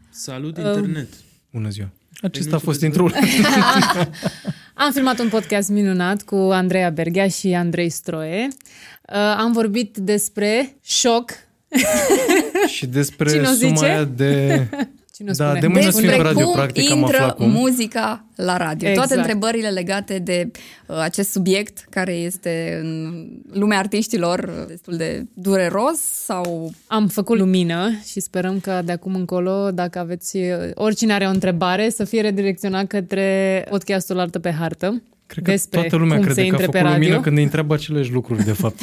Salut, internet! Bună ziua! Acesta a fost intro-ul. Am filmat un podcast minunat cu Andreea Berghea și Andrei Stroie. Am vorbit despre șoc. Și despre suma aia de... Da, de mâine să fim pe radio, practic am aflat cum. Muzica la radio. Exact. Toate întrebările legate de acest subiect care este în lumea artiștilor destul de dureros sau... Am făcut lumină și sperăm că de acum încolo, dacă aveți oricine are o întrebare, să fie redirecționat către podcastul Artă pe Hartă. Cred că toată lumea crede că a făcut lumină când îi întreabă aceleași lucruri, de fapt.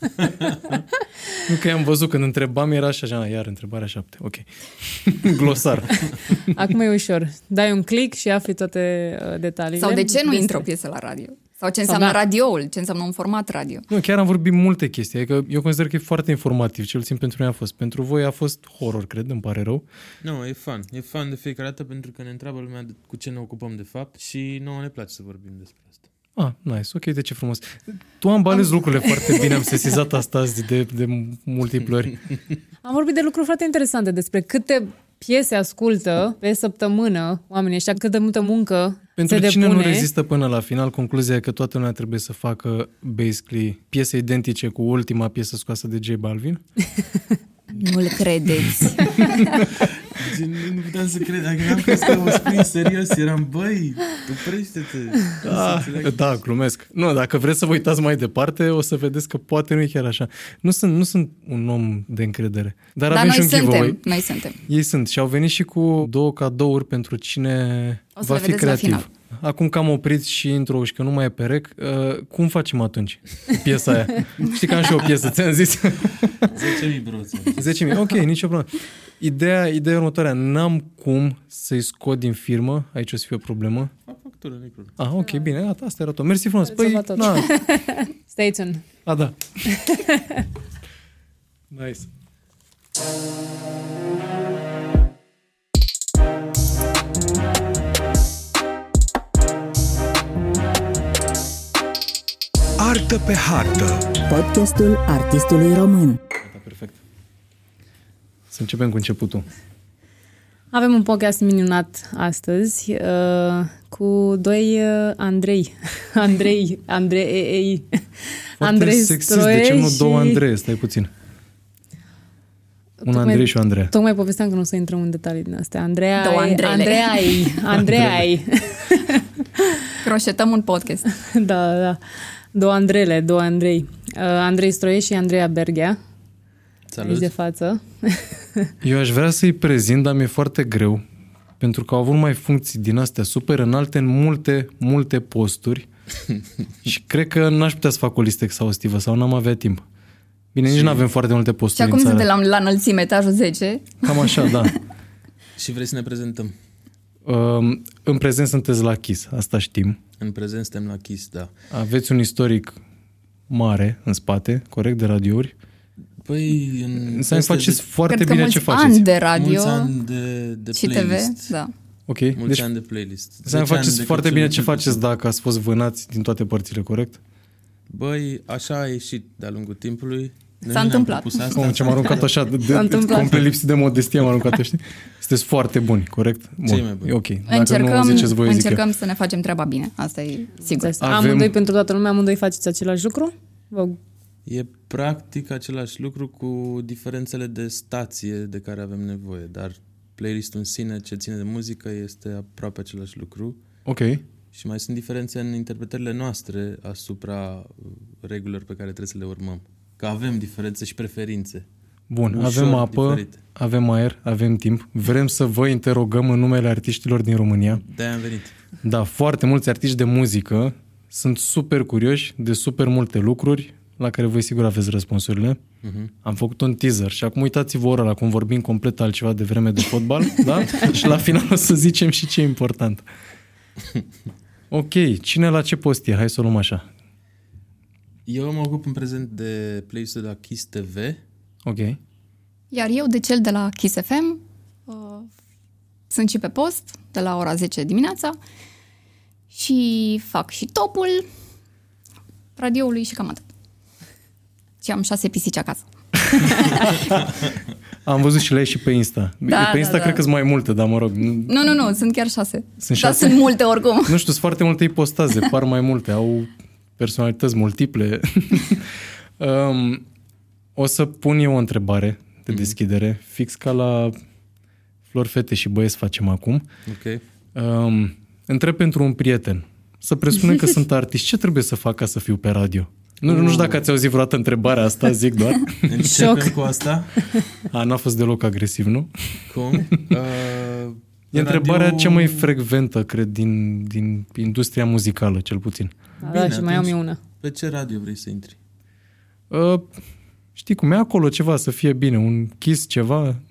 Nu că i-am văzut când întrebam, era așa, iar întrebarea 7. Ok. Glosar. Acum e ușor. Dai un click și afli toate detaliile. Sau de ce nu intră o piesă la radio? Sau ce înseamnă radioul? Ce înseamnă un format radio? Nu, chiar am vorbit multe chestii. Adică eu consider că e foarte informativ. Cel puțin pentru mine a fost. Pentru voi a fost horror, cred, îmi pare rău. Nu, e fun. E fun de fiecare dată pentru că ne întreabă lumea cu ce ne ocupăm de fapt și nouă ne place să vorbim despre asta. Ah, nice, ok, de ce frumos. Tu ambalezi lucrurile foarte bine, am sesizat asta azi de multiple ori. Am vorbit de lucruri foarte interesante despre câte piese ascultă pe săptămână oamenii ăștia, cât de multă muncă pentru se cine depune. Nu rezistă până la final, concluzia e că toată lumea trebuie să facă, basically, piese identice cu ultima piesă scoasă de J Balvin. Nu-l credeți. Nu puteam să cred. Dacă n-am crezut că o spui serios, eram, băi, oprește-te. Da, glumesc. Nu, dacă vreți să vă uitați mai departe, o să vedeți că poate nu e chiar așa. Nu sunt un om de încredere. Dar avem și un giveaway. Noi suntem. Ei sunt și au venit și cu 2 cadouri pentru cine va fi creativ. Acum că am oprit și intro și că nu mai e perec, cum facem atunci piesa aia? Știi că am și o piesă, ți-am zis. 10.000 broți. 10.000, ok, nicio problemă. Ideea următoarea, n-am cum să-i scot din firmă, aici o să fie o problemă. Fac factură, nu-i problemă. Ah, ok, bine, gata, asta era tot. Mersi frumos. Păi, Stay tuned. Da. Nice. Artă pe hartă. Podcastul artistului român. Da, perfect. Să începem cu începutul. Avem un podcast minunat astăzi cu 2 Andrei. Andrei sexist, de ce nu 2 Andrei? Stai puțin. Un Andrei și o Andreea. Tocmai povesteam că nu o să intrăm în detalii din astea. Andreai. Croșetăm un podcast. Da. 2 Andrele, 2 Andrei. Andrei Stroie și Andreea Berghea. Salut. Aici de față. Eu aș vrea să-i prezint, dar mi-e foarte greu, pentru că au avut mai funcții din astea super înalte în multe posturi și cred că n-aș putea să fac o listă exhaustivă sau n-am avea timp. Bine, nici n-avem foarte multe posturi. Și acum suntem la înălțime, etajul 10. Cam așa, da. Și vrei să ne prezentăm? În prezent sunteți la KISS, asta știm. În prezent suntem la KISS, da. Aveți un istoric mare în spate, corect, de radiouri. Păi, înseamnă că faceți foarte bine ce faceți. Ani de radio mulți ani de și playlist. TV, da. Ok. Mulți ani de playlist. Înseamnă că faceți foarte bine ce faceți dacă ați fost vânați din toate părțile, corect? Băi, așa a ieșit de-a lungul timpului. S-a întâmplat. Cum ce m-a aruncat așa, complet lipsit de modestie m-a aruncat, știi? Sunteți foarte buni, corect? Bun. Cei mai buni. Ok. Încercăm să ne facem treaba bine, asta e sigur. Amândoi pentru toată lumea, amândoi faceți același lucru? E practic același lucru cu diferențele de stație de care avem nevoie, dar playlistul în sine, ce ține de muzică, este aproape același lucru. Ok. Și mai sunt diferențe în interpretările noastre asupra regulilor pe care trebuie să le urmăm. Că avem diferențe și preferințe. Bun, avem apă, diferite. Avem aer, avem timp. Vrem să vă interogăm în numele artiștilor din România. De-aia am venit. Da, foarte mulți artiști de muzică sunt super curioși de super multe lucruri la care voi sigur aveți răspunsurile. Am făcut un teaser și acum uitați-vă ora la cum vorbim complet altceva de vreme de fotbal, da? Și la final o să zicem și ce e important. Ok, cine la ce post e? Hai să o luăm așa. Eu mă ocup în prezent de playlistul de la KISS TV. Ok. Iar eu de cel de la KISS FM. Sunt și pe post de la ora 10 dimineața și fac și topul radioului și cam atât. Și am 6 pisici acasă. Am văzut și le ai și pe Insta. Da, pe Insta da. cred că sunt mai multe, dar mă rog. Nu, sunt chiar 6. Sunt 6? Dar sunt multe oricum. Nu știu, sunt foarte multe ipostaze, par mai multe, au personalități multiple. O să pun eu o întrebare de deschidere, fix ca la Flori, fete și băieți facem acum. Ok. Întreb pentru un prieten. Să presupunem că sunt artist. Ce trebuie să fac ca să fiu pe radio? Nu știu dacă ați auzit vreodată întrebarea asta, zic doar. Începem cu asta? N-a fost deloc agresiv, nu? Cum? E întrebarea cea mai frecventă, cred, din industria muzicală, cel puțin. Da, și mai am eu una. Pe ce radio vrei să intri? Știi cum e acolo ceva să fie bine, un Kiss ceva,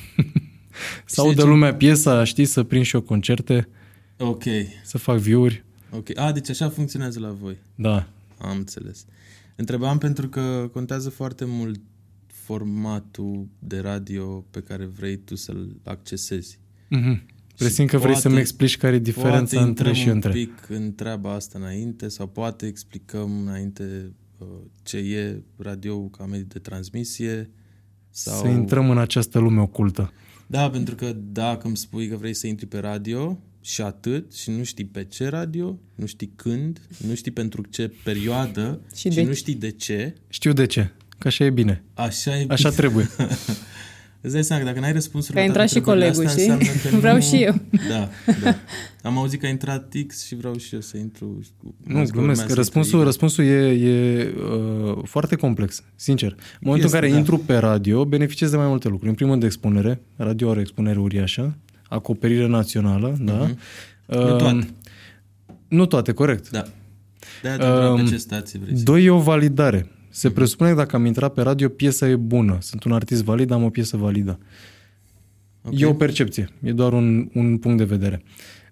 să audă ce- lumea piesa, știi, să prind și eu concerte, Ok. să fac view-uri. Ok. Deci așa funcționează la voi. Da. Am înțeles. Întrebam pentru că contează foarte mult formatul de radio pe care vrei tu să-l accesezi. Presimt că vrei să-mi explici care e diferența poate între și intrăm între. un pic în treaba asta înainte sau poate explicăm înainte ce e radio ca mediu de transmisie sau... Să intrăm în această lume ocultă. Da, pentru că dacă îmi spui că vrei să intri pe radio și atât și nu știi pe ce radio, nu știi când, nu știi pentru ce perioadă și nu știi de ce, Știu de ce, că așa e bine. Așa trebuie. Îți dai seama că dacă n-ai răspunsuri Că a la intrat toate și colegul, întrebările știi? astea, înseamnă că Vreau nu... și eu. Da. Am auzit că a intrat X și vreau și eu să intru. Nu, glumesc. Răspunsul e foarte complex, sincer. În momentul în care intru pe radio, beneficiez de mai multe lucruri. În primul rând de expunere. Radio are expunere uriașă, acoperire națională, da? Nu toate. Nu toate, corect. Da. De-aia te întreb pe ce stație vrei să... 2, e o validare. Se presupune că dacă am intrat pe radio, piesa e bună. Sunt un artist valid, am o piesă validă. Okay. E o percepție, e doar un punct de vedere.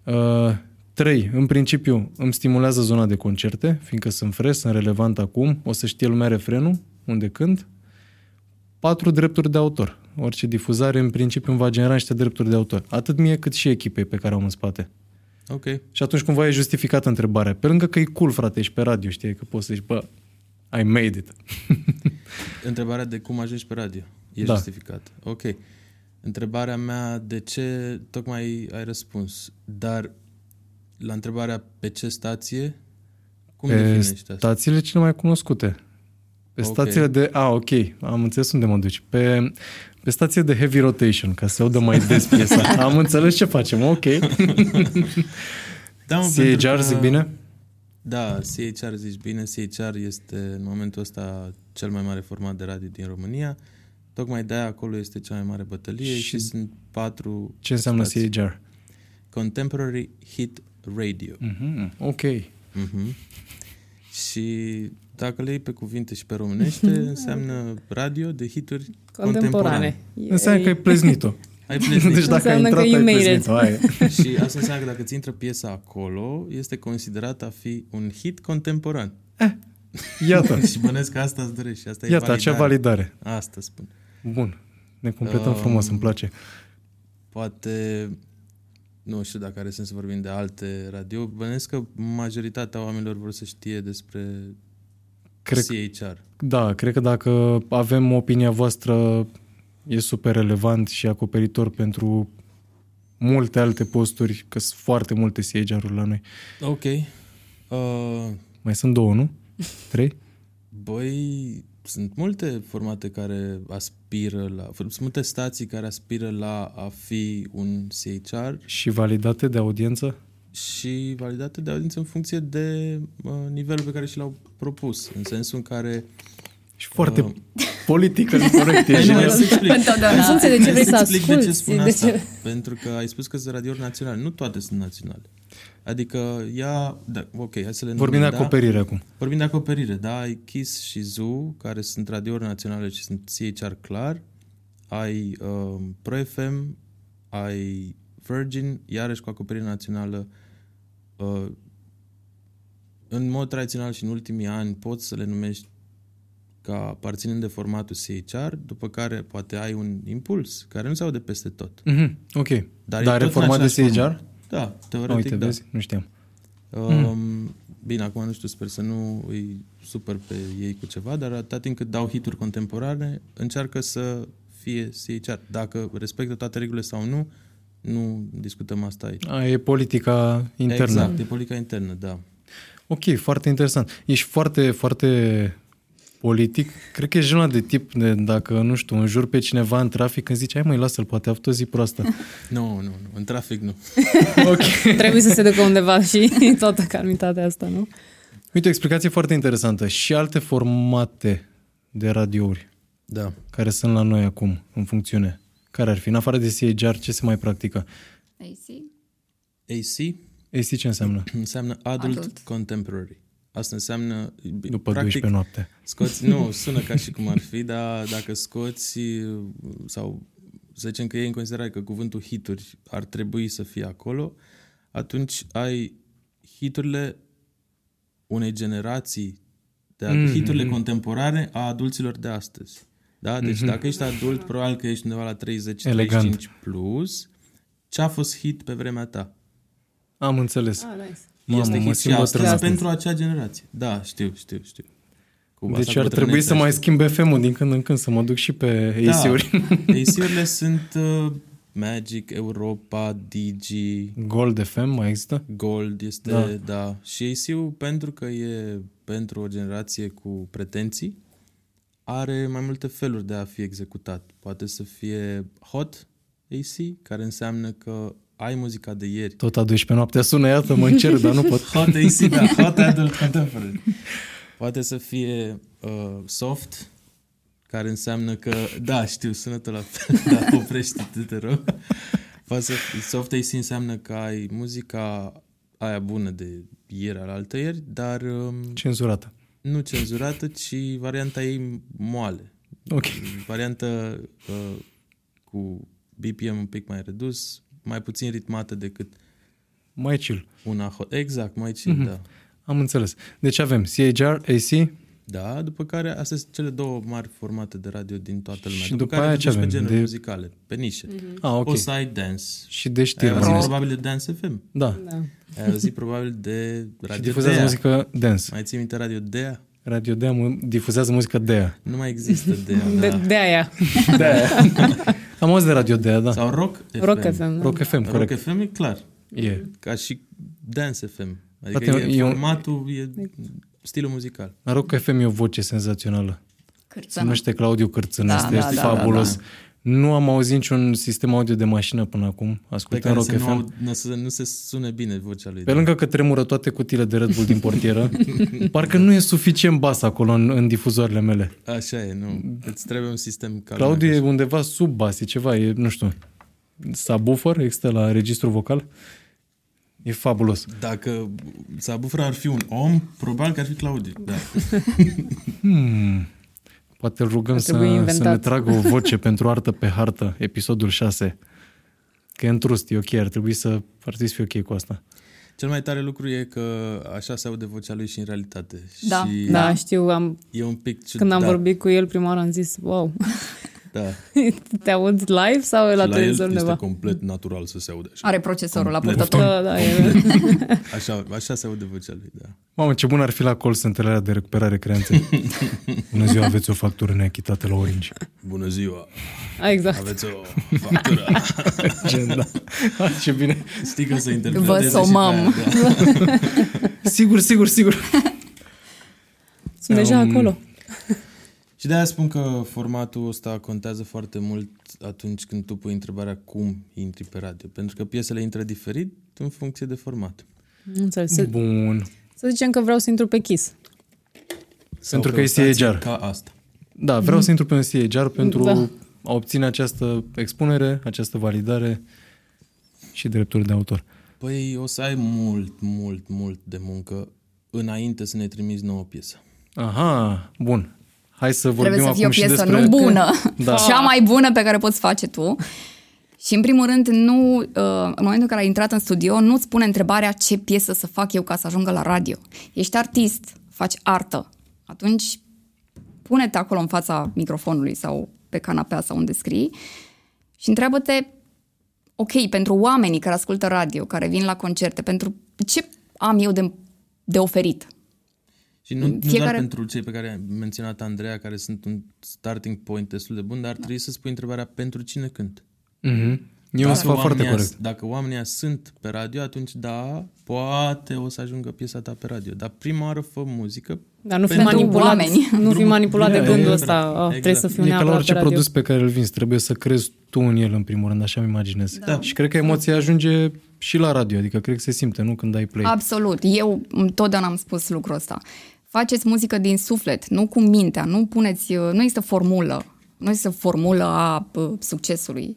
3, în principiu îmi stimulează zona de concerte, fiindcă sunt fresh, sunt relevant acum, o să știe lumea refrenul, unde cânt. 4, drepturi de autor. Orice difuzare în principiu îmi va genera niște drepturi de autor. Atât mie cât și echipei pe care o am în spate. Ok. Și atunci cumva e justificată întrebarea. Pe lângă că e cool, frate, ești pe radio, știi, că poți să zici, bă, I made it. Întrebarea de cum ajungi pe radio e justificată. Ok. Întrebarea mea de ce tocmai ai răspuns. Dar la întrebarea pe ce stație, cum definești asta? Stațiile cele mai cunoscute. Pe stațiile de... ok, am înțeles unde mă duci. Pe stație de heavy rotation, ca să audă mai des piesa. Am înțeles ce facem, ok. Da, CHR, zic bine? Da, CHR zici bine. CHR este în momentul ăsta cel mai mare format de radio din România. Tocmai de-aia acolo este cea mai mare bătălie și sunt 4 Ce înseamnă stații. CHR? Contemporary Hit Radio. Ok. Și dacă le iei pe cuvinte și pe românește, înseamnă radio de hituri contemporane. Înseamnă că ai pleznit-o. Ai pleznit. Deci dacă ai intrat, ai pleznit-o. Și asta înseamnă că dacă ți intră piesa acolo, este considerat a fi un hit contemporan. Iată. Și bănesc că asta îți dorești. Asta e Iată, acea validare. Asta spun. Bun. Ne completăm frumos, îmi place. Poate... Nu știu dacă are sens să vorbim de alte radio. Bănesc că majoritatea oamenilor vor să știe despre CHR. Da, cred că dacă avem opinia voastră, e super relevant și acoperitor pentru multe alte posturi, că sunt foarte multe CHR-uri la noi. Ok. Mai sunt 2, nu? 3? Băi, sunt multe formate care aspiră la... Sunt multe stații care aspiră la a fi un CHR. Și validate de audiență? Și validate de audiență în funcție de nivelul pe care și l-au propus. În sensul în care... Și foarte politică corect. În funcție de ce vrei să asculti. De ce spun asta? Pentru că ai spus că sunt radiouri naționale. Nu toate sunt naționale. Adică ok, hai să le numim. Vorbim de acoperire acum. Vorbim de acoperire, da? Ai Kiss și Zoo, care sunt radiouri naționale și sunt CHR clar. Ai Pro FM, ai Virgin, iarăși cu acoperire națională. În mod tradițional și în ultimii ani poți să le numești ca aparținând de formatul CHR, după care poate ai un impuls, care nu se aude peste tot. Ok. Dar are format de CHR? Da, teoretic, uite, da. Vezi? Nu știam. Bine, acum nu știu, sper să nu îi super pe ei cu ceva, dar atât timp cât dau hituri contemporane, încearcă să fie CHR. Dacă respectă toate regulile sau nu discutăm asta aici. E politica internă. Exact, e politica internă, da. Ok, foarte interesant. Ești foarte, foarte politic. Cred că e genul de tip de, dacă, nu știu, înjuri pe cineva în trafic, când zici, hai măi, lasă-l, poate a avut o zi proastă. Nu, în trafic nu. Ok. Trebuie să se ducă undeva și toată calmitatea asta, nu? Uite, o explicație foarte interesantă. Și alte formate de radiouri Da. care sunt la noi acum, în funcțiune. Care ar fi? În afară de CHR, ce se mai practică? AC? AC AC ce înseamnă? înseamnă Adult Contemporary. Asta înseamnă... După practic, 12 noapte. Nu, sună ca și cum ar fi, dar dacă scoți sau să zicem că iei în considerare că cuvântul hituri ar trebui să fie acolo, atunci ai hiturile unei generații, hiturile contemporane a adulților de astăzi. Da? Deci dacă ești adult, probabil că ești undeva la 30-35 plus. Ce a fost hit pe vremea ta? Am înțeles. Nice. Este hit și astăzi astăzi. pentru acea generație. Da, știu. Deci ar trebui să mai schimb FM-ul din când în când, să mă duc și pe AC-uri. AC-urile sunt Magic, Europa, Digi, Gold FM mai există? Gold este, da. Și AC-ul, pentru că e pentru o generație cu pretenții, are mai multe feluri de a fi executat. Poate să fie Hot AC, care înseamnă că ai muzica de ieri. Tot a 12 noaptea sună, iată, mă încerc, dar nu pot. Hot AC, da, Hot Adult Contemporary. Poate să fie soft, care înseamnă că... Da, știu, sună-te la fel, dar oprește-te, te rog. Poate să fie, soft AC înseamnă că ai muzica aia bună de ieri, alaltăieri, dar... Cenzurată. Nu cenzurată, ci varianta ei moale. Ok. Variantă cu BPM un pic mai redus, mai puțin ritmată decât Mai chill. una hot. Exact, mai chill, da. Am înțeles. Deci avem CHR, AC. Da, după care astea sunt cele două mari formate de radio din toată lumea. Și după care aia ce pe avem? genuri muzicale, pe nișe. Ok. Poți să ai dance. Și de știri. Ai auzit mai probabil de Dance FM. Da. Ai auzit probabil de Și Radio difuzează Dea. muzică dance. Mai ții minte Radio Dea? Radio Dea difuzează muzică Dea. Nu mai există Dea, da. De aia. Am auzit de Radio Dea, da. Sau Rock FM. Rock FM. Rock FM, corect. Rock FM e clar. E. Ca și Dance FM. Adică Poate e un- formatul, e stilul muzical. Rock FM e o voce senzațională. Se Cârțănă. numește Claudiu Cârțân. Da, Este da, da, fabulos. da, Nu am auzit niciun sistem audio de mașină până acum. Pe Ascultăm care Rock FM. nu se sune bine vocea lui. Pe lângă că tremură toate cutiile de Red Bull din portieră, parcă nu e suficient bas acolo în difuzoarele mele. Așa e, nu. Îți trebuie un sistem calm. Claudiu e undeva sub bas, e ceva, e, nu știu, subwoofer, există la registru vocal. E fabulos. Dacă subwoofer ar fi un om, probabil că ar fi Claudiu. Da. Poate îl rugăm Ar trebui să inventat. ne tragă o voce pentru Artă pe hartă, episodul 6. Că e în trust, e ok, ar trebui să fie ok cu asta. Cel mai tare lucru e că așa se aude vocea lui și în realitate. Da. Și Da, știu, e un pic ciudat. când am vorbit cu el prima oară am zis, wow, Da. te auzi live sau la Și la el televizor este undeva? complet natural să se aude așa. Are procesorul la Complet. purtător. Da, Așa se aude vocea lui, da. Mamă, ce bun ar fi la call center-ele de recuperare creanțe. Bună ziua, aveți o factură neachitate la Orange. Bună ziua, exact. aveți o factură. Gen, da. Ce bine. Știi că se interpretează Vă somăm. și pe aia, da. Sigur. Sunt deja acolo. Și de-aia spun că formatul ăsta contează foarte mult atunci când tu pui întrebarea cum intri pe radio. Pentru că piesele intră diferit în funcție de format. Înțeles. Bun. Să zicem că vreau să intru pe Kiss. Pentru Sau că pe o e stație CHR. ca asta. Da, vreau să intru pe un CHR pentru Da. a obține această expunere, această validare și drepturi de autor. Păi o să ai mult de muncă înainte să ne trimiți nouă piesă. Aha, bun. Hai să vorbim Trebuie să fie o acum și piesă despre... nu bună, Da. cea mai bună pe care o poți face tu. Și în primul rând, în momentul în care ai intrat în studio, nu-ți pune întrebarea ce piesă să fac eu ca să ajungă la radio. Ești artist, faci artă. Atunci pune-te acolo în fața microfonului sau pe canapea sau unde scrii și întreabă-te, ok, pentru oamenii care ascultă radio, care vin la concerte, pentru ce am eu de oferit? Și nu doar pentru cei pe care a menționat Andreea, care sunt un starting point destul de bun, dar trebuie să spui întrebarea pentru cine cânt. E un sfat foarte corect. Dacă oamenii sunt pe radio, atunci da, poate o să ajungă piesa ta pe radio. Dar prima oară fă muzică. Dar nu fi manipulat, nu fi manipulat de gândul ăsta. Trebuie să fiu neapărat pe radio. E ca la orice produs pe care îl vinzi. Trebuie să crezi tu în el, în primul rând, așa îmi imaginez. Da. Și cred că emoția ajunge și la radio. Adică cred că se simte, nu când dai play. Absolut. Eu totdeauna am spus lucrul ăsta. Faceți muzică din suflet, nu cu mintea. Nu există formulă. Nu există formulă a succesului.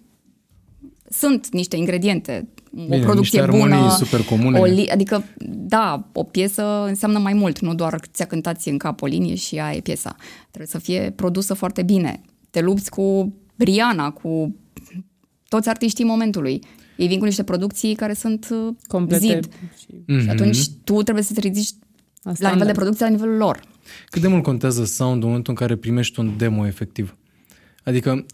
Sunt niște ingrediente, o producție bună, super comune. Adică, da, o piesă înseamnă mai mult, nu doar ți-a cântat ție în cap o linie și aia e piesa. Trebuie să fie produsă foarte bine. Te lupți cu Rihanna, cu toți artiștii momentului. Ei vin cu niște producții care sunt zid. Și atunci tu trebuie să te ridici la nivel de producție, la nivelul lor. Cât de mult contează sound în momentul în care primești un demo efectiv? Adică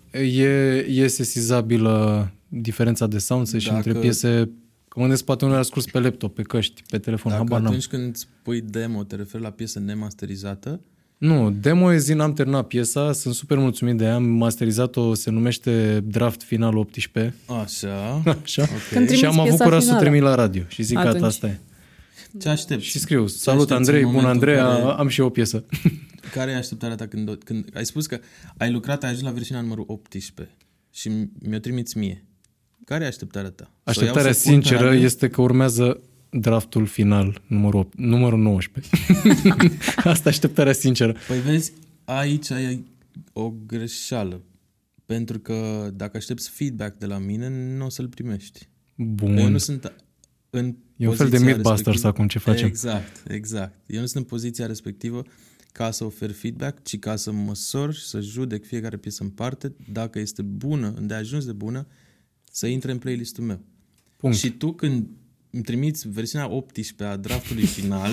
e sesizabilă diferența de sound și între piese, că mă gândesc, poate unul ascult pe laptop, pe căști, pe telefon, habar n-am. Atunci când spui demo, te referi la piesă nemasterizată? Nu, demo e zi, n-am terminat piesa, sunt super mulțumit de ea, am masterizat-o, se numește Draft Final 18. Așa. Okay. Și am avut curaj să trimit la radio și zic că asta e. Ce aștept? Și scriu, salut Andrei, bună Andreea, am și eu o piesă. Care e așteptarea ta când ai spus că ai lucrat, ai ajuns la versiunea numărul 18 și mi-o trimiți mie? Care e așteptarea ta? Așteptarea sinceră este că urmează draftul final, numărul 19. Asta e așteptarea sinceră. Păi vezi, aici e o greșeală. Pentru că dacă aștepți feedback de la mine, nu o să-l primești. Bun. Eu nu sunt în e un fel de Mythbusters acum ce facem. Exact. Eu nu sunt în poziția respectivă ca să ofer feedback, ci ca să măsor și să judec fiecare piesă în parte, dacă este bună, îndeajuns de bună, să intre în playlistul meu. Punct. Și tu când îmi trimiți versiunea 18 a draftului final,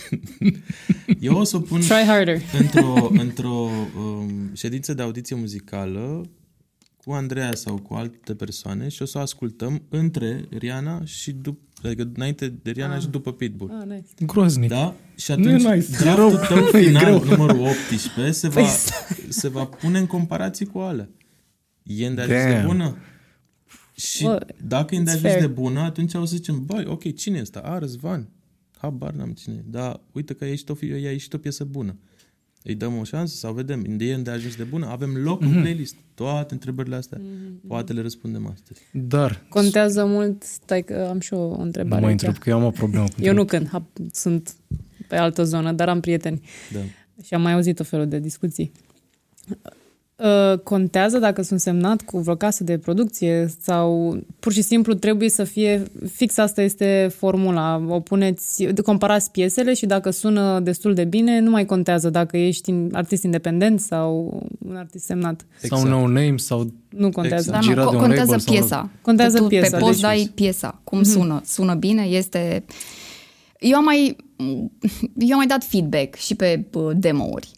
eu o să o pun într-o ședință de audiție muzicală cu Andreea sau cu alte persoane și o să o ascultăm între Rihanna și adică înainte de Rihanna și după Pitbull. Nice. Groaznic. Da? Și atunci draftul tău final, numărul 18, se va pune în comparație cu alea. E îndeajuns de bună? Și dacă e îndeajuns de bună, atunci o să zicem, băi, ok, cine e ăsta? Răzvan. Habar n-am cine e. Dar uite că i-a ieșit o piesă bună. Îi dăm o șansă sau vedem, e îndeajuns de bună, avem loc în playlist. Toate întrebările astea, poate le răspundem astăzi. Dar contează mult, stai că am și o întrebare. Nu mă întreb, că eu am o problemă cu eu nu cânt, sunt pe altă zonă, dar am prieteni. Da. Și am mai auzit o felul de discuții. Contează dacă sunt semnat cu vreo casă de producție sau pur și simplu trebuie să fie fix asta este formula. Comparați piesele și dacă sună destul de bine, nu mai contează dacă ești artist independent sau un artist semnat. Sau no name sau nu contează. Exact. Da, contează piesa. Contează piesa. Pe post dai piesa. Cum sună? Sună bine? Este... Eu am mai dat feedback și pe demo-uri.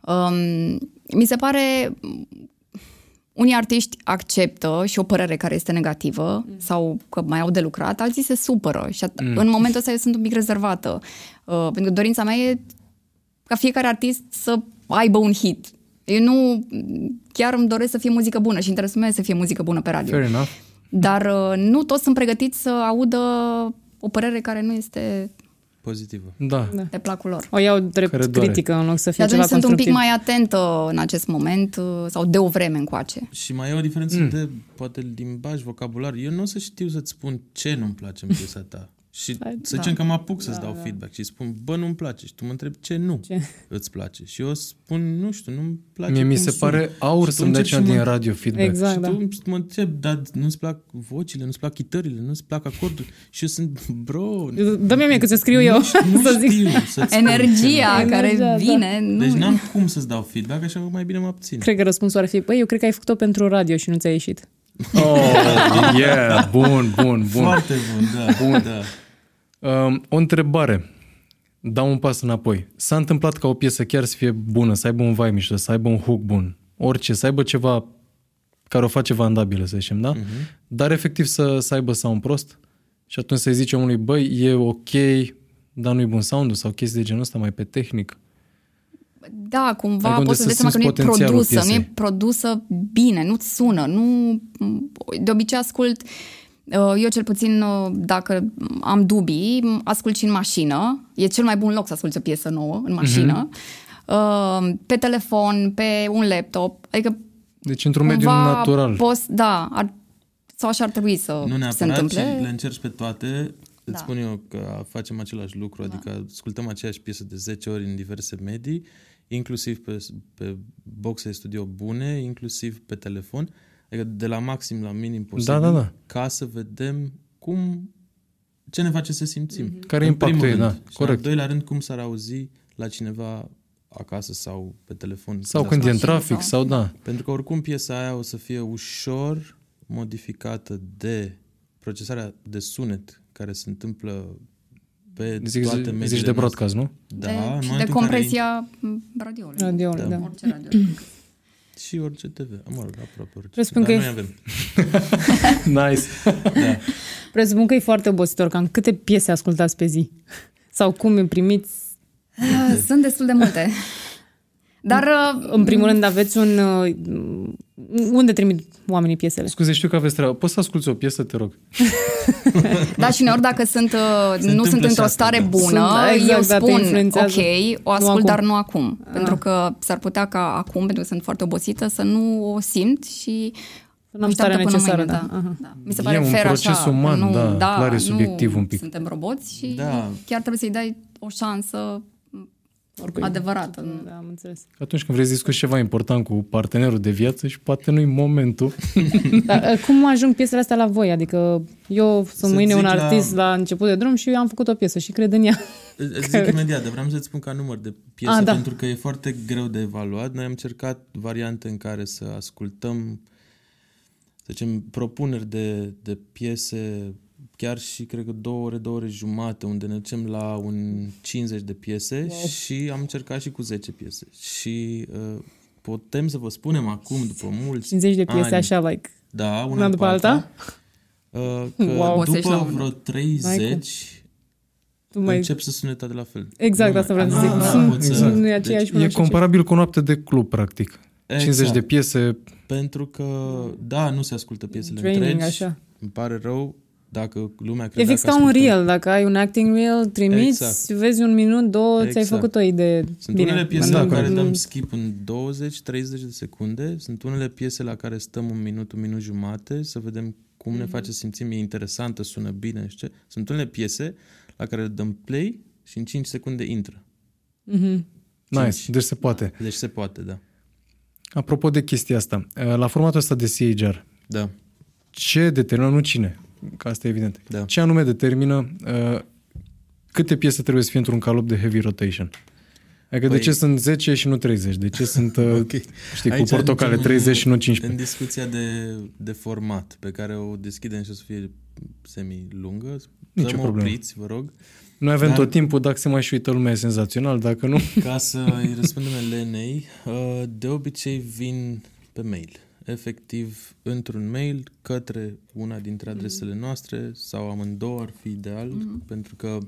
Mi se pare unii artiști acceptă și o părere care este negativă sau că mai au de lucrat, alții se supără și în momentul ăsta eu sunt un pic rezervată. Pentru că dorința mea e ca fiecare artist să aibă un hit. Eu nu chiar îmi doresc să fie muzică bună și interesul meu e să fie muzică bună pe radio. Fair enough. Dar nu toți sunt pregătiți să audă o părere care nu este pozitivă. Da. De placul lor. O iau drept critică în loc să fie ceva constructiv. Sunt un pic mai atentă în acest moment sau de o vreme încoace. Și mai e o diferență de, poate, limbaj, vocabular. Eu nu o să știu să-ți spun ce nu-mi place în piesa ta. Și să zicem că mă apuc să-ți dau feedback și spun, bă, nu-mi place. Și tu mă întrebi ce îți place. Și eu spun, nu știu, nu-mi place. Mie mi se pare aur să-mi dai ceva din radio feedback. Exact, și tu mă întrebi, dar nu-ți plac vocile, nu-ți plac chitările, nu-ți plac acordul. Și eu sunt, bro... Dă-mi mie că ți-o scriu eu. Nu știu să-ți energia care vine. Da. Deci n-am cum să-ți dau feedback, așa că mai bine mă abțin. Cred că răspunsul ar fi, băi, eu cred că ai făcut-o pentru radio și nu ți-a ieșit. Oh, yeah, bun. Foarte bun, da. Da. O întrebare. Dau un pas înapoi. S-a întâmplat ca o piesă chiar să fie bună, să aibă un vibe mișto, să aibă un hook bun, orice, să aibă ceva care o face vandabilă, să zicem, da? Dar efectiv să aibă sound prost și atunci să-i zice omului, băi, e ok, dar nu-i bun sound-ul sau chestii de genul ăsta mai pe tehnic. Da, cumva Adică poți să dai seama că nu e produsă, nu e produsă bine, nu-ți sună, nu... De obicei ascult, eu cel puțin dacă am dubii, ascult și în mașină, e cel mai bun loc să asculti o piesă nouă în mașină, pe telefon, pe un laptop, adică deci într-un mediu natural. Sau așa ar trebui să se întâmple. Le încerci pe toate. Îți spun eu că facem același lucru, adică ascultăm aceeași piesă de 10 ori în diverse medii, inclusiv pe boxe de studio bune, inclusiv pe telefon, adică de la maxim la minim posibil, ca să vedem ce ne face să simțim. Care e impactul ei, da, corect. În al doilea rând, cum s-ar auzi la cineva acasă sau pe telefon. Sau când e în trafic, sau da. Pentru că oricum piesa aia o să fie ușor modificată de procesarea de sunet care se întâmplă pe toate mediile. Zici de broadcast, nu? Da. De compresia radioului. Da. Orice radio. Și orice TV. Mă rog, aproape orice. Presupun că noi avem. Nice. Da. Presupun că e foarte obositor. Cam câte piese ascultați pe zi? Sau cum îmi primiți? Sunt destul de multe. Dar, în primul rând, aveți unde trimit oamenii piesele? Scuze, știu că aveți treabă. Poți să asculti o piesă, te rog? Da, și uneori dacă nu sunt într-o stare bună, eu spun, ok, o ascult, dar nu acum. Pentru că s-ar putea ca acum, pentru că sunt foarte obosită, să nu o simt și n-am starea necesară. Da. Mi se pare un fair proces așa. uman, clar e subiectiv un pic. Suntem roboți și chiar trebuie să-i dai o șansă adevărată. Da, am înțeles. Atunci când vrei să discuți ceva important cu partenerul de viață și poate nu-i momentul. Dar cum ajung piesele astea la voi? Adică eu sunt mâine un artist la început de drum și eu am făcut o piesă și cred în ea. Îți zic imediat, dar vreau să-ți spun ca număr de piese, pentru că e foarte greu de evaluat. Noi am încercat variante în care să ascultăm, să zicem, propuneri de piese, chiar și cred că 2 ore, 2 ore jumate, unde ne ducem la un 50 de piese și am încercat și cu 10 piese. Și putem să vă spunem acum, după mulți 50 de piese, ani, așa, una după alta, că după vreo 30 încep să sune toate la fel. Exact, asta vreau să zic. Nu e aceeași. E comparabil cu o noapte de club, practic. Exact. 50 de piese. Pentru că, nu se ascultă piesele întregi. Așa. Îmi pare rău dacă lumea credea. E fix ca un reel. Dacă ai un acting reel, trimiți, vezi 1 minut, 2, ți-ai făcut o idee. Sunt unele piese la care dăm skip în 20-30 de secunde. Sunt unele piese la care stăm 1 minut, 1 minut jumate să vedem cum ne face să simțim, e interesantă, sună bine. Sunt unele piese la care dăm play și în 5 secunde intră. Nice, deci se poate. Deci se poate, da. Apropo de chestia asta, la formatul ăsta de CHR, ce determină, nu cine, că asta e evident, ce anume determină câte piese trebuie să fie într-un calop de heavy rotation? Adică de ce sunt 10 și nu 30? De ce sunt, știi, aici cu portocale 30 și nu 15? În discuția de format pe care o deschidem și o să fie semi-lungă, să mă opriți, vă rog. Noi avem tot timpul, dacă se mai și uită lumea e senzațional, dacă nu... Ca să îi răspundem Elenei, de obicei vin pe mail. Efectiv, într-un mail către una dintre adresele noastre sau amândouă ar fi ideal, pentru că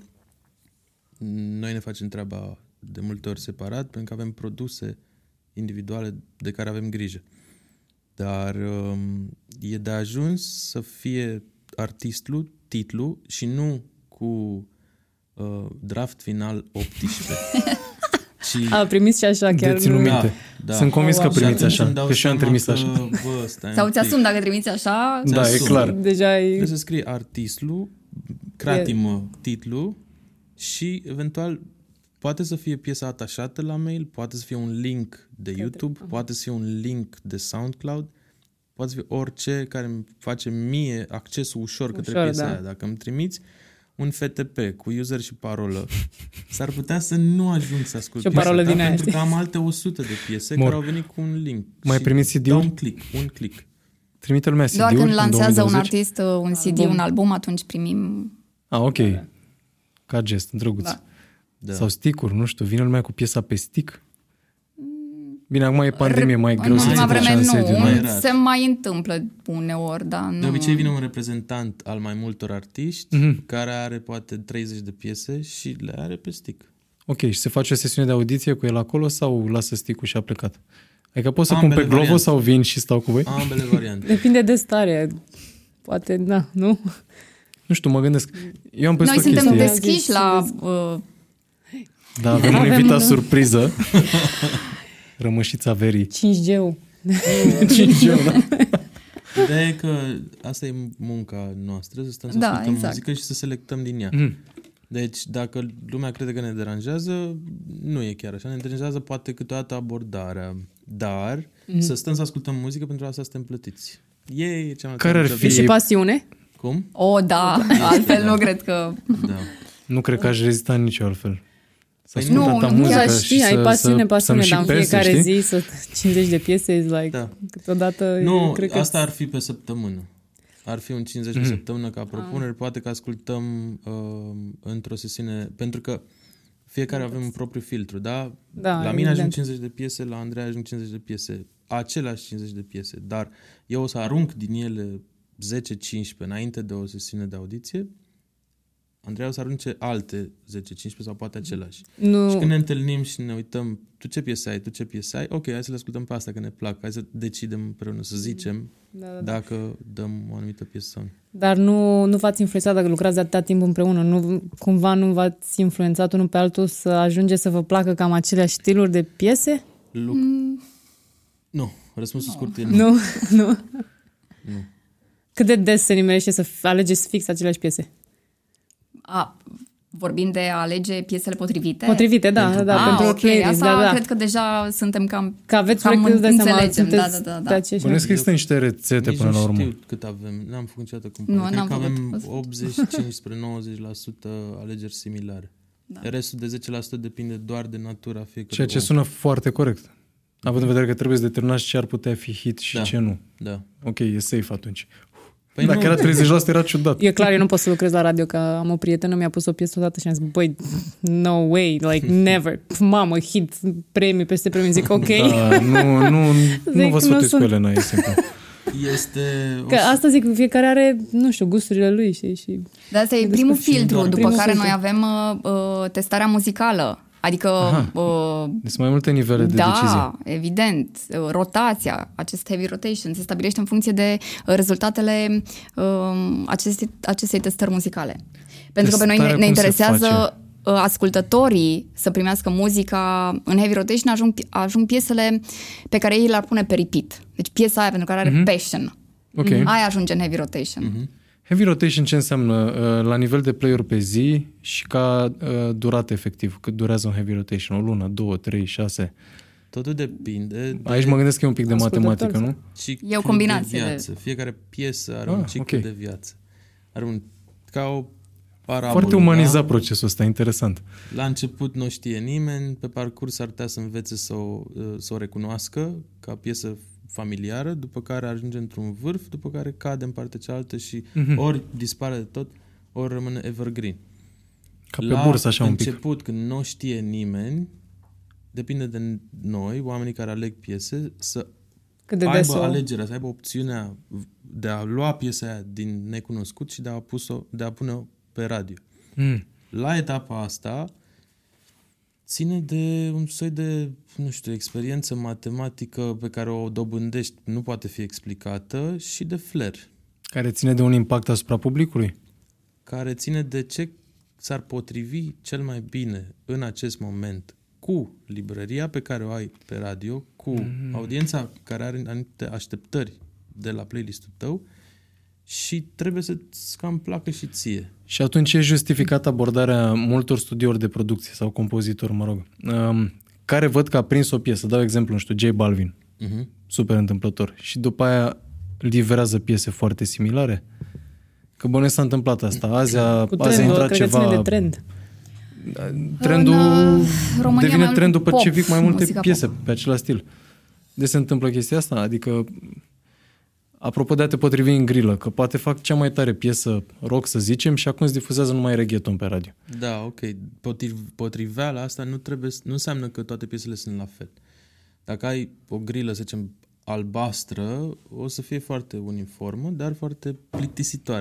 noi ne facem treaba de multe ori separat, pentru că avem produse individuale de care avem grijă. Dar e de ajuns să fie artistul, titlul și nu cu draft final 18. Primiți și așa chiar. Deținu minte. Sunt convins că primiți așa, că și eu am trimis așa. Sau ți-asumi dacă trimiți așa. Da, e clar. Trebuie să scrii artistul, cratimă titlul și eventual poate să fie piesa atașată la mail, poate să fie un link de YouTube, poate să fie un link de SoundCloud, poate să fie orice care îmi face mie accesul ușor către piesa aia. Dacă îmi trimiți un FTP cu user și parolă, s-ar putea să nu ajung să ascult piesa ta, pentru că am alte 100 de piese care au venit cu un link. Mai primiți CD-ul? Un click. Trimite lumea CD-ul. Doar când lansează un artist un CD, un album, atunci primim... Ok. Ca gest, drăguț. Da. Sau stick-uri, nu știu, vine lumea cu piesa pe stick? Bine, acum e pandemie, mai greu să ți așa în sediu. Se mai întâmplă uneori, dar nu... De obicei vine un reprezentant al mai multor artiști care are poate 30 de piese și le are pe stick. Ok, și se face o sesiune de audiție cu el acolo sau lasă stick-ul și a plecat? Adică pot să pun Ambele pe Glovo variante. sau vin și stau cu voi? Ambele variante. Depinde de stare. Poate, da, nu? Nu știu, mă gândesc. Eu am pus Noi o suntem chestie. deschiși la... Da, avem un invitat unul. surpriză. Rămășița verii. 5G-ul. 5G, da. Ideea e că asta e munca noastră, să stăm să Da, ascultăm exact. muzică și să selectăm din ea. Deci, dacă lumea crede că ne deranjează, nu e chiar așa. Ne deranjează poate câteodată abordarea. Dar să stăm să ascultăm muzică, pentru asta suntem plătiți. E cea mai Care ar multă fi- E și pasiune. Cum? Da, altfel nu cred că... Da. Nu cred că aș rezista nici altfel. Să Păi ascult nu, atâta nu, muzică Chiar și știi, ai să- pasiune, să-mi și dar în pese, fiecare știi? zi să 50 de piese e like, Da. câteodată Nu, cred că asta ar fi pe săptămână. Ar fi un 50 pe săptămână ca propuneri. Poate că ascultăm într-o sesiune, pentru că fiecare avem un propriu filtru, da? Da, La mine evident. ajung 50 de piese, la Andrei ajung 50 de piese. Aceleași 50 de piese, dar eu o să arunc din ele 10-15 înainte de o sesiune de audiție. Andrei o să arunce alte 10-15 sau poate același. nu, Și când ne întâlnim și ne uităm, tu ce piese ai, tu ce piese ai, ok, hai să le ascultăm pe asta, că ne plac, hai să decidem împreună, să zicem dacă dăm o anumită piesă sau nu. dar nu v-ați influențat dacă lucrați de atâta timp împreună, cumva nu v-ați influențat unul pe altul să ajungeți să vă placă cam aceleași stiluri de piese? Nu, răspunsul scurt e nu. Nu. Cât de des se nimerește să alegeți fix aceleași piese? Vorbind de a alege piesele potrivite? Potrivite, da, pentru ok, playlist, asta da. cred că deja suntem cam... Că aveți cam proiecte, îți dai seama, înțelegem, sunteți da. pe aceeași... Bănuiesc că există niște rețete Nici până la nu urmă. știu cât avem, n-am făcut niciodată comparație. Nu, Cred că n-am avem făcut. 85 spre 90% alegeri similare. Restul de 10% depinde doar de natura fiecărui Ceea ce om. sună foarte corect. Având în vedere că trebuie să determinați ce ar putea fi hit și Da. ce nu. Da. Ok, e safe atunci. Păi Dacă nu, era 30% era ciudat. E clar, eu nu pot să lucrez la radio, că am o prietenă, mi-a pus o piesă odată și am zis, băi, no way, like, never. Mamă, hit, premii peste premii. Zic, ok. Da, nu vă nu sfătuiți cu sunt- Elena, e simplu. este... Că asta zic, fiecare are, nu știu, gusturile lui și Dar asta e despre primul film, filtru, doar după primul care filtru. noi avem testarea muzicală. Adică... Deci sunt mai multe nivele de decizie. Da, evident. Rotația, acest heavy rotation, se stabilește în funcție de rezultatele acestei testări muzicale. Pentru că pe noi Testarea ne cum se interesează face? ascultătorii să primească muzica. În heavy rotation ajung piesele pe care ei le-ar pune pe repeat. Deci piesa aia pentru care are passion. Ok. Aia ajunge în heavy rotation. Heavy rotation ce înseamnă? La nivel de play-uri pe zi și ca durată efectiv. Cât durează un heavy rotation? O lună, 2, 3, 6? Totul depinde Aici mă gândesc că e un pic de Ascultător. matematică, nu? ciclu E o combinație de de- viață. Fiecare piesă are un ciclu ok. de viață. Are un... ca o parabolă. Foarte umanizat da? procesul ăsta, interesant. La început nu știe nimeni, pe parcurs ar putea să învețe să o recunoască ca piesă familiară, după care ajunge într-un vârf, după care cade în partea cealaltă și ori dispare de tot, ori rămâne evergreen. Ca pe bursă, așa un pic. La început, când nu știe nimeni, depinde de noi, oamenii care aleg piese, să cât de des aibă o... alegerea, să aibă opțiunea de a lua piesa aia din necunoscut și de a pune-o pe radio. La etapa asta ține de un soi de, nu știu, experiență matematică pe care o dobândești, nu poate fi explicată, și de flair, Care ține de un impact asupra publicului. care ține de ce s-ar potrivi cel mai bine în acest moment cu librăria pe care o ai pe radio, cu audiența care are anumite așteptări de la playlistul tău și trebuie să-ți cam placă și ție. Și atunci e justificat abordarea multor studiouri de producție sau compozitori, mă rog, care văd că a prins o piesă. Dau exemplu, nu știu, J Balvin. Super întâmplător. Și după aia livrează piese foarte similare. Că bănuiesc s-a întâmplat asta. Azi a Cu trendul, intrat cred că ține ceva... de trend. Trendul România devine mai trend mult după ce pop, vii mai multe muzica piese pop. pe același stil. De se întâmplă chestia asta? Adică, apropo de a te potrivi în grilă, că poate fac cea mai tare piesă rock, să zicem, și acum se difuzează numai reggaeton pe radio. Da, ok. Potriveala asta nu înseamnă că toate piesele sunt la fel. Dacă ai o grilă, să zicem, albastră, o să fie foarte uniformă, dar foarte plictisitoare.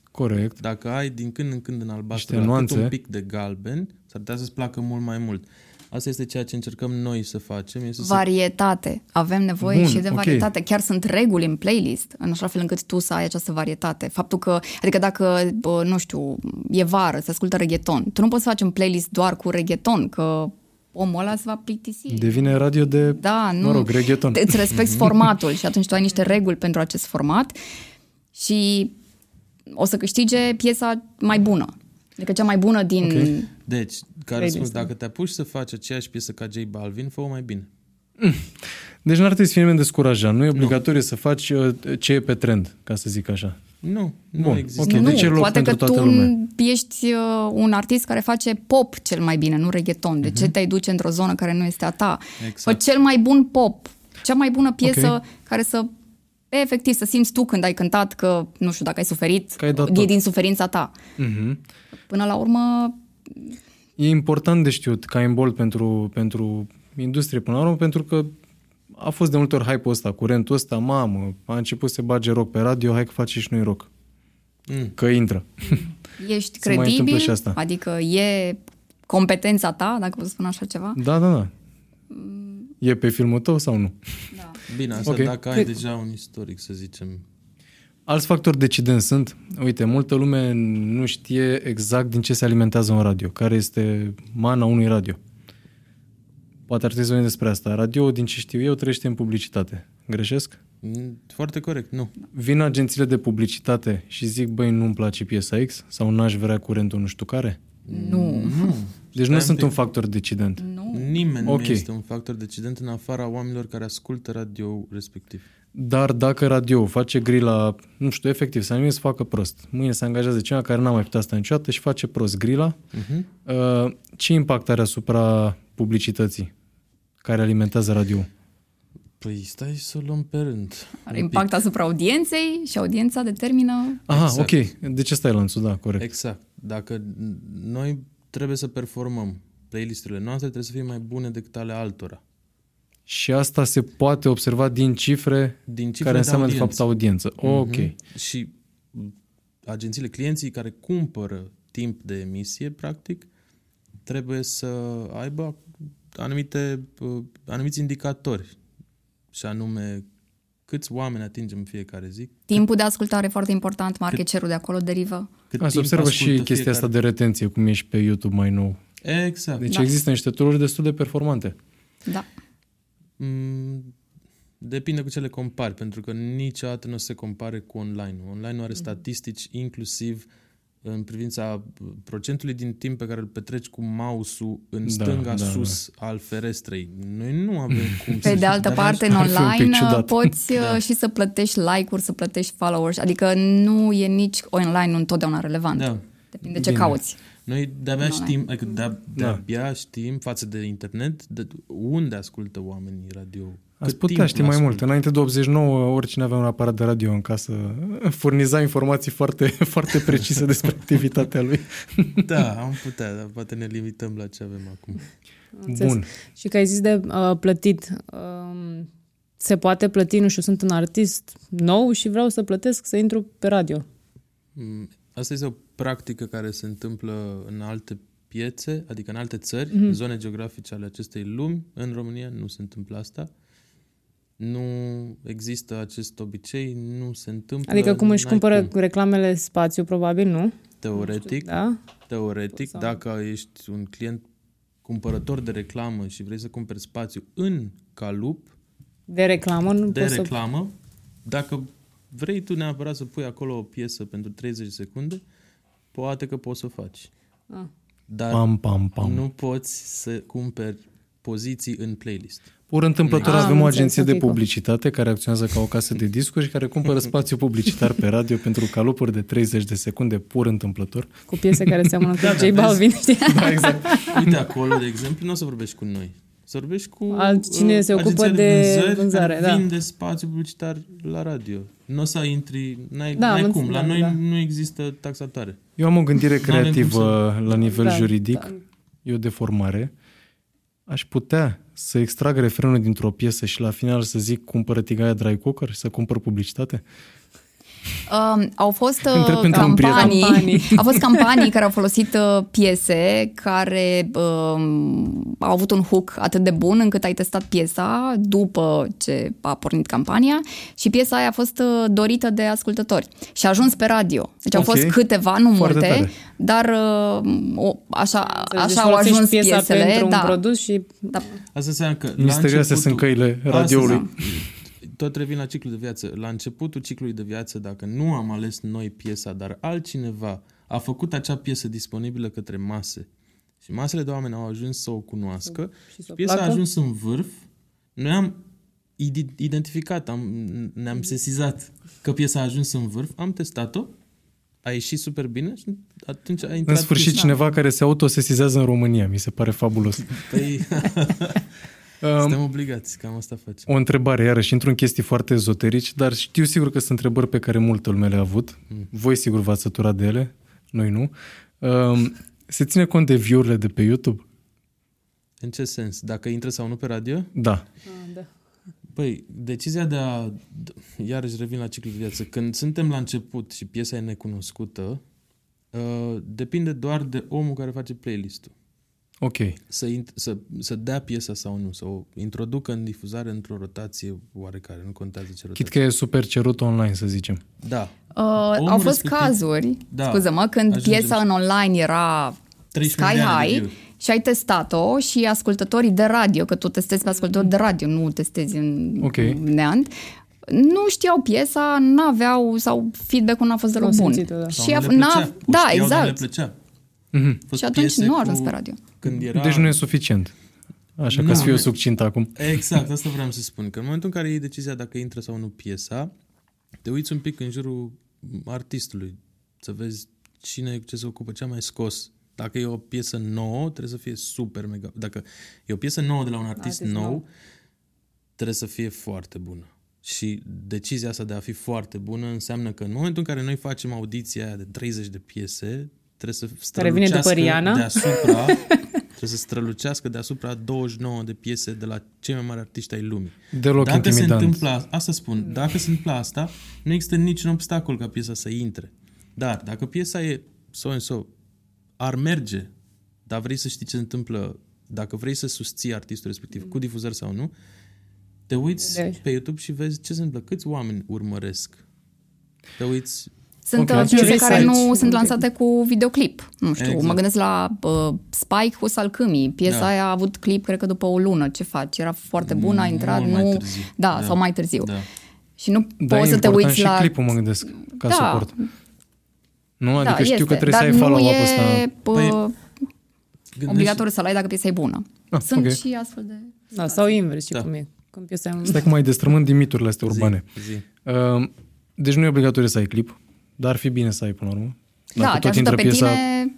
Corect. Dacă ai din când în când în albastru Niște nuanțe. un pic de galben, s-ar putea să-ți placă mult mai mult. Asta este ceea ce încercăm noi să facem. Varietate. Avem nevoie Bun, și de ok. varietate. Chiar sunt reguli în playlist, în așa fel încât tu să ai această varietate. Faptul că, adică dacă, nu știu, e vară, se ascultă reggaeton, tu nu poți să faci un playlist doar cu reggaeton, că omul ăla se va plictisi. Devine radio de, mă rog, reggaeton. Îți respecti formatul și atunci tu ai niște reguli pentru acest format și o să câștige piesa mai bună. Adică cea mai bună din... Ok. Deci, ca răspuns, dacă te apuci să faci aceeași piesă ca J Balvin, fă-o mai bine. Deci n-ar trebui să fie nimeni descurajat. Nu e obligatoriu să faci ce e pe trend, ca să zic așa. Nu Bun, există. ok. Deci e loc poate pentru că toată tu lumea. ești un artist care face pop cel mai bine, nu reggaeton. De ce te-ai duce într-o zonă care nu este a ta? Exact. Fă cel mai bun pop, cea mai bună piesă Ok. care să, efectiv, să simți tu când ai cântat că, nu știu, dacă ai suferit, Că ai dat e tot. din suferința ta. Până la urmă, E important de știut ca imbold pentru industrie până la urmă, pentru că a fost de multe ori hype-ul ăsta, curentul ăsta, mamă, a început să se bage rock pe radio, hai că face și noi rock. Că intră. ești Se mai întâmplă credibil, și asta. adică e competența ta, dacă pot spun așa ceva. Da. E pe filmul tău sau nu? Bine, asta Ok. dacă ai deja un istoric, să zicem. Alți factori decidenți sunt, uite, multă lume nu știe exact din ce se alimentează un radio, care este mana unui radio. Poate ar trebui să vorbim despre asta. Radio, din ce știu eu, trăiește în publicitate. Greșesc? Foarte corect, nu. Vin agențiile de publicitate și zic, băi, nu-mi place piesa X sau n-aș vrea curentul nu știu care? Nu. Deci nu sunt un factor decident. Nimeni Ok. nu este un factor decident în afara oamenilor care ascultă radio respectiv. Dar dacă radio face grila, nu știu, efectiv, să nimeni să facă prost. Mâine se angajează cineva care n-a mai făcut asta niciodată și face prost grila, ce impact are asupra publicității care alimentează radio? Păi stai să o luăm pe rând. Are impact asupra audienței și audiența determină... Aha, Exact. ok. De ce stai lanțul? Da, corect. Exact. Dacă noi trebuie să performăm, playlisturile noastre trebuie să fie mai bune decât ale altora. Și asta se poate observa din cifre, care înseamnă de fapt audiență. Ok. Și agențiile, clienții care cumpără timp de emisie, practic, trebuie să aibă anumiți indicatori. Și anume, câți oameni atingem în fiecare zi. Timpul de ascultare e foarte important, market share-ul de acolo derivă. Cât Se timp observă și ascultă chestia asta fiecare. de retenție, cum e și pe YouTube mai nou. Exact. Deci Da. există niște tooluri destul de performante. Da. Depinde cu ce le compari, pentru că niciodată nu se compare cu online. Online nu are statistici inclusiv în privința procentului din timp pe care îl petreci cu mouse-ul în stânga sus al ferestrei. Noi nu avem cum Pe de altă parte, în ar fi un pic online ciudat. poți și să plătești like-uri, să plătești followers. Adică nu e nici online nu întotdeauna relevant. Da. Depinde ce Bine. cauți. Noi de-abia știm, adică de-abia știm față de internet de unde ascultă oamenii radio. Ați putea ști mai mult. Înainte de 89, oricine avea un aparat de radio în casă furniza informații foarte, foarte precise despre activitatea lui. Da, am putea, dar poate ne limităm la ce avem acum. Bun. Și că ai zis de plătit. Se poate plăti, nu știu, sunt un artist nou și vreau să plătesc să intru pe radio. Asta este o practică care se întâmplă în alte piețe, adică în alte țări, zone geografice ale acestei lumi. În România nu se întâmplă asta. Nu există acest obicei, nu se întâmplă. Adică cum își n-ai cumpără cum. reclamele spațiu, probabil, nu? Teoretic, Da? teoretic, dacă ești un client cumpărător de reclamă și vrei să cumperi spațiu în calup De reclamă, nu de poți să... reclamă, dacă vrei tu neapărat să pui acolo o piesă pentru 30 de secunde, poate că poți să o faci. Dar Pam. nu poți să cumperi poziții în playlist. Pur întâmplător avem am o înțeles, agenție de ok, publicitate care acționează ca o casă de discuri și care cumpără spațiu publicitar pe radio pentru calupuri de 30 de secunde, pur întâmplător. Cu piese care seamănă cu J vezi? Balvin, știi? Da, exact. Uite acolo, de exemplu, nu o să vorbești cu noi. Să vorbești cu Altcine se ocupă agenția de vânzare, care da. vinde spațiu publicitar la radio. Nu o să intri, n-ai am cum. La înțeles, noi da. nu există taxatoare. Eu am o gândire N-avem cum creativă la nivel Da, juridic, da. e o deformare. Aș putea să extrag refrenul dintr-o piesă și la final să zic cumpără tigaia dry cooker și să cumpăr publicitate? Au fost Campanii. au fost campanii care au folosit piese care au avut un hook atât de bun încât ai testat piesa după ce a pornit campania și piesa aia a fost dorită de ascultători și a ajuns pe radio. Deci au fost câteva, nu Foarte multe, tare. dar așa au folosești ajuns piesa piesele. pentru un produs și... Da. Asta înseamnă că Misterioase sunt căile radioului. Tot revin la ciclul de viață. La începutul ciclului de viață, dacă nu am ales noi piesa, dar altcineva a făcut acea piesă disponibilă către mase și masele de oameni au ajuns să o cunoască și piesa a ajuns în vârf, noi am identificat, ne-am sesizat că piesa a ajuns în vârf, am testat-o, a ieșit super bine și atunci a intrat... În sfârșit cineva care se autosesizează în România, mi se pare fabulos. Păi... Suntem obligați, cam asta facem. O întrebare, iarăși, intru în chestii foarte ezoterici, dar știu sigur că sunt întrebări pe care multă lume le-a avut. Voi sigur v-ați săturat de ele, noi nu. Se ține cont de view-urile de pe YouTube? În ce sens? Dacă intră sau nu pe radio? Da. Da. Păi, decizia de a... Iarăși revin la ciclul de viață. Când suntem la început și piesa e necunoscută, depinde doar de omul care face playlist-ul. Ok. Să dea piesa sau nu, să o introducă în difuzare într-o rotație oarecare, nu contează ce rotație. Chit că e super cerut online, să zicem. Da. Au fost cazuri, scuză-mă, când piesa în online era sky high și ai testat-o și ascultătorii de radio, că tu testezi pe ascultători de radio, nu testezi în neant, nu știau piesa, n-aveau, sau feedback-ul n-a fost deloc bun. Și da, exact. Le plăcea. Și atunci nu a ajuns pe radio. Deci nu e suficient. Așa, ca să fiu succint acum. Exact, asta vreau să spun. Că în momentul în care iei decizia dacă intră sau nu piesa, te uiți un pic în jurul artistului, să vezi cine ce se ocupă, ce a mai scos. Dacă e o piesă nouă, trebuie să fie super mega. Dacă e o piesă nouă de la un artist nou, trebuie să fie foarte bună. Și decizia asta de a fi foarte bună înseamnă că în momentul în care noi facem audiția aia de 30 de piese, trebuie să strălucească deasupra, trebuie să strălucească deasupra 29 de piese de la cei mai mari artiști ai lumii. Deloc dacă intimidant. se întâmplă, asta spun, dacă se întâmplă asta, nu există niciun obstacol ca piesa să intre. Dar dacă piesa e so-and-so, ar merge, dar vrei să știi ce se întâmplă, dacă vrei să susții artistul respectiv cu difuzări sau nu, te uiți pe YouTube și vezi ce se întâmplă, câți oameni urmăresc. Te uiți... Sunt piese care nu sunt lansate cu videoclip. Nu știu, exact. Mă gândesc la Spike cu Salcâmii. Piesa aia a avut clip, cred că după o lună. Ce faci? Era foarte bună, a intrat, nu... Da, sau mai târziu. Da. Și nu poți să te uiți la... și clipul, mă gândesc, ca suport. Nu? Adică știu că trebuie să ai follow-up-ul ăsta. Obligatoriu să-l ai dacă piesa e bună. Sunt și astfel de... Da, sau invers, cum e. Stai cum ai destrămând din miturile astea urbane. Deci nu e obligatoriu să ai clip, dar ar fi bine să ai până la urmă. Dacă tot intră piesa...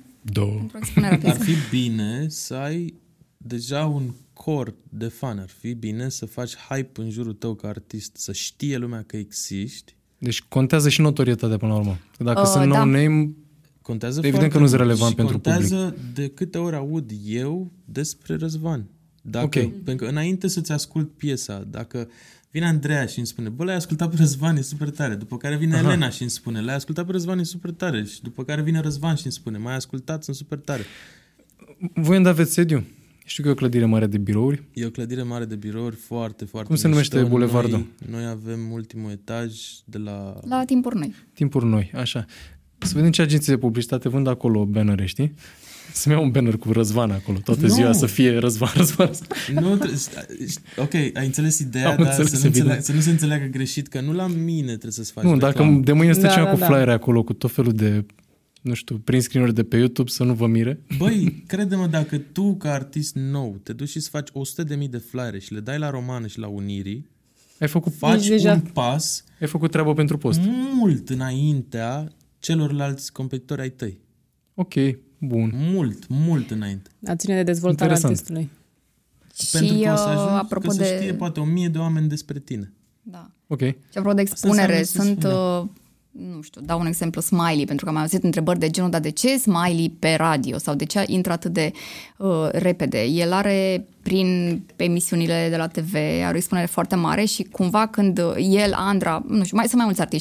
Ar fi bine să ai deja un core de fan. Ar fi bine să faci hype în jurul tău ca artist, să știe lumea că existi. Deci contează și notorietatea până la urmă. Dacă sunt no-name, contează evident că nu sunt relevant pentru public. Contează de câte ori aud eu despre Răzvan. Pentru că înainte să-ți ascult piesa, dacă vine Andreea și îmi spune, bă, l-ai ascultat pe Răzvan, e super tare. După care vine Elena și îmi spune, l-ai ascultat pe Răzvan, e super tare. Și după care vine Răzvan și îmi spune, m-ai ascultat, sunt super tare. Voi unde aveți sediu? Știu că e o clădire mare de birouri. E o clădire mare de birouri foarte, foarte Cum se numește bulevardul? Noi avem ultimul etaj de la... La Timpuri Noi. Timpuri Noi, așa. Să vedem ce agenții de publicitate vând acolo bannere, știi? Să-mi iau un banner cu Răzvan acolo, toată ziua să fie Răzvan. Nu, ok, ai înțeles ideea, dar să nu se înțeleagă greșit, că nu la mine trebuie să-ți faci reclamă. Dacă de mâine stă cineva cu flyere acolo, cu tot felul de, nu știu, print screen-uri de pe YouTube, să nu vă mire. Băi, crede-mă, dacă tu, ca artist nou, te duci și îți faci 100.000 de flyere și le dai la Romană și la Unirii, faci un pas... Ai făcut treabă pentru post. Mult înaintea celorlalți competitori ai tăi. Ok, bun. Mult înainte. A ține de dezvoltarea artistului. Pentru că o să ajungi să știe poate 1000 de oameni despre tine. Da. Ok. Și apropo de expunere, sunt... nu știu, dau un exemplu, Smiley, pentru că am auzit întrebări de genul, dar de ce Smiley pe radio sau de ce intră atât de repede? El are, prin emisiunile de la TV, are o expunere foarte mare și cumva când el, Andra, nu știu, sunt mai mulți artiști,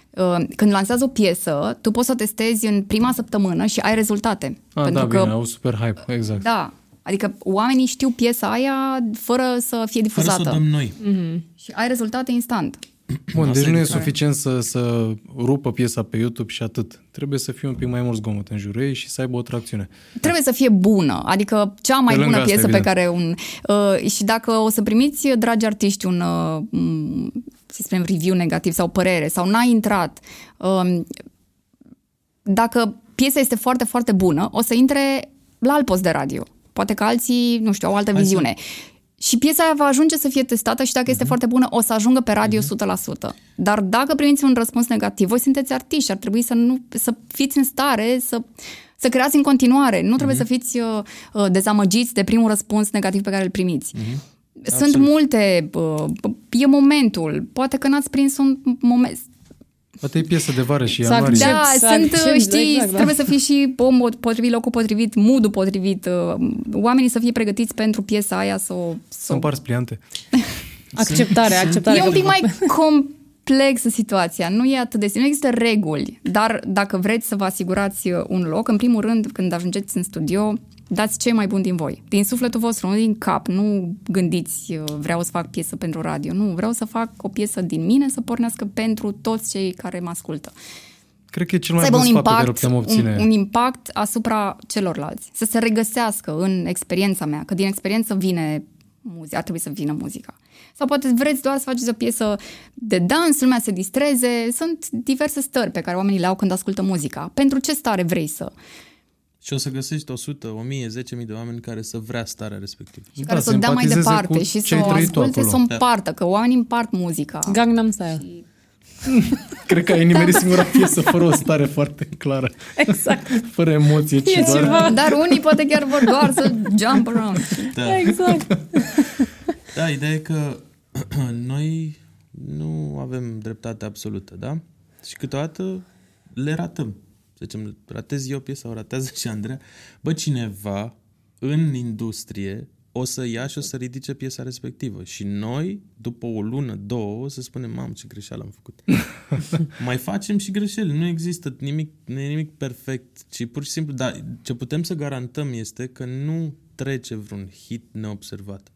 când lansează o piesă, tu poți să o testezi în prima săptămână și ai rezultate. Pentru că bine, au super hype, exact. Da, adică oamenii știu piesa aia fără să fie difuzată. Fără să o dăm noi. Și ai rezultate instant. Bun, deci nu e suficient să rupă piesa pe YouTube și atât. Trebuie să fie un pic mai mult zgomot în jurul ei și să aibă o tracțiune. Trebuie să fie bună, adică cea mai bună piesă pe care și dacă o să primiți, dragi artiști, un să spunem, review negativ sau părere sau n-a intrat, dacă piesa este foarte, foarte bună, o să intre la alt post de radio. Poate că alții, nu știu, au o altă viziune. Și piesa aia va ajunge să fie testată și dacă este foarte bună, o să ajungă pe radio 100%. Dar dacă primiți un răspuns negativ, voi sunteți artiști, ar trebui să fiți în stare să creați în continuare. Nu trebuie să fiți dezamăgiți de primul răspuns negativ pe care îl primiți. Sunt multe, e momentul, poate că n-ați prins un moment. Poate e piesă de vară și ianuarie. Trebuie să fii și omul potrivit, locul potrivit, mood-ul potrivit, oamenii să fie pregătiți pentru piesa aia să împarți pliante. Acceptare. E un pic mai complexă situația, nu e atât de simplu, nu există reguli, dar dacă vreți să vă asigurați un loc, în primul rând, când ajungeți în studio, dați cei mai buni din voi, din sufletul vostru, nu din cap, nu gândiți vreau să fac piesă pentru radio, nu, vreau să fac o piesă din mine să pornească pentru toți cei care mă ascultă. Cred că e cel mai bun sfat pe care o putem obține. Un impact asupra celorlalți, să se regăsească în experiența mea, că din experiență vine muzica, ar trebui să vină muzica. Sau poate vreți doar să faceți o piesă de dans, lumea se distreze, sunt diverse stări pe care oamenii le au când ascultă muzica. Pentru ce stare vrei să... Și o să găsești 100, 1000, 10.000 de oameni care să vrea starea respectivă. Și care să o dea mai departe și să o asculte, să o împartă, că oamenii împart muzica. Gangnam Style. Cred că ai nimerit singura piesă fără o stare foarte clară. Exact. Fără emoție. Dar unii poate chiar vor doar să jump around. Da. Exact. Da, ideea e că noi nu avem dreptate absolută, da? Și câteodată le ratăm. Să zicem, ratez eu piesa, o ratează și Andreea. Bă, cineva în industrie o să ia și o să ridice piesa respectivă. Și noi, după o lună, două, o să spunem, mamă, ce greșeală am făcut. Mai facem și greșeli. Nu există nimic, nu e nimic perfect, ci pur și simplu, dar ce putem să garantăm este că nu trece vreun hit neobservat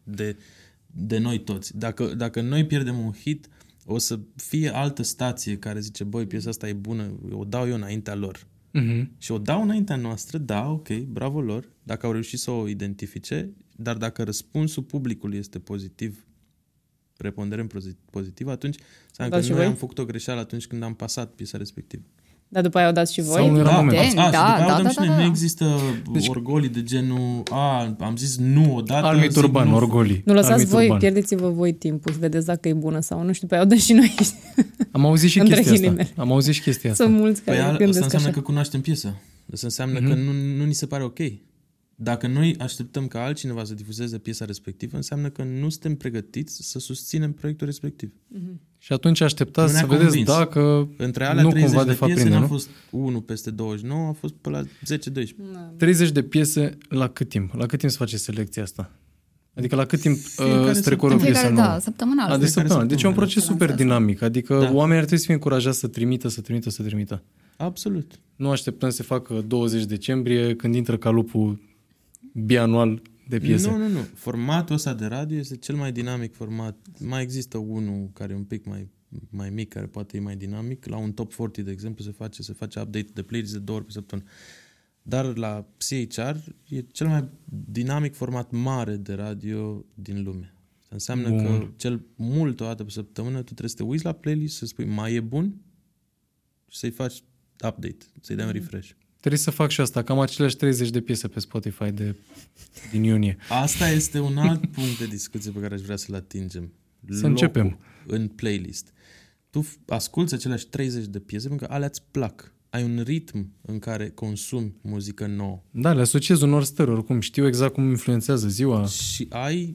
de noi toți. Dacă noi pierdem un hit, o să fie altă stație care zice, băi, piesa asta e bună, o dau eu înaintea lor. Și o dau înaintea noastră, da, ok, bravo lor, dacă au reușit să o identifice, dar dacă răspunsul publicului este pozitiv, preponderent pozitiv, atunci înseamnă că noi am făcut o greșeală atunci când am pasat piesa respectivă. Dar după aia o dați și voi? Sau Nu există orgolii de genul am zis nu odată. Armit urban, orgolii. Nu lăsați voi, pierdeți-vă voi timpul să vedeți dacă e bună sau nu, și după aia o dăm și noi. Am auzit și chestia asta. Sunt mulți care gândesc asta înseamnă că cunoaștem piesa. Asta înseamnă că nu ni se pare ok. Dacă noi așteptăm ca altcineva să difuzeze piesa respectivă, înseamnă că nu suntem pregătiți să susținem proiectul respectiv. Și atunci așteptați să vedeți dacă între alea nu 30 cumva de piese prinde, n-a fost 1 peste 29, a fost pe la 10-12. 30 de piese la cât timp? La cât timp se face selecția asta? Adică la cât timp strecori o piesă nouă? Da, săptămânal. Deci e un proces super dinamic. Adică oamenii ar trebui să fie încurajați să trimită. Absolut. Nu așteptăm să facă 20 decembrie când intră calupul bianual de piese. Nu. Formatul ăsta de radio este cel mai dinamic format. Mai există unul care e un pic mai mic, care poate e mai dinamic. La un Top 40, de exemplu, se face update de playlist de 2 ori pe săptămână. Dar la CHR e cel mai dinamic format mare de radio din lume. Asta înseamnă că cel mult o dată pe săptămână tu trebuie să te uiți la playlist, să spui mai e bun și să-i faci update, să-i dai un refresh. Trebuie să fac și asta, cam aceleași 30 de piese pe Spotify din iunie. Asta este un alt punct de discuție pe care aș vrea să-l atingem. Să începem. În playlist. Tu asculți aceleași 30 de piese pentru că alea îți plac. Ai un ritm în care consumi muzică nouă. Da, le asociez unor stări, oricum știu exact cum influențează ziua. Și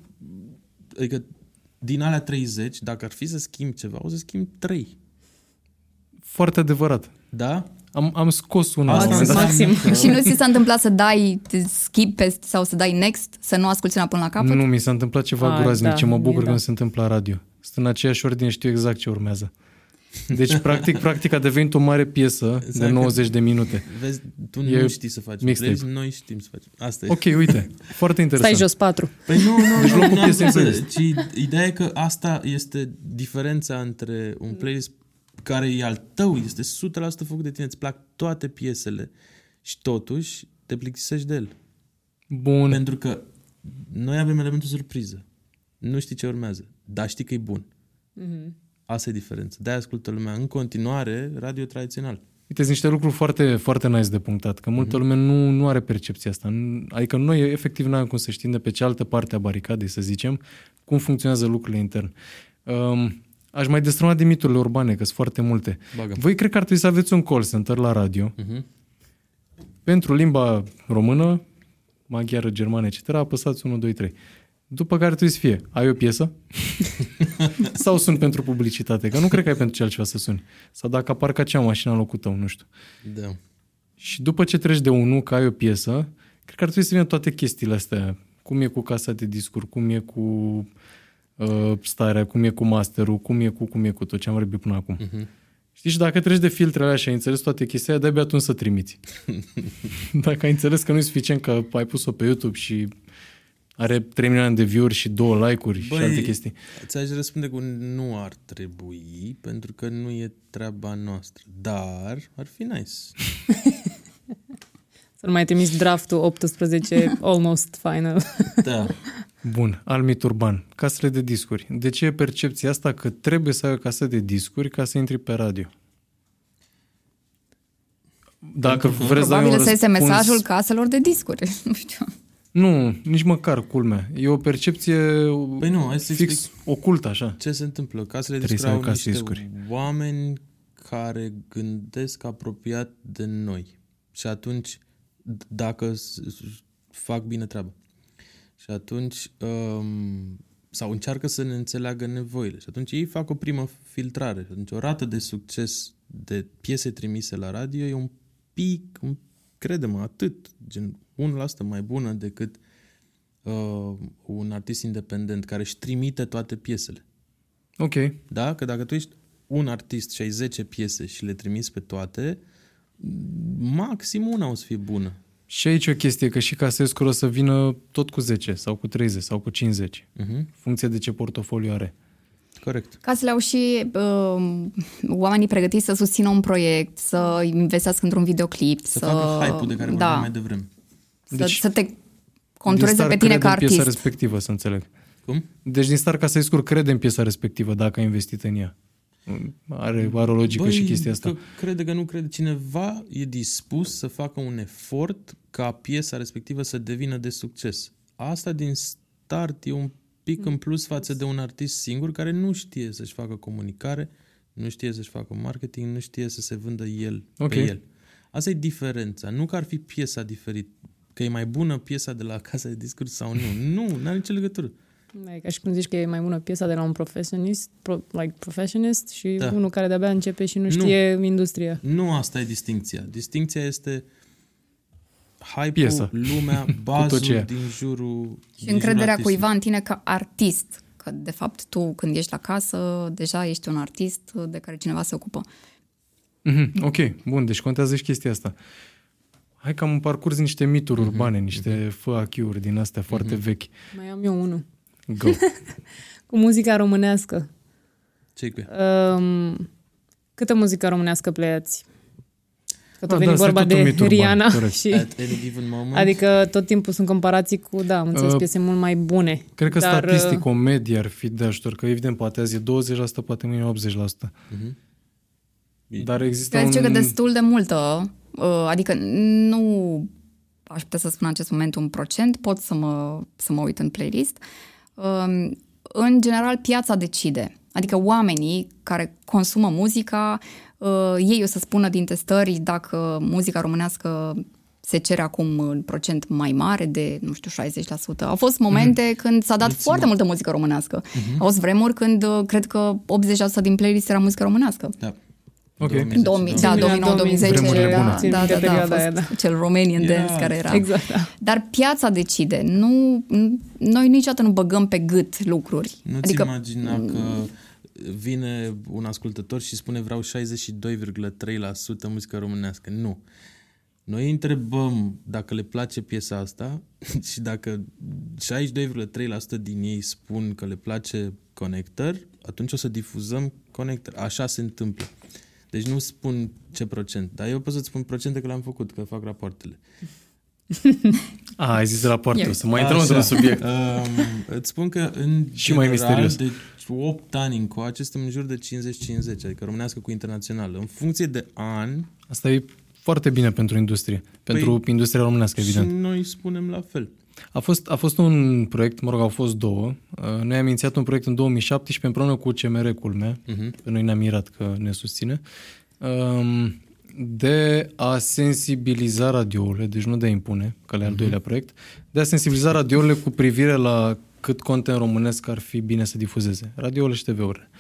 adică din alea 30, dacă ar fi să schimbi ceva, o să schimbi 3. Foarte adevărat. Da? Am scos una. Maxim. Și nu ți s-a întâmplat să dai skip sau să dai next, să nu asculti una până la capăt? Nu, mi s-a întâmplat ceva groaznic, ce mă bucur că nu se întâmplă la radio. Sunt în aceeași ordine, știu exact ce urmează. Deci, practic a devenit o mare piesă de 90 de minute. Vezi, tu nu știi să faci playlist, noi știm să facem. Asta e. Ok, uite, foarte interesant. Stai jos 4. Păi nu, Deci luăm o piesă în ci playlist. ideea e că asta este diferența între un playlist care e al tău, este 100% făcut de tine, îți plac toate piesele și totuși te plictisești de el. Bun. Pentru că noi avem elementul surpriză. Nu știi ce urmează, dar știi că e bun. Asta e diferența. De-aia ascultă lumea în continuare radio tradițional. Uite, sunt niște lucruri foarte, foarte nice de punctat, că multă lume nu are percepția asta. Adică noi efectiv n-am cum să știm de pe cealaltă parte a baricadei, să zicem, cum funcționează lucrurile intern. Aș mai destrăma de miturile urbane, că sunt foarte multe. Bagă. Voi cred că ar trebui să aveți un call center la radio pentru limba română, maghiară, germană, etc. Apăsați 1, 2, 3. După care trebuie să fie, ai o piesă? Sau sun pentru publicitate? Că nu cred că ai pentru ce altceva să suni. Sau dacă apar ca cea mașină în locul tău, nu știu. Da. Și după ce treci de unul, că ai o piesă, cred că ar trebui să vină toate chestiile astea. Cum e cu casa de discuri, cum e cu starea, cum e cu masterul, cum e cu tot ce am vorbit până acum. Știi, și dacă treci de filtrele alea și ai înțeles toate chestiile, de-abia atunci să trimiți. Dacă ai înțeles că nu e suficient că ai pus-o pe YouTube și are 3 milioane de view-uri și 2 like-uri și alte chestii. Ți-aș răspunde cu nu ar trebui, pentru că nu e treaba noastră. Dar ar fi nice. Să nu mai trimis draftul 18 almost final. Da. Bun, Almit Urban, casele de discuri. De ce e percepția asta că trebuie să ai o casă de discuri ca să intri pe radio? Dacă vreți să dai un Probabil ăsta este răspuns... mesajul caselor de discuri. Nu știu. Nu, nici măcar, culmea. E o percepție Păi nu, hai să fix explic ocultă, așa. ce se întâmplă. Casele de Trebuie discuri să ai au case niște discuri. oameni care gândesc apropiat de noi. Și atunci, dacă fac bine treaba. Și atunci, sau încearcă să ne înțeleagă nevoile. Și atunci ei fac o primă filtrare. Și atunci o rată de succes de piese trimise la radio e un pic, crede-mă, atât, gen 1% mai bună decât un artist independent care își trimite toate piesele. Ok. Da? Că dacă tu ești un artist și ai 10 piese și le trimiți pe toate, maxim una o să fie bună. Și aici o chestie, că și casescul o să vină tot cu 10 sau cu 30 sau cu 50, funcție de ce portofoliu are. Corect. Casele au și oamenii pregătiți să susțină un proiect, să investească într-un videoclip. Să facă hype-ul de care vorbeam mai devreme. Să te contureze pe tine ca artist. Din piesa respectivă, să înțeleg. Cum? Deci din start casescul crede în piesa respectivă dacă a investit în ea. Are o logică și chestia asta. Crede că nu crede. Cineva e dispus să facă un efort ca piesa respectivă să devină de succes. Asta din start e un pic în plus față de un artist singur care nu știe să-și facă comunicare, nu știe să-și facă marketing, nu știe să se vândă el pe el. Asta e diferența. Nu că ar fi piesa diferit, că e mai bună piesa de la casa de discuri sau nu. Nu, n-are nicio legătură. Ca și cum zici că e mai bună piesa de la un professionist și unul care de-abia începe și nu știe industria. Nu asta e distincția. Distincția este hype-ul, lumea, bazul din jurul și încrederea cuiva în tine ca artist. Că de fapt tu când ești la casă deja ești un artist de care cineva se ocupă. Ok, bun, deci contează și chestia asta. Hai că am parcurs niște mituri urbane, niște FAQ-uri din astea foarte vechi. Mai am eu unul. Go. Cu muzica românească. Ce-i cu ea? Câtă muzică românească pleiați? Că tot veni vorba de Rihanna. Și, at any given moment. adică tot timpul sunt comparații cu, am înțeles, piese mult mai bune. Cred că statistic o medie ar fi de ajutor, că evident poate azi e 20%, poate mâine 80%. Dar există zice că destul de multă, adică nu aș putea să spun în acest moment un procent, pot să mă uit în playlist. În general, piața decide. Adică oamenii care consumă muzica, ei o să spună din testări dacă muzica românească se cere acum în procent mai mare de, nu știu, 60%. Au fost momente când s-a dat foarte multă muzică românească. Au fost vremuri când cred că 80% din playlist era muzică românească. Da. Ok. 2009-2010 da, cel Romanian Dance care era. Exact, da. Dar piața decide. Noi niciodată nu băgăm pe gât lucruri. Nu-ți imagina că vine un ascultător și spune vreau 62,3% muzică românească. Nu. Noi întrebăm dacă le place piesa asta și dacă 62,3% din ei spun că le place Connector, atunci o să difuzăm Connector. Așa se întâmplă. Deci nu spun ce procent, dar eu pot să-ți spun procente că le-am făcut, că fac rapoartele. Ai zis rapoartul, să mai intrăm într-un subiect. Îți spun că în și general, mai misterios. De 8 ani încoace suntem în jur de 50-50, adică românească cu internațională. În funcție de an... Asta e foarte bine pentru industrie, pentru industria românească, evident. Și noi spunem la fel. A fost un proiect, mă rog, au fost două. Noi am inițiat un proiect în 2017 împreună cu CMR, culmea, pe noi ne-am mirat că ne susține, de a sensibiliza radiourile, deci nu de a impune, că le al doilea proiect, de a sensibiliza radiourile cu privire la cât content românesc ar fi bine să difuzeze. Radiourile și TV-urile.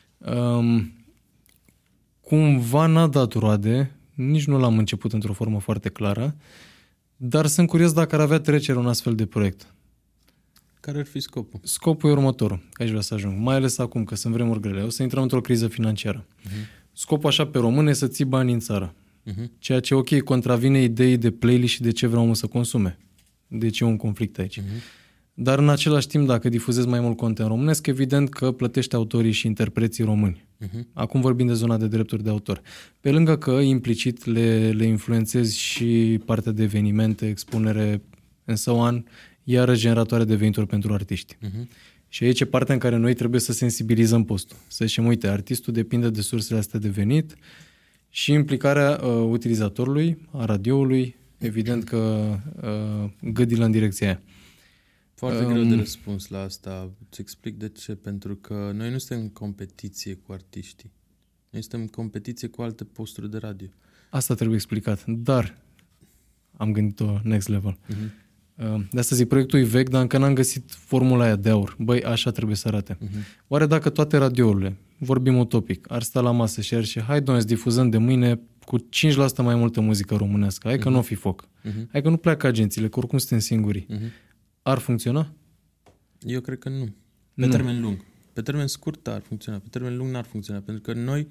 Cumva n-a dat roade, nici nu l-am început într-o formă foarte clară, dar sunt curios dacă ar avea trecere un astfel de proiect. Care ar fi scopul? Scopul e următorul, că aș vrea să ajung. Mai ales acum, că sunt vremuri grele. O să intrăm într-o criză financiară. Scopul așa pe român e să ții bani în țară. Ceea ce, ok, contravine ideii de playlist și de ce vreau omul să consume. Deci e un conflict aici. Dar în același timp, dacă difuzezi mai mult content românesc, evident că plătești autorii și interpreții români. Acum vorbim de zona de drepturi de autor. Pe lângă că implicit le influențezi și partea de evenimente, expunere, and so on, iarăși generatoare de venituri pentru artiști. Și aici e partea în care noi trebuie să sensibilizăm postul. Să zicem, uite, artistul depinde de sursele astea de venit și implicarea utilizatorului, a radioului, evident că gâdilă în direcția aia. Foarte greu de răspuns la asta. Îți explic de ce. Pentru că noi nu suntem în competiție cu artiștii. Noi suntem în competiție cu alte posturi de radio. Asta trebuie explicat. Dar am gândit-o next level. De asta zic, proiectul e vechi, dar încă n-am găsit formula aia de aur. Băi, așa trebuie să arate. Oare dacă toate radiourile, vorbim utopic, ar sta la masă și ar zice, hai doamne, să difuzăm de mâine cu 5% mai multă muzică românească. Hai că nu o fi foc. Hai că nu pleacă agențiile, că oricum suntem singurii. Ar funcționa? Eu cred că nu. Pe termen lung. Pe termen scurt ar funcționa. Pe termen lung n-ar funcționa. Pentru că noi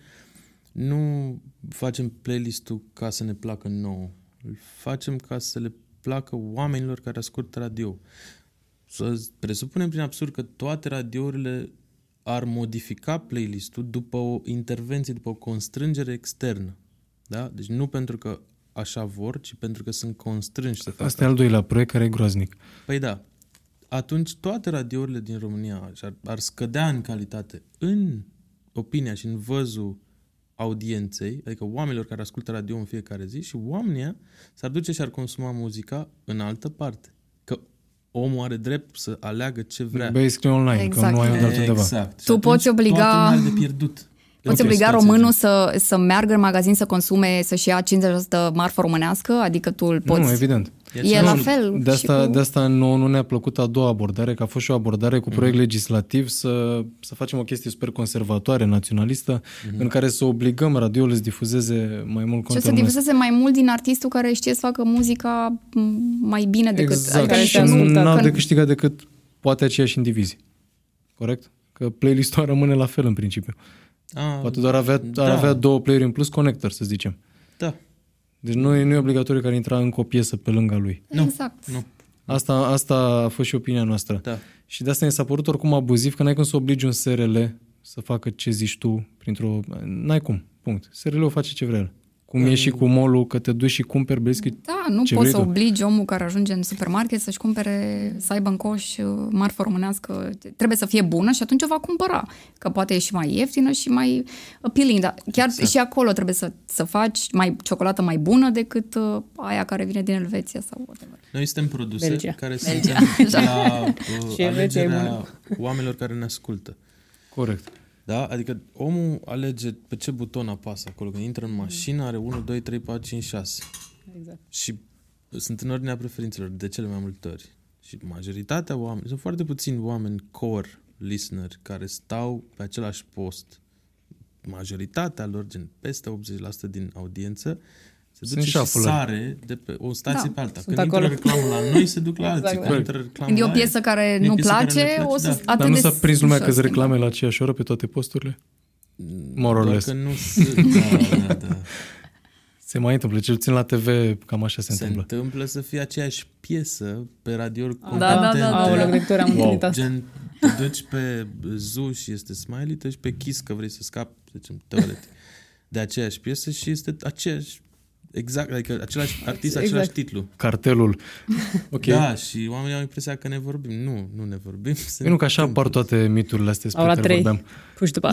nu facem playlist-ul ca să ne placă nouă. Îl facem ca să le placă oamenilor care ascultă radio. Să presupunem prin absurd că toate radiourile ar modifica playlist-ul după o intervenție, după o constrângere externă. Da? Deci nu pentru că așa vor, ci pentru că sunt constrânși să facă. Asta e al doilea proiect care e groaznic. Păi da. Atunci toate radiourile din România ar scădea în calitate în opinia și în văzul audienței, adică oamenilor care ascultă radio în fiecare zi, și oamenii s-ar duce și ar consuma muzica în altă parte. Că omul are drept să aleagă ce vrea. Basically online, exact. Că nu ai dat undeva. Exact. Tu poți obliga... Toată lumea de pierdut. Poți obliga românul să meargă în magazin să consume, să-și ia 50% marfă românească? Adică tu îl poți... Nu, evident. E la fel. De asta nu ne-a plăcut a doua abordare, că a fost și o abordare cu proiect legislativ să facem o chestie super conservatoare, naționalistă, în care să obligăm radioul să difuzeze mai mult content. Și să difuzeze mai mult din artistul care știe să facă muzica mai bine decât... Exact. Și nu au de câștigat decât poate aceiași indivizi. Corect? Că playlist-ul rămâne la fel în principiu. Poate doar avea două playeri în plus connector, să zicem. Da. Deci nu e obligatoriu care intra încă o piesă pe lângă lui. Exact. Nu. Asta a fost și opinia noastră. Da. Și de asta mi s-a părut oricum abuziv, că n-ai cum să obligi un SRL să facă ce zici tu printr-o... N-ai cum. Punct. SRL-ul face ce vrea. Cum e și cu mall-ul, că te duci și cumperi biscuit. Da, nu poți să obligi omul care ajunge în supermarket să-și cumpere, să aibă în coș marfă românească. Trebuie să fie bună și atunci o va cumpăra. Că poate e și mai ieftină și mai appealing. Dar chiar și acolo trebuie să faci ciocolată mai bună decât aia care vine din Elveția sau whatever. Noi suntem produse care suntem la alegerea oamenilor care ne ascultă. Corect. Da? Adică omul alege pe ce buton apasă acolo. Când intră în mașină, are 1, 2, 3, 4, 5, 6. Exact. Și sunt în ordinea preferințelor de cele mai multe ori. Și majoritatea oamenilor, sunt foarte puțini oameni core listener care stau pe același post. Majoritatea lor, gen peste 80% din audiență, Se duce și sare de pe o stație pe alta. Sunt Când acolo. intră reclamă la noi, se duc la alții. Exact. Când intră reclamă Când e o la piesă aia, care e nu piesă care place, nu o să da. atât Dar nu de s-a prins lumea ușor că sunt schimbă. reclame la aceeași oră pe toate posturile? More or Doar less. că nu da. Se mai întâmplă, cel puțin la TV cam așa se Se întâmplă. întâmplă să fie aceeași piesă pe radiouri Da, competente. da. Aoleu, de câte ori am întâlnit asta. Gen, te duci pe Zoo și este Smiley, te duci pe Kiss că vrei să scapi, să zicem, teoretic, de aceeași piesă și este aceeași, exact, adică același artist, același titlu. Cartelul. Ok. Da, și oamenii au impresia că ne vorbim. Nu ne vorbim. Nu că așa apar toate miturile astea Au despre la care 3. vorbeam. Puși după...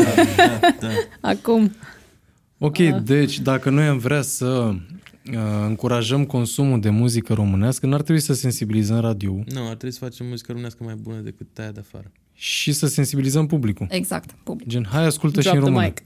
Da. Acum. Ok, deci dacă noi am vrea să încurajăm consumul de muzică românească, n-ar trebui să sensibilizăm radio Nu, ar trebui să facem muzică românească mai bună decât aia de afară. și să sensibilizăm publicul. Exact, public. Gen, hai ascultă și Drop în the română. mic.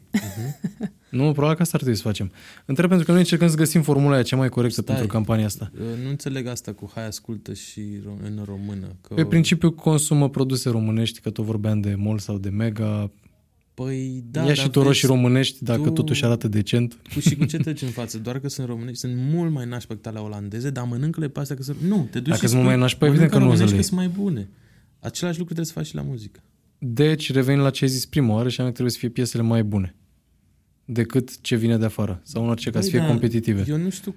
Nu, probabil că asta ar trebui să facem. Întreb pentru că noi încercăm să găsim formula aia cea mai corectă Stai. pentru campania asta. Nu înțeleg asta cu hai ascultă și în română. Că... Pe principiu consumă produse românești, că tot vorbeam de MOL sau de Mega. Păi da, Ia dar și tu roșii vezi, românești, dacă tu- totuși arată decent. Și cu ce treci în față? Doar că sunt românești, sunt mult mai nași pe la olandeze, dar mănâncă-le pe astea că sunt... Nu, te duci Dacă și sunt mai nași, păi evident că mănâncă nu o să le românești iei. că sunt mai bune. Același lucru trebuie să faci și la muzică. Deci, reveni la ce ai zis prima oară și anume trebuie să fie piesele mai bune decât ce vine de afară. Sau în orice caz, să fie da, competitive. Eu nu știu...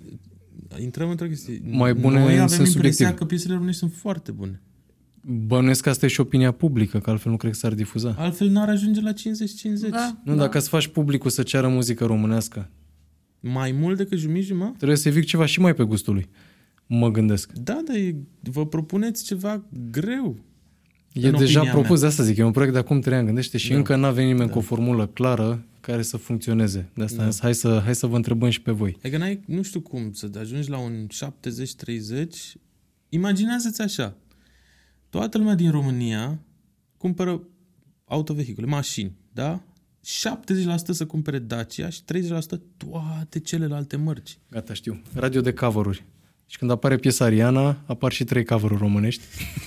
Intrăm într-o chestie. Mai bune Noi în avem sens impresia subiectiv. că piesele românești sunt foarte bune. Bănuiesc că asta e și opinia publică, că altfel nu cred că s-ar difuza. Altfel n-ar ajunge la 50-50. Da. Nu, dacă să faci publicul să ceară muzică românească, Mai mult decât jumătate? trebuie să-i ceva și mai pe gustul lui. Mă gândesc. Da, dar vă propuneți ceva greu. E În deja opinia propus, mea. de asta zic, e un proiect de acum 3 ani, gândește, și Da. încă n-a venit nimeni cu o formulă clară care să funcționeze. De asta am zis, hai să vă întrebăm și pe voi. Adică nu știu cum să ajungi la un 70-30. Imaginează-ți așa. Toată lumea din România cumpără autovehicule, mașini, da? 70% să cumpere Dacia și 30% toate celelalte mărci. Gata, știu. Radio de cover-uri. Și când apare piesa Ariana, apar și 3 cover-uri românești.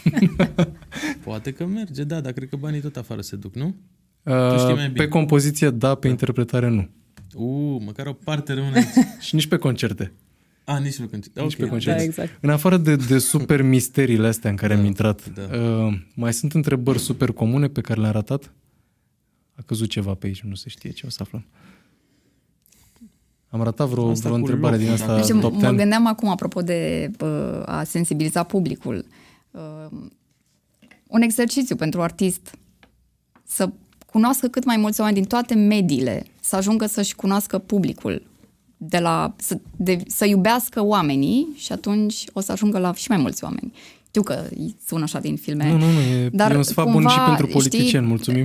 Poate că merge, da, dar cred că banii tot afară se duc, nu? știi mai bine. Pe compoziție, da, pe interpretare, nu. Măcar o parte rămâne aici. Și nici pe concerte. Nici pe concert. Nici pe Ok, concerte. Da, exact. În afară de super misteriile astea în care am intrat, da. mai sunt întrebări super comune pe care le-am ratat? A căzut ceva pe aici, nu se știe ce o să aflăm. Am ratat vreo Asta cu întrebare locul, din asta dacă- Deci, top mă 10. gândeam acum, apropo de a sensibiliza publicul, un exercițiu pentru artist să cunoască cât mai mulți oameni din toate mediile, să ajungă să-și cunoască publicul, să iubească oamenii și atunci o să ajungă la și mai mulți oameni. Știu că îi sună așa din filme. Nu, e un sfat bun și pentru politicieni, mulțumim.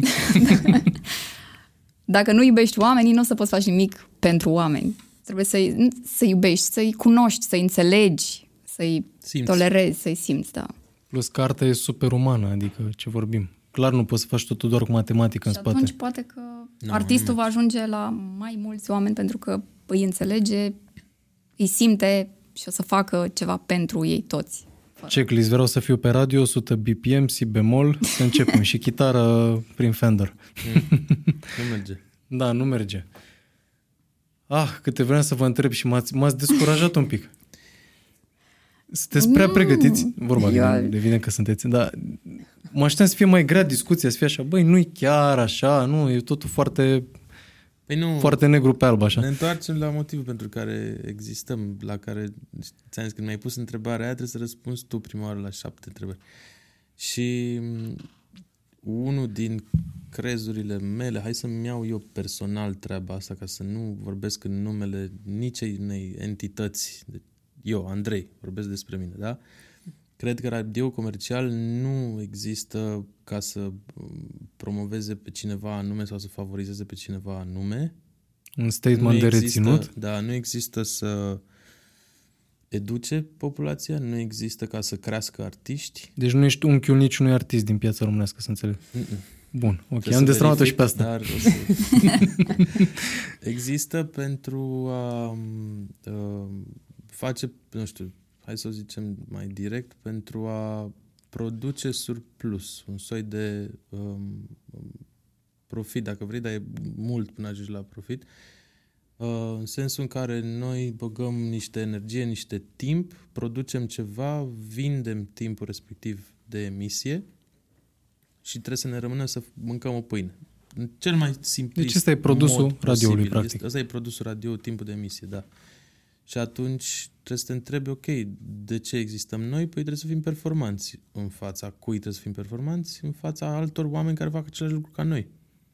Dacă nu iubești oamenii, nu o să poți face nimic pentru oameni. Trebuie să iubești, să-i cunoști, să-i înțelegi, să-i Simți. tolerezi, să-i simți, da. Plus că arta e superumană, adică ce vorbim. Clar nu poți să faci totul doar cu matematică în Și spate. atunci poate că artistul va ajunge la mai mulți oameni pentru că îi înțelege, îi simte și o să facă ceva pentru ei toți. Checklist, vreau să fiu pe radio, 100 BPM, si bemol, să începem. Și chitară prin Fender. Nu merge. Da, nu merge. Câte vreau să vă întreb și m-ați descurajat un pic. Sunteți prea pregătiți? Vorba că evident că sunteți, dar mă așteptam să fie mai grea discuția, să fie așa, băi, nu-i chiar așa, nu, e totul foarte, Păi nu, foarte negru pe alb, așa. ne întoarcem la motivul pentru care existăm, la care, ți-am zis, când mi-ai pus întrebarea aia, trebuie să răspunzi tu prima oară la 7 întrebări. Și unul din crezurile mele, hai să-mi iau eu personal treaba asta, ca să nu vorbesc în numele nicei unei entități. Eu, Andrei, vorbesc despre mine, da? Cred că radio comercial nu există ca să promoveze pe cineva anume sau să favorizeze pe cineva anume. Un statement de reținut. Da, nu există să educe populația, nu există ca să crească artiști. Deci nu ești unchiul niciunui artist din piața românească, să înțeleg. Bun, ok, Trebuie am să destramat-o verific, și pe asta. Dar există pentru a face, nu știu, hai să o zicem mai direct, pentru a produce surplus, un soi de profit, dacă vrei, dar e mult până ajungi la profit, În sensul în care noi băgăm niște energie, niște timp, producem ceva, vindem timpul respectiv de emisie și trebuie să ne rămână să mâncăm o pâine. În cel mai simplu. Deci ăsta e produsul radioului, practic. Ăsta e produsul radio, timpul de emisie, da. Și atunci trebuie să te întrebi, ok, de ce existăm noi? Păi trebuie să fim performanți. În fața cui trebuie să fim performanți? În fața altor oameni care fac același lucru ca noi.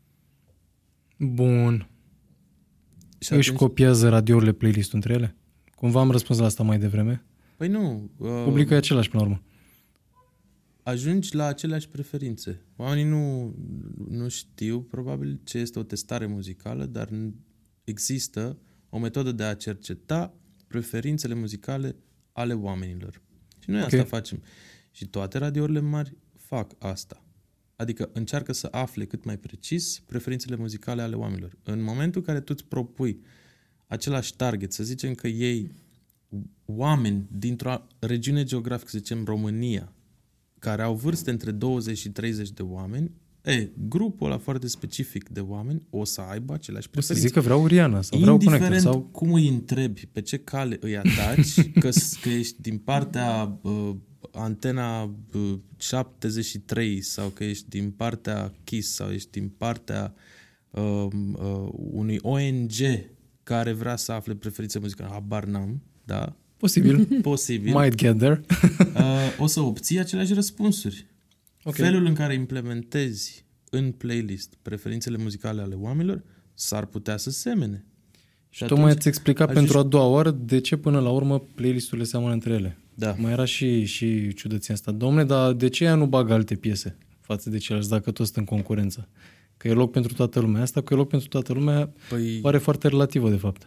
Bun. Și Își copiază radiourile playlist-ul între ele? Cumva am răspuns la asta mai devreme. Păi nu. Publicul e același până la urmă. Ajungi la aceleași preferințe. Oamenii nu știu probabil ce este o testare muzicală, dar există o metodă de a cerceta preferințele muzicale ale oamenilor. Și noi asta facem. Și toate radiourile mari fac asta. Adică încearcă să afle cât mai precis preferințele muzicale ale oamenilor. În momentul în care tu îți propui același target, să zicem că iei oameni dintr-o regiune geografică, să zicem România, care au vârste între 20 și 30 de oameni, grupul ăla foarte specific de oameni o să aibă aceleași preferințe. O să zic că vreau Rihanna sau vreau Connector. Indiferent cum îi întrebi, pe ce cale îi ataci, că ești din partea Antena 73 sau că ești din partea KISS sau ești din partea unui ONG care vrea să afle preferințe muzicale, habar n-am, da? Posibil. Might get there. O să obții aceleași răspunsuri. Okay. Felul în care implementezi în playlist preferințele muzicale ale oamenilor s-ar putea să semene. Și tocmai ați explicat pentru a doua oară de ce până la urmă playlisturile seamănă între ele. Da. Mai era și ciudăția asta. Dom'le, dar de ce ea nu bagă alte piese față de ceilalți dacă toți sunt în concurență? Că e loc pentru toată lumea. Asta că e loc pentru toată lumea pare foarte relativă, de fapt.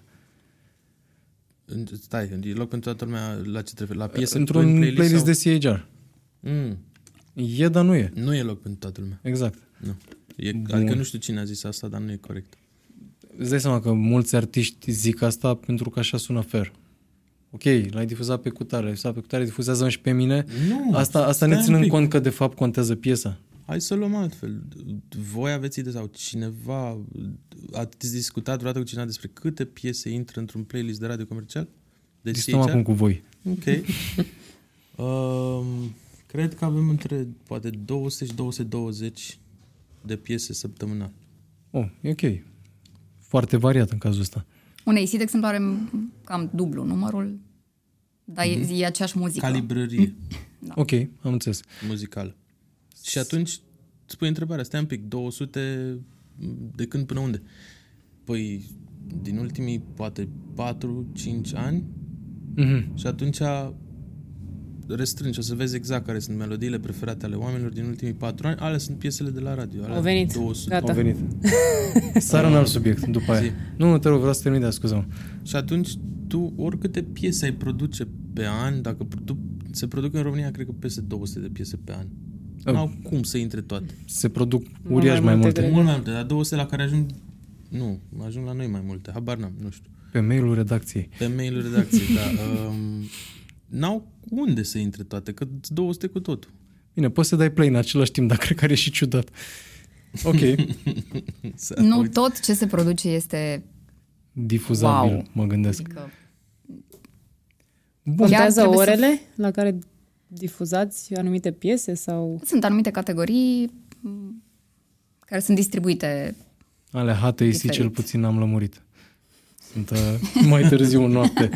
Stai, e loc pentru toată lumea la ce trebuie? La piese? Într-un playlist sau? De CHR. E, dar nu e. Nu e loc pentru toată lumea. Exact. Nu. Adică nu știu cine a zis asta, dar nu e corect. Îți dai seama că mulți artiști zic asta pentru că așa sună fair. Ok, l-ai difuzat pe cutare, difuzează-mă și pe mine. Nu, asta ne ținând cont că de fapt contează piesa. Hai să luăm altfel. Voi aveți idee sau cineva ați discutat vreodată cu cineva despre câte piese intră într-un playlist de radio comercial? Discutăm acum cu voi. Ok. Cred că avem între poate 200 și 220 de piese săptămânal. E ok. Foarte variat în cazul ăsta. Un AC, de exemplu, are cam dublu numărul, dar e aceeași muzică. Ca librărie. Da. Ok, am înțeles. Muzicală. Și atunci îți pui întrebarea, stai un pic, 200 de când până unde? Păi din ultimii poate 4-5 ani și atunci restrângi, o să vezi exact care sunt melodiile preferate ale oamenilor din ultimii 4 ani, alea sunt piesele de la radio. Au venit, 200. Gata. Au venit. Sară în alt subiect după aia. Nu, te rog, vreau să termin, scuză-mă. Și atunci tu, oricâte piese ai produce pe an, dacă se produc în România, cred că peste 200 de piese pe an. N-au cum să intre toate. Se produc uriaș mai multe. Mult mai multe, dar 200 la care ajung la noi mai multe. Habar n-am, nu știu. Pe mail-ul redacției. Pe mail-ul redacției, da. N-au unde să intre toate, că 200 cu totul. Bine, poți să dai play în același timp, dar cred că are și ciudat. Ok. Nu tot ce se produce este difuzabil, mă gândesc. Adică... Contează orele la care difuzați anumite piese sau... Sunt anumite categorii care sunt distribuite. Alea HTIC cel puțin am lămurit. Sunt mai târziu în noapte.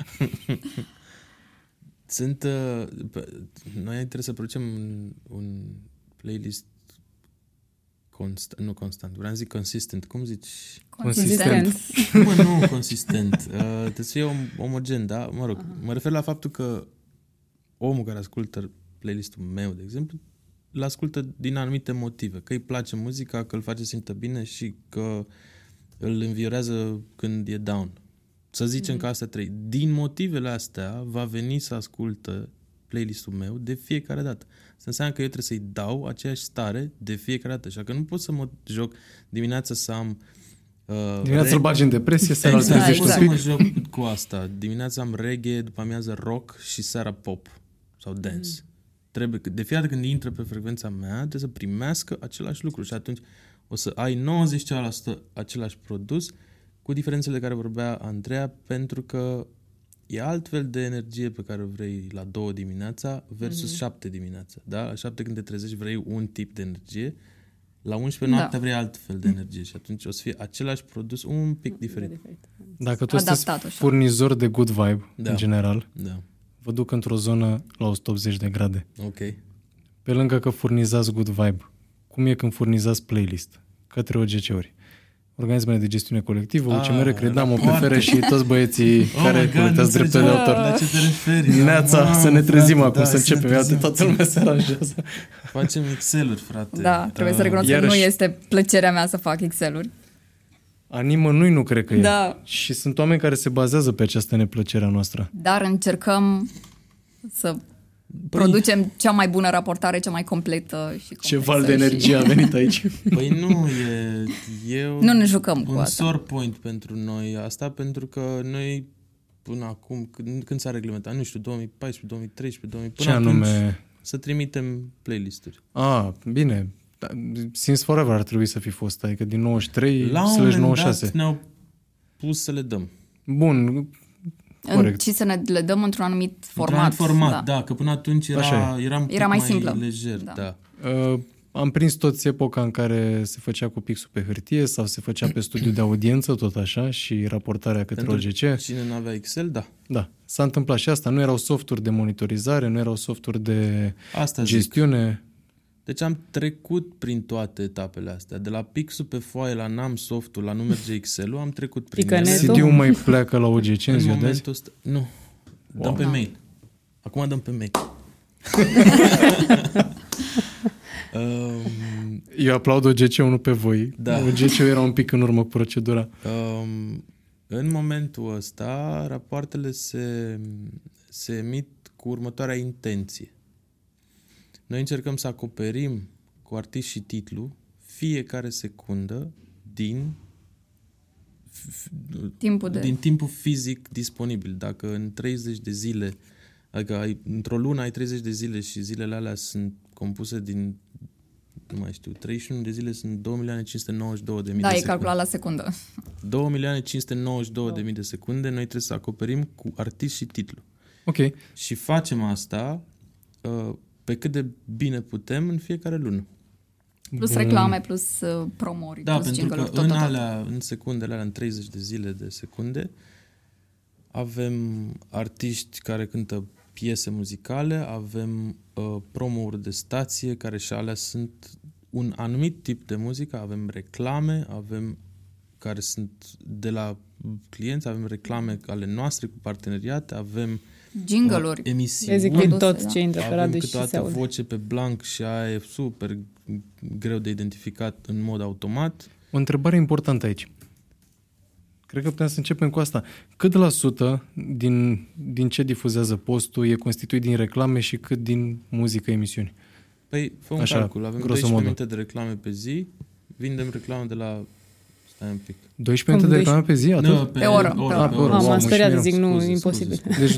Noi trebuie să producem un playlist constant. Vreau să zic consistent. Cum zici? Consistent. Nu consistent. Trebuie să fie omogen, da? Mă rog, mă refer la faptul că omul care ascultă playlistul meu, de exemplu, îl ascultă din anumite motive. Că îi place muzica, că îl face simtă bine și că îl înviorează când e down. Să zicem că astea 3. Din motivele astea va veni să ascultă playlistul meu de fiecare dată. Asta înseamnă că eu trebuie să-i dau aceeași stare de fiecare dată. Așa că nu pot să mă joc dimineața să am... dimineața îl bagi în depresie, seara îl trezești cu să mă joc cu asta. Dimineața am reggae, după amiază rock și seara pop sau dance. Trebuie, de fiecare dată când intră pe frecvența mea, trebuie să primească același lucru și atunci o să ai 90% același produs cu diferențele de care vorbea Andreea, pentru că e altfel de energie pe care o vrei la 2 dimineața versus 7 dimineața. Da? La 7 când te trezești vrei un tip de energie, la 11 noaptea vrei altfel de energie și atunci o să fie același produs un pic diferit. Dacă tu sunteți furnizor de good vibe, în general, vă duc într-o zonă la 180 de grade. Ok. Pe lângă că furnizați good vibe, cum e când furnizați playlist către OGC-uri? Organismele de gestiune colectivă, UCMR, Credam, OPFR și toți băieții care colectează drepturi de autor. La ce te referi? Neața, să ne trezim acum, să începem. Iată, toată lumea se aranjează. Facem Excel-uri, frate. Da, trebuie să recunosc că nu este plăcerea mea să fac Excel-uri. A nimănui nu cred că e. Da. Și sunt oameni care se bazează pe această neplăcere a noastră. Dar încercăm să producem cea mai bună raportare, cea mai completă și ce val de energie a venit aici. Păi nu, nu ne jucăm cu un asta. sore point pentru noi asta, pentru că noi până acum, când s-a reglementat, nu știu, 2014, 2013, până ce anume? Să trimitem playlist-uri. Bine. Since Forever ar trebui să fi fost, adică din 93 la /96. La un moment dat ne-au pus să le dăm. Bun, corect. Și să ne le dăm într-un anumit format. Da, că până atunci era mai simplă. Lejer. Da. Am prins toți epoca în care se făcea cu pixul pe hârtie sau se făcea pe studiu de audiență, tot așa, și raportarea către OGC. Cine nu avea Excel, da. Da, s-a întâmplat și asta. Nu erau softuri de monitorizare, nu erau softuri de gestiune. Zic. Deci am trecut prin toate etapele astea. De la pixul pe foaie, la n-am softul, la nu merge Excel-ul, am trecut prin ele. CD-ul mai pleacă la OGC în ziua de azi? Nu. Dăm pe mail. Acum dăm pe mail. Eu aplaud OGC-ul, nu pe voi. Da. OGC-ul era un pic în urmă cu procedura. În momentul ăsta, rapoartele se emit cu următoarea intenție. Noi încercăm să acoperim cu artist și titlu fiecare secundă din timpul fizic disponibil. Dacă în 30 de zile, adică într-o lună ai 30 de zile și zilele alea sunt compuse din, nu mai știu, 31 de zile sunt 2.592.000 de secunde. Da, e calculat la secundă. 2.592.000 de secunde noi trebuie să acoperim cu artist și titlu. Ok. Și facem asta pe cât de bine putem în fiecare lună. Plus reclame, plus promori. Da, plus pentru că în secundele alea, în 30 de zile de secunde, avem artiști care cântă piese muzicale, avem promo-uri de stație care și alea sunt un anumit tip de muzică, avem reclame, avem care sunt de la clienți, avem reclame ale noastre cu parteneriate, avem jingle-uri, emisiuni, tot ce intră pe radio și se câteodată aude. voce pe blank și aia e super greu de identificat în mod automat. O întrebare importantă aici. Cred că putem să începem cu asta. Cât la sută din ce difuzează postul e constituit din reclame și cât din muzică emisiuni? Păi, fă un calcul. Avem 12 minute de reclame pe zi, vindem reclame de la... Stai un pic. 12 minute de reclame pe zi? Atât? Nu, pe oră. M-am speriat, zic, nu, imposibil. Deci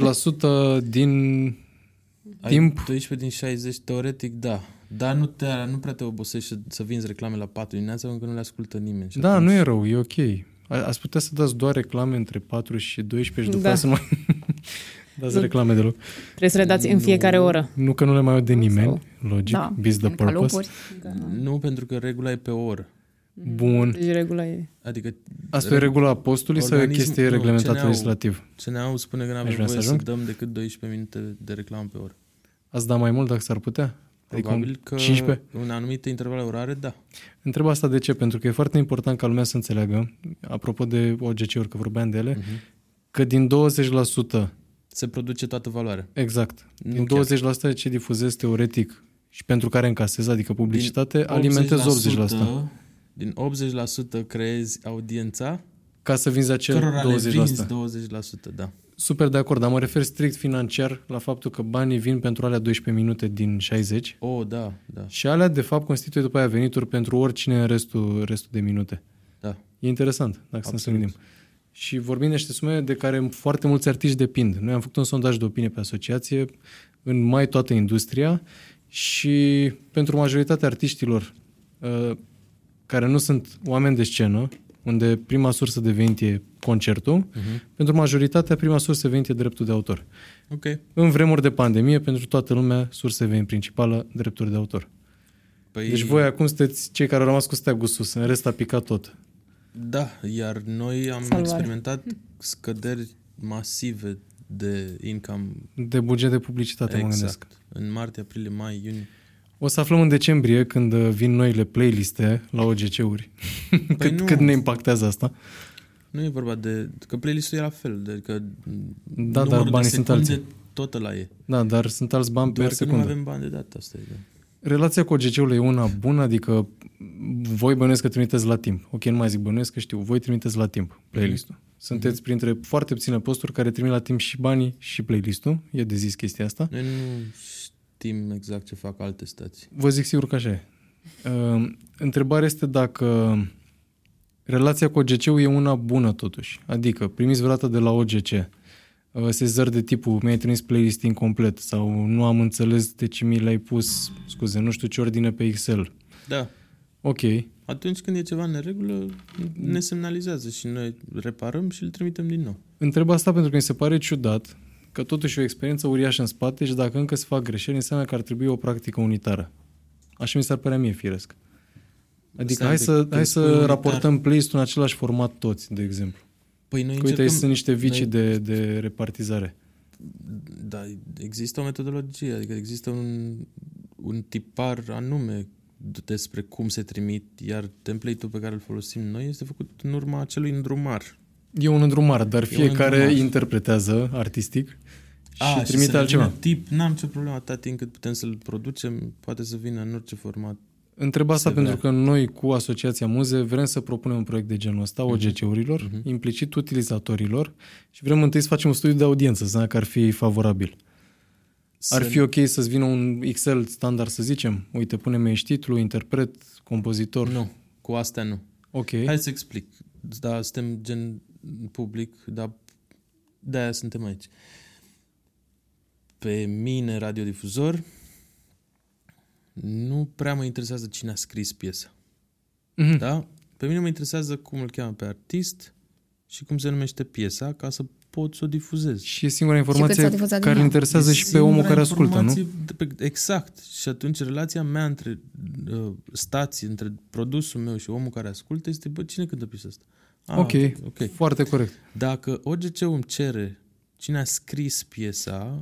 20% din timp... 12 din 60, teoretic, da. Dar nu prea te obosești să vinzi reclame la 4 dimineața, pentru că nu le ascultă nimeni. Da, atunci... nu e rău, e ok. Ați putea să dați doar reclame între 4 și 12 și după aia să nu mai dați reclame deloc. Trebuie să le dați în fiecare oră. Nu că nu le mai aude nimeni, logic, biz the purpose. Nu, pentru că regula e pe oră. Bun. Deci regula e... Adică asta e regula postului sau e o chestie reglementată legislativ? CNA-ul spune că n-avem voie să dăm decât 12 minute de reclamă pe oră. Ați da mai mult dacă s-ar putea? Probabil că 15? în anumite intervale orare, da. Întreb asta de ce? Pentru că e foarte important ca lumea să înțeleagă, apropo de OGC-uri, că vorbeam de ele, că din 20% se produce toată valoarea. Exact. Din 20% de ce difuzezi teoretic și pentru care încasezi, adică publicitate, alimentezi 80%. Din 80% creezi audiența ca să vinzi acel 20%. Vinzi 20%, da. Super de acord, dar mă refer strict financiar la faptul că banii vin pentru alea 12 minute din 60. Da. Și alea, de fapt, constituie după aia venituri pentru oricine în restul de minute. Da. E interesant, dacă să ne gândim. Și vorbim de niște sume de care foarte mulți artiști depind. Noi am făcut un sondaj de opinie pe asociație în mai toată industria și pentru majoritatea artiștilor care nu sunt oameni de scenă, unde prima sursă de venit e concertul, pentru majoritatea prima sursă de venit e dreptul de autor. Ok. În vremuri de pandemie, pentru toată lumea, sursă de venit principală, drepturi de autor. Păi, Deci voi acum sunteți cei care au rămas cu steagul sus, în rest a picat tot. da, iar noi am Salvare. experimentat scăderi masive de income. De buget de publicitate, mă gândesc. Exact. În martie, aprilie, mai, iunie. O să aflăm în decembrie, când vin noile playliste la OGC-uri, cât ne impactează asta. Nu e vorba de... Că playlist-ul e la fel. Adică Da, dar numărul banii de sunt secunde, alții. tot ăla e. Da, dar sunt alți bani Doar pe că nu secundă. avem bani de dat, asta e. Da. Relația cu OGC-ul e una bună, adică voi bănuiesc că trimiteți la timp. Ok, nu mai zic bănuiesc că știu, voi trimiteți la timp playlist-ul. Sunteți printre foarte puține posturi care trimit la timp și banii și playlist-ul. E de zis chestia asta. Noi nu știm exact ce fac alte stații. Vă zic sigur că așa e. Întrebarea este dacă relația cu OGC-ul e una bună totuși. Adică primiți vreodată de la OGC sezări de tipul mi-ai trimis playlist incomplet sau nu am înțeles de ce mi l-ai pus, scuze, nu știu ce ordine pe Excel. Da. Ok. Atunci când e ceva în neregulă, ne semnalizează și noi reparăm și îl trimitem din nou. Întreb asta pentru că mi se pare ciudat că totuși e o experiență uriașă în spate și dacă încă se fac greșeli, înseamnă că ar trebui o practică unitară. Așa mi s-ar părea mie firesc. Adică hai să raportăm playlist-ul în același format toți, de exemplu. Păi noi Că uite, încercăm... sunt niște vicii de repartizare. Da, există o metodologie, adică există un tipar anume despre cum se trimit, iar template-ul pe care îl folosim noi este făcut în urma acelui îndrumar. E un îndrumar, dar fiecare îndrumar. interpretează artistic și trimite să altceva. Tip, n-am ce problemă atâta timp cât putem să-l producem, poate să vină în orice format. Întreb asta Se pentru vrea. că noi cu Asociația Muze vrem să propunem un proiect de genul ăsta, OGC-urilor, implicit utilizatorilor și vrem întâi să facem un studiu de audiență, să înseamnă că ar fi favorabil. Ar fi ok să-ți vină un Excel standard, să zicem? Uite, pune-mi aici titlu, interpret, compozitor. Nu, cu astea nu. Ok. Hai să explic. Da, suntem gen public, dar de-aia suntem aici. Pe mine, radiodifuzor, nu prea mă interesează cine a scris piesa. Da? Pe mine mă interesează cum îl cheamă pe artist și cum se numește piesa, ca să pot să o difuzez. Și e singura Și cât informație s-a difuzat din care îl ea. interesează și pe omul care ascultă, nu? Exact. Și atunci relația mea între stații, între produsul meu și omul care ascultă este, bă, cine cântă piesa asta? Ok, foarte corect. Dacă OGC-ul îmi cere cine a scris piesa,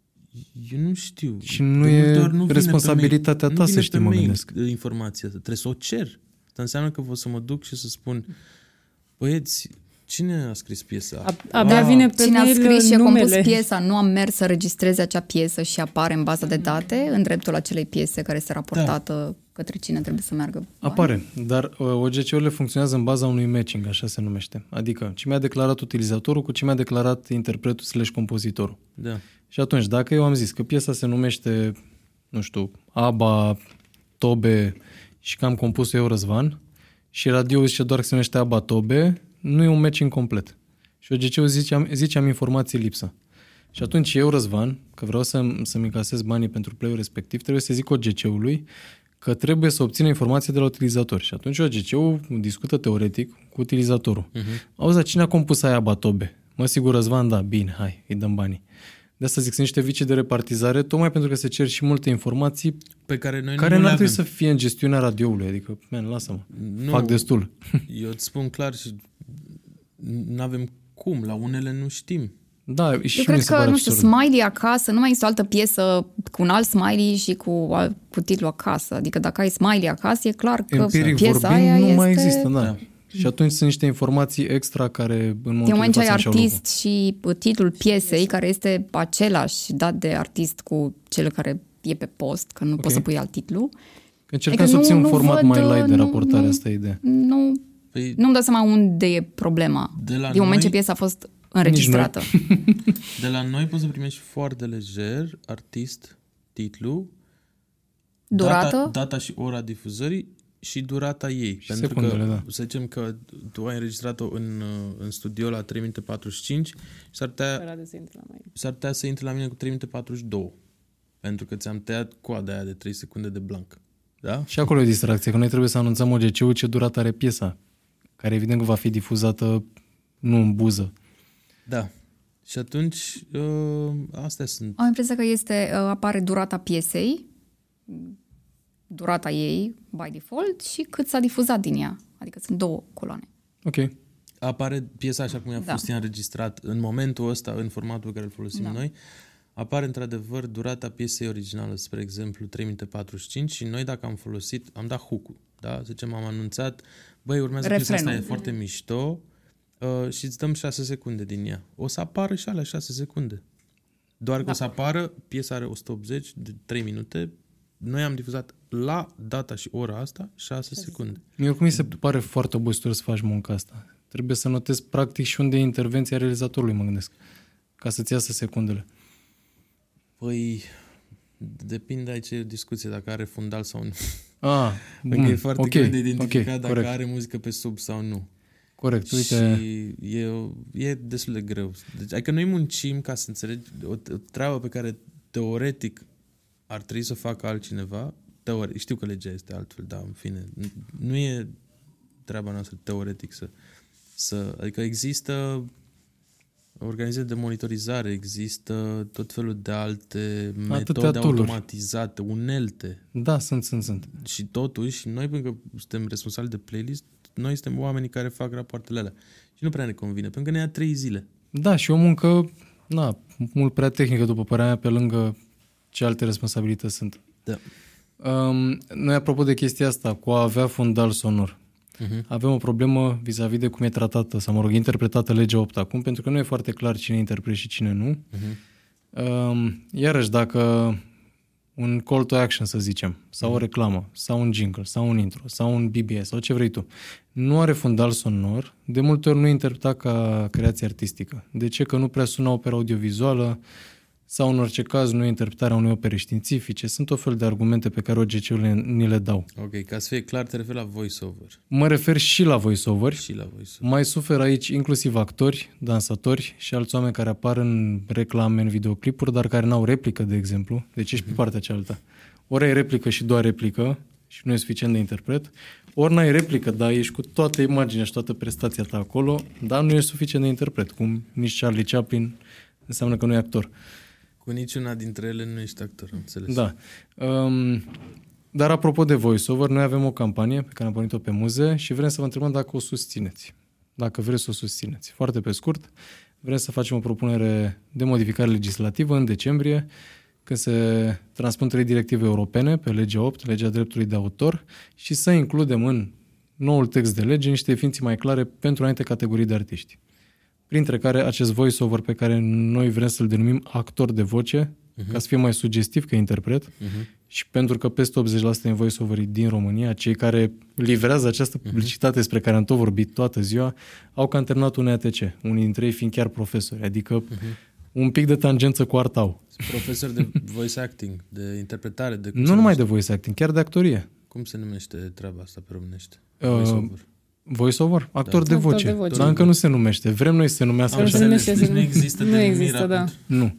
eu nu știu. Și nu De e multe ori nu vine responsabilitatea pe ta mail. să Nu știi, vine mă pe mail gândesc. informația asta. Trebuie să o cer. Asta înseamnă că o să mă duc și să spun, băieți, cine a scris piesa? Abia vine pe Cine a mail scris și a compus numele. piesa nu a mers să registreze acea piesă și apare în baza de date în dreptul acelei piese care este raportată către cine trebuie să meargă bani? Apare, dar OGC-urile funcționează în baza unui matching, așa se numește. Adică ce mi-a declarat utilizatorul cu ce mi-a declarat interpretul / compozitorul. Da. Și atunci, dacă eu am zis că piesa se numește, nu știu, ABBA, Tobe și că am compus eu Răzvan și radio zice doar că se numește ABBA, Tobe, nu e un matching complet. Și OGC-ul zice am informații lipsă. Și atunci eu, Răzvan, că vreau să-mi încasez banii pentru play-ul respectiv, trebuie să zic OGC-ului că trebuie să obțină informații de la utilizator. Și atunci OGC-ul discută teoretic cu utilizatorul. Auzi, cine a compus aia ABBA, Tobe? Mă, sigur, Răzvan, da, bine, hai, îi dăm banii. De asta zic, sunt niște vicii de repartizare, tocmai pentru că se cer și multe informații Pe care noi care nu n-ar le trebui avem. să fie în gestiunea radioului. Adică, man, lasă-mă, Nu. fac destul. Eu îți spun clar și n-avem cum. La unele nu știm. Da, și Eu mi cred se pare că, nu știu, absurd. smiley acasă, nu mai există o altă piesă cu un alt smiley și cu titlul acasă. Adică dacă ai smiley acasă, e clar că Empiric piesa vorbind, aia nu este... mai există, da. Și atunci sunt niște informații extra care în Din momentul moment de ce ai față nu-și au artist și titlul piesei, care este același dat de artist cu cel care e pe post, că nu poți să pui alt titlu. locul. Încercăm Adică să obținem un nu format văd, mai light de nu- raportare, nu- asta e ideea. Păi, Nu-mi dau seama unde e problema. De la Din moment noi- ce piesa a fost înregistrată. de la noi poți să primești foarte lejer artist, titlu, Durată? data și ora difuzării și durata ei. Și Pentru secundele, că, da. să zicem că tu ai înregistrat-o în studio la 3 minute 45 și s-ar putea să intre la mine cu 3 minute 42. Pentru că ți-am tăiat coada aia de 3 secunde de blank. Da? Și acolo e distracție, că noi trebuie să anunțăm OGC-ul ce durată are piesa. care evident că va fi difuzată nu în buză. Da. Și atunci, astea sunt. Am impresia că apare durata piesei, durata ei, by default, și cât s-a difuzat din ea. Adică sunt 2 coloane. Ok. Apare piesa așa cum a fost înregistrat în momentul ăsta, în formatul pe care îl folosim noi. Apare într-adevăr durata piesei originală, spre exemplu 3 minute 45 și noi dacă am folosit, am dat hook-ul, da? Să zicem, am anunțat, băi, urmează piesa asta, e foarte mișto și îți dăm 6 secunde din ea. O să apară și alea 6 secunde. Doar că o să apară, piesa are 180 de 3 minute, noi am difuzat la data și ora asta 6 secunde. Mie oricum mi se pare foarte obositor să faci munca asta. Trebuie să notezi practic și unde e intervenția realizatorului, mă gândesc, ca să-ți iasă secundele. Păi, depinde aici de discuție, dacă are fundal sau nu. Bun. Că e foarte greu de identificat dacă corect. are muzică pe sub sau nu. Corect, uite. Și e destul de greu. Deci, adică noi muncim ca să înțelegi o treabă pe care teoretic ar trebui să o facă altcineva. Știu că legea este altfel, dar în fine, nu e treaba noastră teoretic adică există organizații de monitorizare, există tot felul de alte metode automatizate, unelte. Da, sunt. Și totuși, noi, pentru că suntem responsabili de playlist, noi suntem oamenii care fac rapoartele alea. Și nu prea ne convine, pentru că ne ia 3 zile. Da, și o muncă, mult prea tehnică, după părerea mea, pe lângă ce alte responsabilități sunt. Da. Noi, apropo de chestia asta, cu a avea fundal sonor, avem o problemă vis-a-vis de cum e tratată, sau, mă rog, interpretată legea 8 acum, pentru că nu e foarte clar cine interpret și cine nu. Iarăși, dacă un call to action, să zicem, sau o reclamă, sau un jingle, sau un intro, sau un BBS, sau ce vrei tu, nu are fundal sonor, de multe ori nu e interpretat ca creație artistică. De ce? Că nu prea sună opera audiovizuală, sau în orice caz nu e interpretarea unei opere științifice. Sunt o fel de argumente pe care OGC-urile ni le dau. Ok, ca să fie clar, te referi la voice-over. Mă refer și la voice-over. Mai suferă aici inclusiv actori, dansatori și alți oameni care apar în reclame, în videoclipuri, dar care n-au replică, de exemplu. Deci ești pe partea cealaltă. Ori ai replică și doar replică și nu e suficient de interpret, ori n-ai replică, dar ești cu toată imaginea și toată prestația ta acolo, dar nu ești suficient de interpret. Cum nici Charlie Chaplin înseamnă că nu e actor. Cu niciuna dintre ele nu ești actor, am înțeles. Da. Dar apropo de voiceover, noi avem o campanie pe care am pornit-o pe Muze și vrem să vă întrebăm dacă o susțineți. Dacă vreți să o susțineți. Foarte pe scurt, vrem să facem o propunere de modificare legislativă în decembrie, când se transpun 3 directive europene pe legea 8, legea dreptului de autor, și să includem în noul text de lege niște definiții mai clare pentru anumite categorii de artiști. Printre care acest voice-over pe care noi vrem să-l denumim actor de voce, ca să fie mai sugestiv că interpret, și pentru că peste 80% din voice-overii din România, cei care livrează această publicitate despre care am tot vorbit toată ziua, au cam terminat un EATC, unii dintre ei fiind chiar profesori, adică un pic de tangență cu artau. Profesor de voice acting, de interpretare, de... Nu numai de voice acting, chiar de actorie. Cum se numește treaba asta pe românește? Voice-over? Actor de voce. Dar încă nu se numește. Vrem noi să se numească așa. Nu există denumire. Da. Nu.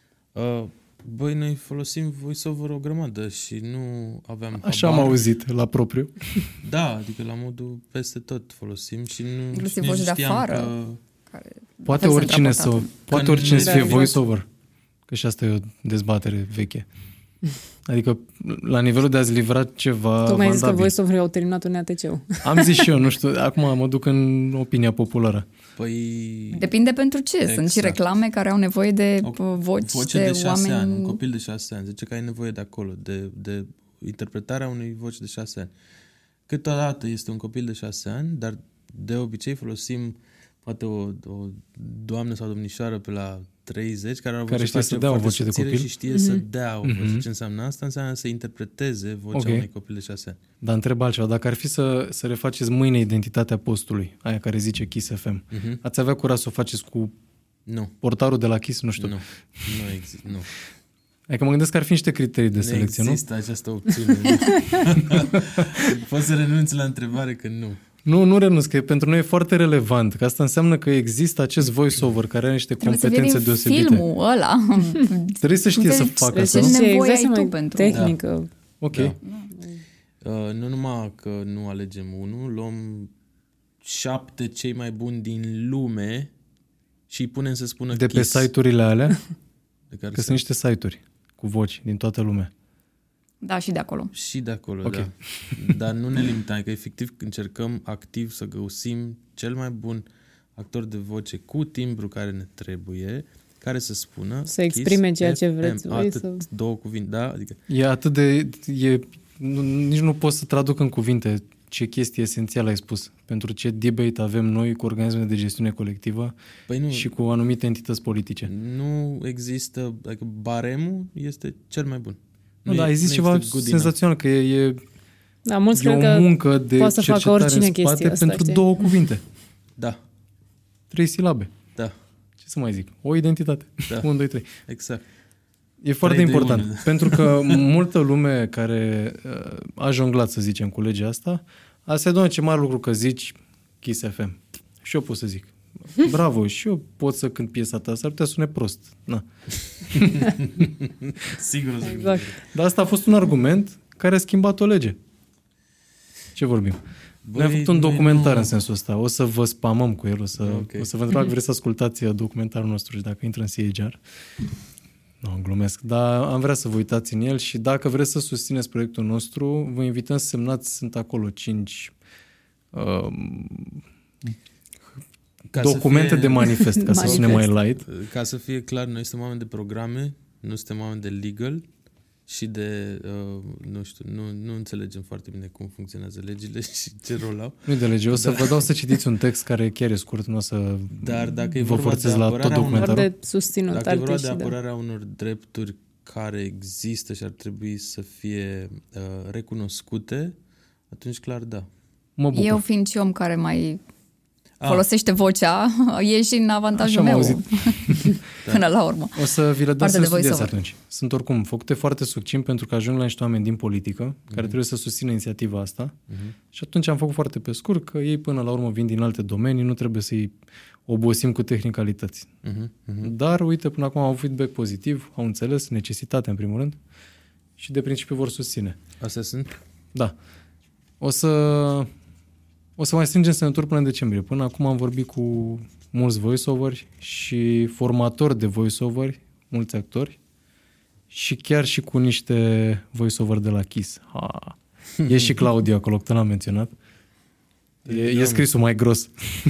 Băi, noi folosim voice-over o grămadă și nu aveam Așa am auzit, la propriu. Da, adică la modul peste tot folosim și nu... Inclusiv voci de afară. Poate oricine să fie voice-over. Că și asta e o dezbatere veche. Adică la nivelul de a-ți livra ceva tocmai zis că vandabil. voice-over au terminat un ATC-ul. Am zis și eu, nu știu, acum mă duc în opinia populară. Păi... Depinde pentru ce. Exact. Sunt și reclame care au nevoie de voci de 6 oameni... ani, un copil de 6 ani. Zice că ai nevoie de acolo, de interpretarea unei voci de 6 ani. Câteodată este un copil de 6 ani, dar de obicei folosim poate o doamnă sau domnișoară pe la 30 care știe să dea o voce de copil și știe să dea o voce. Ce înseamnă asta? Înseamnă să interpreteze vocea unui copil de 6 ani. Dar întreb altceva. Dacă ar fi să refaceți mâine identitatea postului, aia care zice Kiss FM, ați avea curaj să o faceți cu portarul de la Kiss? Nu știu. Nu există. Nu. Adică mă gândesc că ar fi niște criterii de selecție, nu? Nu există această opțiune. Poți să renunți la întrebare că nu. Nu renunț, că pentru noi e foarte relevant, că asta înseamnă că există acest voice-over care are niște competențe deosebite. Filmul ăla. Trebuie să știe să facă asta, nu? Ce nevoie ai tu pentru... Tehnică. Ok. Nu numai că nu alegem unul, luăm 7 cei mai buni din lume și îi punem să spună De Kiss. pe site-urile alea? De care Că sunt niște site-uri cu voci din toată lumea. Da, și de acolo. Și de acolo, Ok. da. Dar nu ne limităm, că efectiv încercăm activ să găsim cel mai bun actor de voce cu timbru care ne trebuie, care să spună Să exprime Kiss ceea ce FM. vreți voi Atât, să... 2 cuvinte, da? Adică, E atât de... nici nu pot să traduc în cuvinte ce chestie esențială ai spus. Pentru ce debate avem noi cu organismele de gestiune colectivă păi nu, și cu anumite entități politice. nu există, adică baremul este cel mai bun. Nu, da, ai zis nu ceva există good senzațional, că e Da, mulți o cred că muncă de poate să facă cercetare oricine în spate chestia asta, pentru știi? 2 cuvinte. Da, 3 silabe. da, Ce să mai zic? O identitate. Da. 1, 2, 3. exact. E foarte 3, 2, important, 1. pentru că multă lume care a jonglat, să zicem, cu legea asta, asta e, doamne, ce mare lucru că zici Kiss FM. Și eu pot să zic. Bravo, și eu pot să cânt piesa ta, s-ar putea sune prost. Na. Sigur, sigur. Exact. Dar asta a fost un argument care a schimbat o lege. Ce vorbim? Noi am făcut un documentar în sensul ăsta. O să vă spamăm cu el, o să vă întreb dacă vreți să ascultați documentarul nostru și dacă intră în CHR. Nu, glumesc. Dar am vrea să vă uitați în el și dacă vreți să susțineți proiectul nostru, vă invităm să semnați, sunt acolo 5 documente de manifest, ca să sune mai light. Ca să fie clar, noi suntem oameni de programe, nu suntem oameni de legal și de, nu știu, nu înțelegem foarte bine cum funcționează legile și ce rol au. Nu de lege, o să vă dau să citiți un text care chiar e scurt, nu o să Dar dacă e vă vorba forțez de la tot apărarea documentarul. Doar de susținut Dacă e vorba de artiști, da. apărarea unor drepturi care există și ar trebui să fie recunoscute, atunci clar da. Mă bucur. Eu fiind și om care mai folosește vocea, e și în avantajul Așa am meu. auzit. Până la urmă. O să vi le dau Partea să de studiați voiceover. atunci. Sunt oricum făcute foarte succint pentru că ajung la niște oameni din politică care trebuie să susțină inițiativa asta și atunci am făcut foarte pe scurt că ei până la urmă vin din alte domenii, nu trebuie să-i obosim cu tehnicalități. Dar uite, până acum au avut feedback pozitiv, au înțeles necesitatea în primul rând și de principiu vor susține. Astea sunt? Da. O să mai strângem semnături până în decembrie. Până acum am vorbit cu mulți voice-overi și formatori de voice-overi, mulți actori și chiar și cu niște voice-over de la Kiss. E și Claudiu acolo, că l-am menționat. E scrisul mai gros.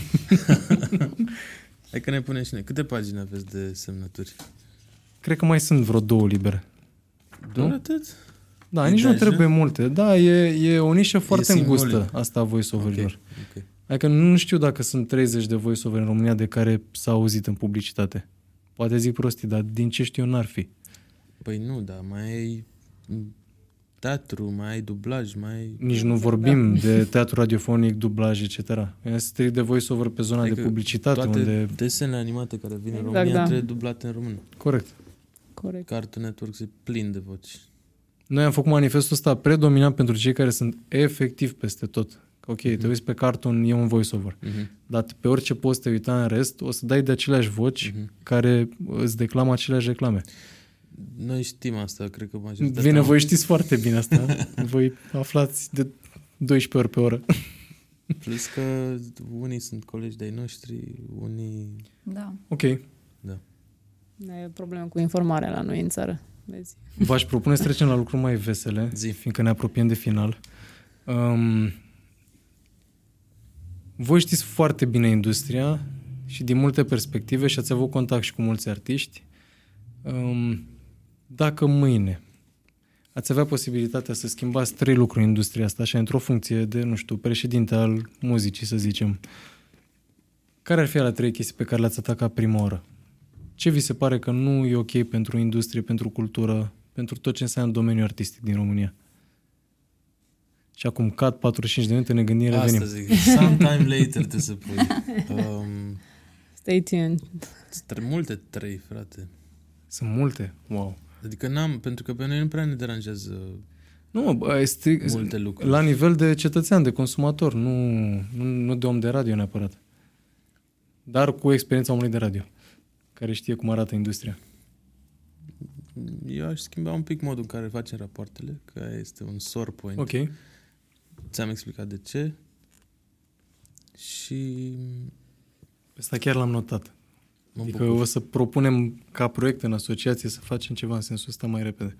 Hai că ne punem și noi. Câte pagini aveți de semnături? Cred că mai sunt vreo 2 libere. Doar Nu? atât? Da, E nici nu deja? trebuie multe. Da, e o nișă foarte simbolic. îngustă asta a voice-overilor. Ok. Adică nu știu dacă sunt 30 de voice-over în România de care s-a auzit în publicitate. Poate zic prostii, dar din ce știu eu n-ar fi. Păi nu, da, mai ai teatru, mai ai dublaj, mai ai... Nici nu vorbim de teatru radiofonic, dublaj, etc. E strict de voice-over pe zona de publicitate. toate Unde... desenele animate care vin în Exact, România da. trebuie dublate în română. Corect. Corect. Cartoon Network e plin de voci. Noi am făcut manifestul ăsta predominant pentru cei care sunt efectiv peste tot. Ok, te uiți pe cartoon, e un voice-over. Dar pe orice poți te uita în rest, o să dai de aceleași voci care îți declamă aceleași reclame. Noi știm asta, cred că majoritatea... Bine, voi știți foarte bine asta. Voi aflați de 12 ori pe oră. Plus că unii sunt colegi de-ai noștri, unii... Da. Ok. Da. Da, e o problemă cu informarea la noi în țară. Vezi? V-aș propune să trecem la lucruri mai vesele, fiindcă ne apropiem de final. Voi știți foarte bine industria și din multe perspective și ați avut contact și cu mulți artiști. Dacă mâine ați avea posibilitatea să schimbați 3 lucruri în industria asta, așa, într-o funcție de, nu știu, președinte al muzicii, să zicem, care ar fi alea 3 chestii pe care le-ați atacat prima oară? Ce vi se pare că nu e ok pentru industrie, pentru cultură, pentru tot ce înseamnă domeniul artistic din România? Și acum, cat 45 de minute, ne gândim, revenim. Asta zic, sometime later trebuie să pui. Stay tuned. Multe 3, frate. Sunt multe? Wow. Adică n-am, pentru că pe noi nu prea ne deranjează Nu, multe lucruri. La nivel de cetățean, de consumator, nu de om de radio neapărat. Dar cu experiența omului de radio, care știe cum arată industria. Eu aș schimba un pic modul în care facem rapoartele, că este un sore point. Ok. Ți-am explicat de ce. și Asta chiar l-am notat. mă Adică bucur. o să propunem ca proiect în asociație să facem ceva în sensul ăsta mai repede.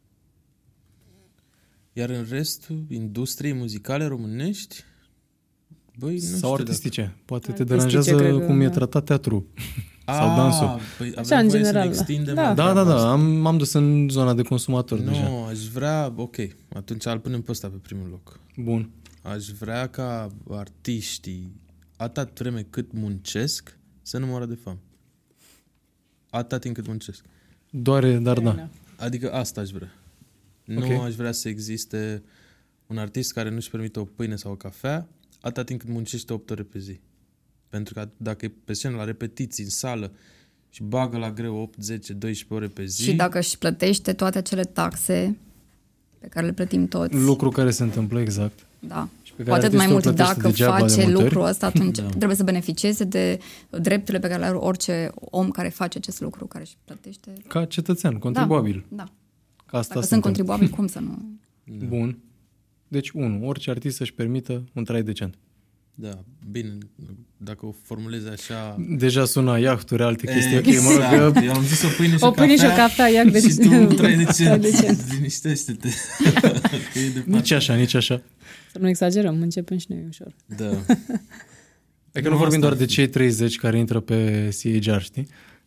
Iar în restul industriei muzicale românești, băi, nu Sau știu artistice. Poate te Artistice, deranjează cred că, cum e da. tratat teatru. dacă... Sau dansul. Păi Așa, avem în voie general, să ne extindem da. la Da, treaba asta. m-am dus în zona de consumator Nu, deja. aș vrea, ok, atunci îl punem pe ăsta pe primul loc. Bun. Aș vrea ca artiștii, atât vreme cât muncesc, să nu moară de foame. Atât timp cât muncesc. Doare, dar da. Adică asta aș vrea. Nu Ok. aș vrea să existe un artist care nu-și permite o pâine sau o cafea, atât timp cât muncește 8 ore pe zi. Pentru că dacă e pe scenă, la repetiții, în sală, și bagă la greu 8, 10, 12 ore pe zi... Și dacă își plătește toate acele taxe pe care le plătim toți, Lucru care se întâmplă exact. da. Și pe Cu care atât mai artistul mult plătește dacă degeaba de face multe ori. lucrul ăsta, atunci trebuie să beneficieze de drepturile pe care le are orice om care face acest lucru, care își plătește. Ca cetățean, contribuabil. Da. Ca asta Dacă suntem. sunt contribuabil, cum să nu? Bun. Deci, orice artist să-și permită un trai decent. Da, bine, dacă o formulezi așa... Deja sună iahturi, alte chestii. Ok, mă rog, Eu am zis o pâine și O pâine și o cafea, ia de și tu trai decent. decent. Liniștește-te. Că e departe. nici așa, nici așa. Să nu exagerăm, începem și noi ușor. Da. Adică nu vorbim doar de cei 30 care intră pe CHR, știi?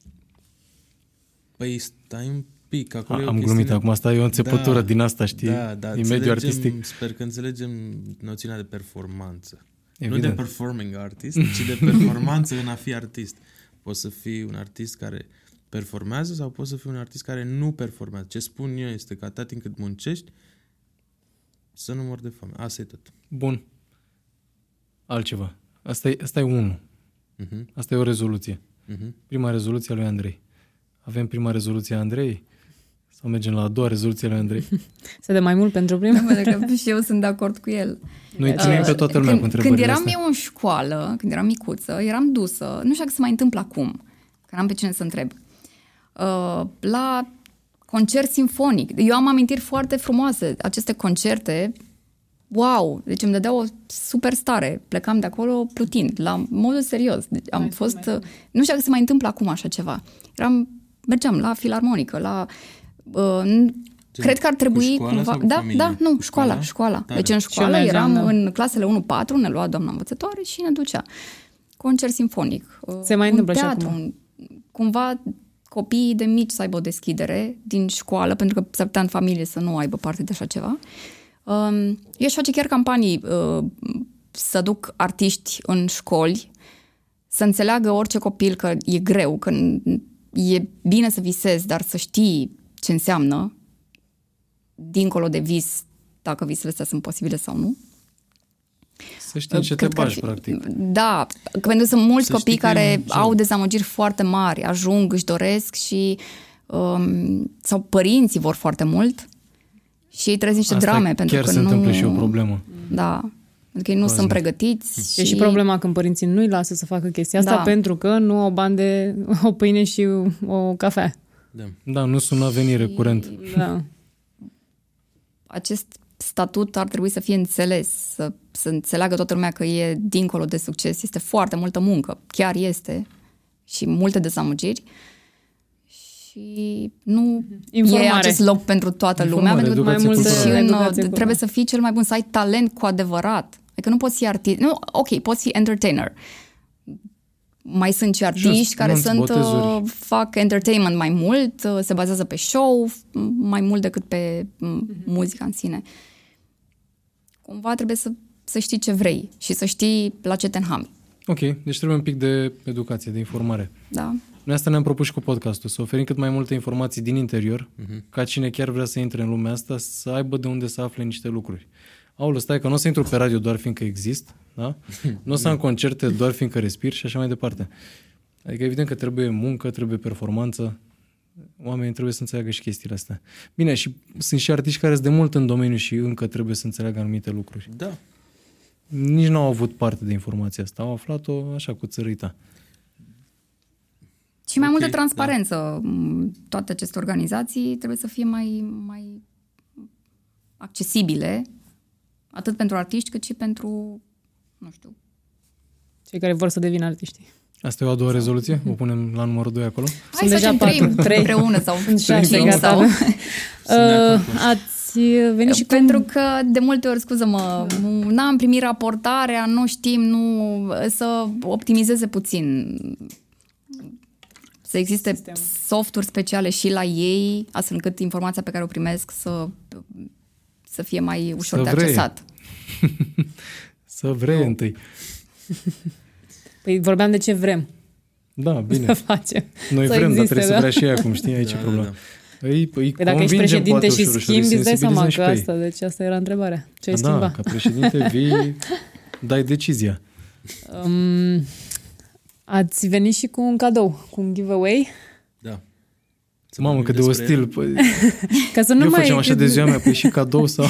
Păi stai un pic, acolo e o Am chestiune... glumit acum, asta e o înțepătură din asta, știi? Da, din mediul artistic. Sper că înțelegem noțiunea de performanță. Nu Evident. de performing artist, ci de performanță în a fi artist. Poți să fii un artist care performează sau poți să fii un artist care nu performează. Ce spun eu este că atât timp cât muncești, să nu mor de foame. Asta e tot. Bun. Altceva. Asta e unul. Uh-huh. Asta e o rezoluție. Uh-huh. Prima rezoluție a lui Andrei. Avem prima rezoluție a Andrei? Sau mergem la a doua rezoluție a lui Andrei? Să de mai mult pentru prima. Pentru că și eu sunt de acord cu el. Noi ținem pe toată lumea cu Când întrebările eram astea. eu în școală, când eram micuță, eram dusă, nu știu dacă se mai întâmplă acum, că n-am pe cine să întreb, la concert simfonic. Eu am amintiri foarte frumoase. Aceste concerte, wow, deci îmi dădeau o super stare. Plecam de acolo plutind, la modul serios. Deci am fost, nu știu dacă se mai întâmplă acum așa ceva. Mergeam la filarmonică, la... cred că ar trebui școala cumva... sau cu Da, familie? da, nu, Cu școala. Tare. Deci în Și eu școală mergeam, eram da. în clasele 1-4, ne lua doamna învățătoare și ne ducea. Concert simfonic. Se mai un întâmplă și teatru, acum. cumva copiii de mici să aibă o deschidere din școală, pentru că s-ar putea în familie să nu aibă parte de așa ceva. Eu aș face chiar campanii să duc artiști în școli, să înțeleagă orice copil că e greu, că e bine să visezi, dar să știi ce înseamnă, dincolo de vis, dacă visele astea sunt posibile sau nu. Să știi ce te Cred că ar bagi, fi- practic. Da, că pentru că sunt mulți Să copii știi că care e un au job. dezamăgiri foarte mari, ajung, își doresc și sau părinții vor foarte mult și ei trezesc niște Asta drame pentru chiar că se nu... întâmplă și o problemă. Da, pentru că ei nu sunt pregătiți. E și problema când părinții nu-i lasă să facă chestia asta Da. pentru că nu au bani de o pâine și o cafea. Da. Da, nu sunt la venire curent. Da. Acest statut ar trebui să fie înțeles, să înțeleagă toată lumea că e dincolo de succes. Este foarte multă muncă, chiar este, și multe dezamăgiri. Și nu Informare. e acest loc pentru toată lumea, Informare, pentru că educație mai mult culturală. și educație trebuie culturală. să fii cel mai bun, să ai talent cu adevărat. Adică nu poți fi artist. Nu, ok, poți fi entertainer. Mai sunt și artiști Just, care nunți, sunt, botezuri. fac entertainment mai mult, se bazează pe show mai mult decât pe muzica în sine. Cumva trebuie să știi ce vrei și să știi la ce te înhami. Ok, deci trebuie un pic de educație, de informare. Da? Noi asta ne-am propus și cu podcastul, să oferim cât mai multe informații din interior, ca cine chiar vrea să intre în lumea asta, să aibă de unde să afle niște lucruri. Aoleu, stai că nu o să intru pe radio doar fiindcă exist, da? Nu o să am concerte doar fiindcă respir și așa mai departe. Adică evident că trebuie muncă, trebuie performanță, oamenii trebuie să înțeleagă și chestiile astea. Bine, și sunt și artiști care sunt de mult în domeniu și încă trebuie să înțeleagă anumite lucruri. Da. Nici nu au avut parte de informația asta, au aflat-o așa cu țărâita. Și mai Ok, multă transparență. Toate aceste organizații trebuie să fie mai accesibile, atât pentru artiști cât și pentru, nu știu, Cei care vor să devină artiști. Asta e o a doua rezoluție? O punem la numărul 2 acolo? Hai Sunt să deja facem 4, 3 împreună sau Sunt 6, 5 gata. sau... Ați venit și Pentru că de multe ori, scuză-mă, n-am primit raportarea, nu știm, să optimizeze puțin. Să existe softuri speciale și la ei, astfel încât informația pe care o primesc să fie mai ușor de accesat. Să vrei întâi. Păi vorbeam de ce vrem Da, bine. să facem. Noi să vrem, dar existe, trebuie să vrea și ea, cum știi, aici e problema. Îi Păi dacă ești convingem, președinte poate, și ușor, schimbi, îți dai seama sensibilizăm și că pe ei. asta, deci asta era întrebarea. Ce ai Da, schimba? ca președinte vii, dai decizia. Ați venit și cu un cadou, cu un giveaway. Da. Mamă, cât de ostil. Păi, Ca să nu eu mai... facem așa de ziua mea, păi și cadou sau...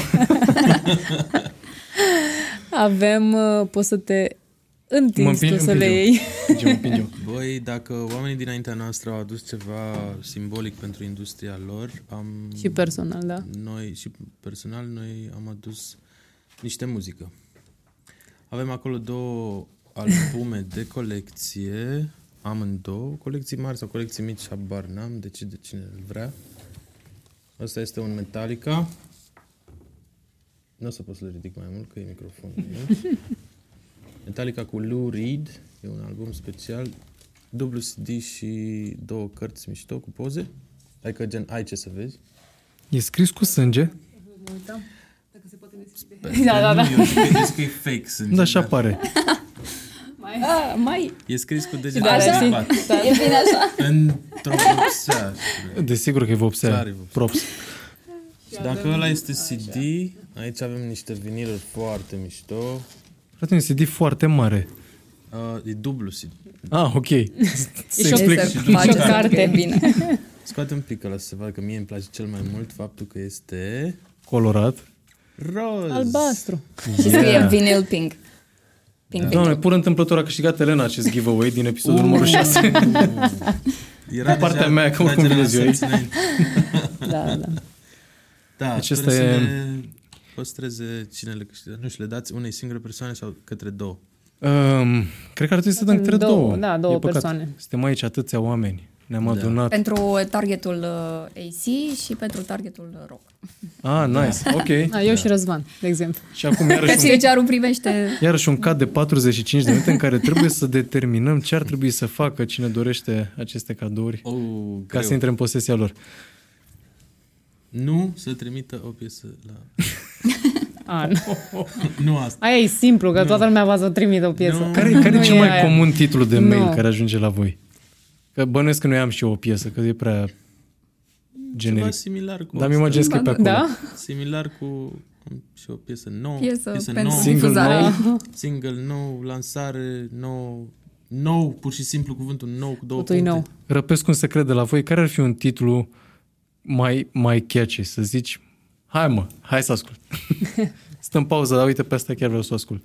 Avem, poți să te întinzi tu să le iei. Mă împing eu. Băi, dacă oamenii dinaintea noastră au adus ceva simbolic pentru industria lor, Și personal, da. Noi am adus niște muzică. Avem acolo 2 albume de colecție, amândouă, colecții mari sau colecții mici, habar n-am, decide cine îl vrea. Ăsta este un Metallica. Nu o să pot să le ridic mai mult, că e microfonul meu. Metallica cu Lou Reed, e un album special, dublu CD și 2 cărți mișto cu poze, adică gen ai ce să vezi. E scris cu sânge? Da. Eu zic că e fake sânge. Da, așa pare. Mai E scris cu degetele Așa? ridicat. e bine așa. Într-o vopsea. Desigur că e vopsea. Clar e vopsea. Props. Și dacă ăla este CD, aici avem niște viniluri foarte mișto. Frate, un CD foarte mare. E dublu CD. Ah, ok. Și Se o explică. Se face carte. carte. Bine. Scoate un pic ăla să se vadă că mie îmi place cel mai mult faptul că este Colorat. roz. Albastru. Și scrie vinyl pink. Pink Doamne, vinyl. pur întâmplător a câștigat Elena acest giveaway din episodul numărul 6. Era Pe partea deja mea, că oricum vine ziua aici. Da. Da, Deci deci ăsta să e- le păstreze cine le câștigă. Nu știu, le dați unei singure persoane sau către 2? Cred că ar trebui să dăm către Două, două. da, două E păcat. persoane. Suntem aici atâția oameni. Ne-am adunat. Pentru targetul AC și pentru targetul rock. Ah, nice. Ok. Eu și Răzvan, de exemplu. Și acum CCR-ul privește... iarăși un cad de 45 de minute în care trebuie să determinăm ce ar trebui să facă cine dorește aceste cadouri ca să intre în posesia lor. Nu să trimită o piesă la... Nu. Nu asta. Aia e simplu, că toată lumea va să trimită o piesă. Nu. Care Nu e cel mai aia. comun titlu de mail Nu. care ajunge la voi? Că bănuiesc că noi am și eu o piesă, că e prea Ceva generic. similar cu Dar mi asta. imaginez că e pe acolo. Da? Similar cu și o piesă nouă. Piesă pentru nouă, Single difuzare. single nou, lansare nou, pur și simplu cuvântul nou cu 2 Totul e puncte. nou. Răpesc un secret de la voi. Care ar fi un titlu mai catchy? Să zici, hai să ascult. Stă în pauză, dar uite, pe asta chiar vreau să o ascult.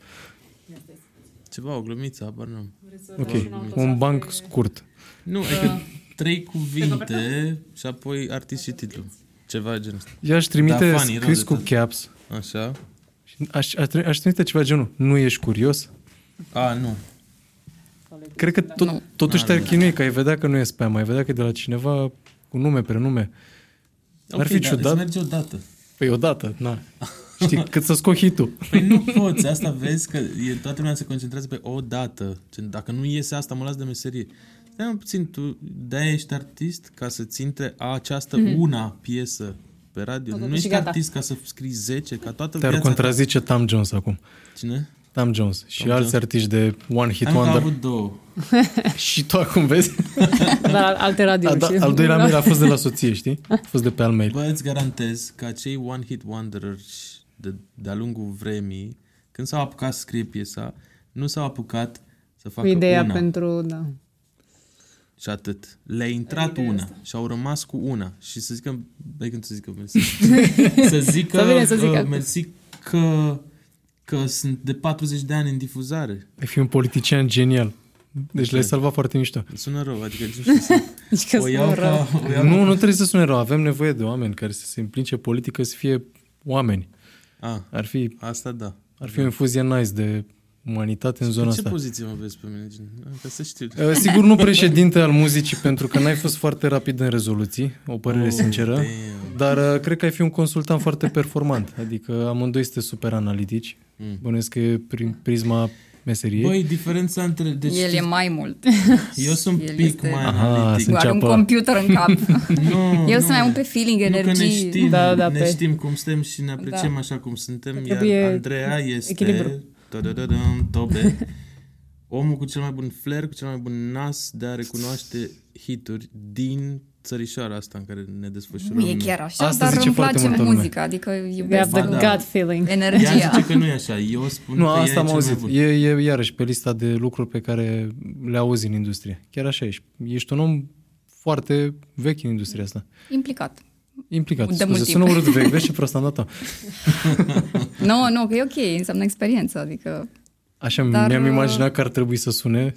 Ceva, o glumiță, habar n-am. Ok, un banc scurt. Nu, adică 3 cuvinte și apoi artist și titlu. Ceva genul ăsta. Eu aș trimite Da, funny, rău scris de cu tot. caps. Așa. Aș trimite ceva genul. Nu ești curios? Nu. Cred că totuși te-ar N-are. chinui, că ai vedea că nu e spam, ai vedea că e de la cineva cu nume, prenume. Ar fi dar ciudat. îți merge odată. Păi odată, na. Știi, cât să scoți hitul. Păi nu poți, asta vezi că toată lumea se concentrează pe o dată. Dacă nu iese asta, mă las de meserie. Stai puțin, tu de-aia ești artist ca să-ți intre această una piesă pe radio. Nu ești gata. artist ca să scrii 10, ca toată Te-ar viața. contrazice Tom Jones acum. Cine? Tom Jones și Tom alți Jones. artiști de One Hit Am Wonder. avut 2. Și tu acum vezi? Dar alte radio. Al doilea mail a fost de la soție, știi? A fost de pe al mail. Bă, îți garantez că acei One Hit Wonders de-a lungul vremii, când s-au apucat să scrie piesa, nu s-au apucat să Cu facă ideea una. pentru... Da. Și atât. Le-a intrat una și au rămas cu una. Și să zică, când să zică mersi. Să zică, Să vină să zică. mersi că sunt de 40 de ani în difuzare. Ai fi un politician genial. Deci le-ai salvat foarte mișto. Sună rău, adică nu știu să... Deci că O iau sună rău. ca... o iau Nu trebuie să sune rău. Avem nevoie de oameni care să se implice politică, să fie oameni. A, Ar fi asta da. o infuzie nice de umanitate în zona În ce asta. poziție mă vezi pe mine? Ca să știu. Sigur nu președinte al muzicii, pentru că n-ai fost foarte rapid în rezoluții, o părere sinceră, damn. dar cred că ai fi un consultant foarte performant, adică amândoi sunteți super analitici, bănuiesc că e prin prisma meseriei. Băi, diferența între... Deci, El e mai mult. eu sunt El pic este- mai Aha, analitic. Are un Înceapă. computer în cap. Nu, Eu nu. sunt mai mult pe feeling, Nu că ne energie. știm, Da, ne pe- știm cum suntem și ne apreciem Da. așa cum suntem, Că iar trebuie Andreea este echilibru. tobe, omul cu cel mai bun flair, cu cel mai bun nas de a recunoaște hituri din țărișoara asta în care ne desfășurăm. Nu e chiar așa, Asta dar zice îmi foarte place multă lume. muzica, adică You have iubesc the Ba da. gut feeling. Ea energia. zice că nu e așa, eu spun Nu, că ea asta e am cel mai auzit. bun. E iarăși pe lista de lucruri pe care le auzi în industrie. Chiar așa ești. Ești un om foarte vechi în industria asta. Implicat. Implicat. De Scuze, mult sună timp. urât vechi. Vezi ce prost am dat-o. Nu, că e ok, înseamnă experiență, adică... Așa, Dar, mi-am imaginat că ar trebui să sune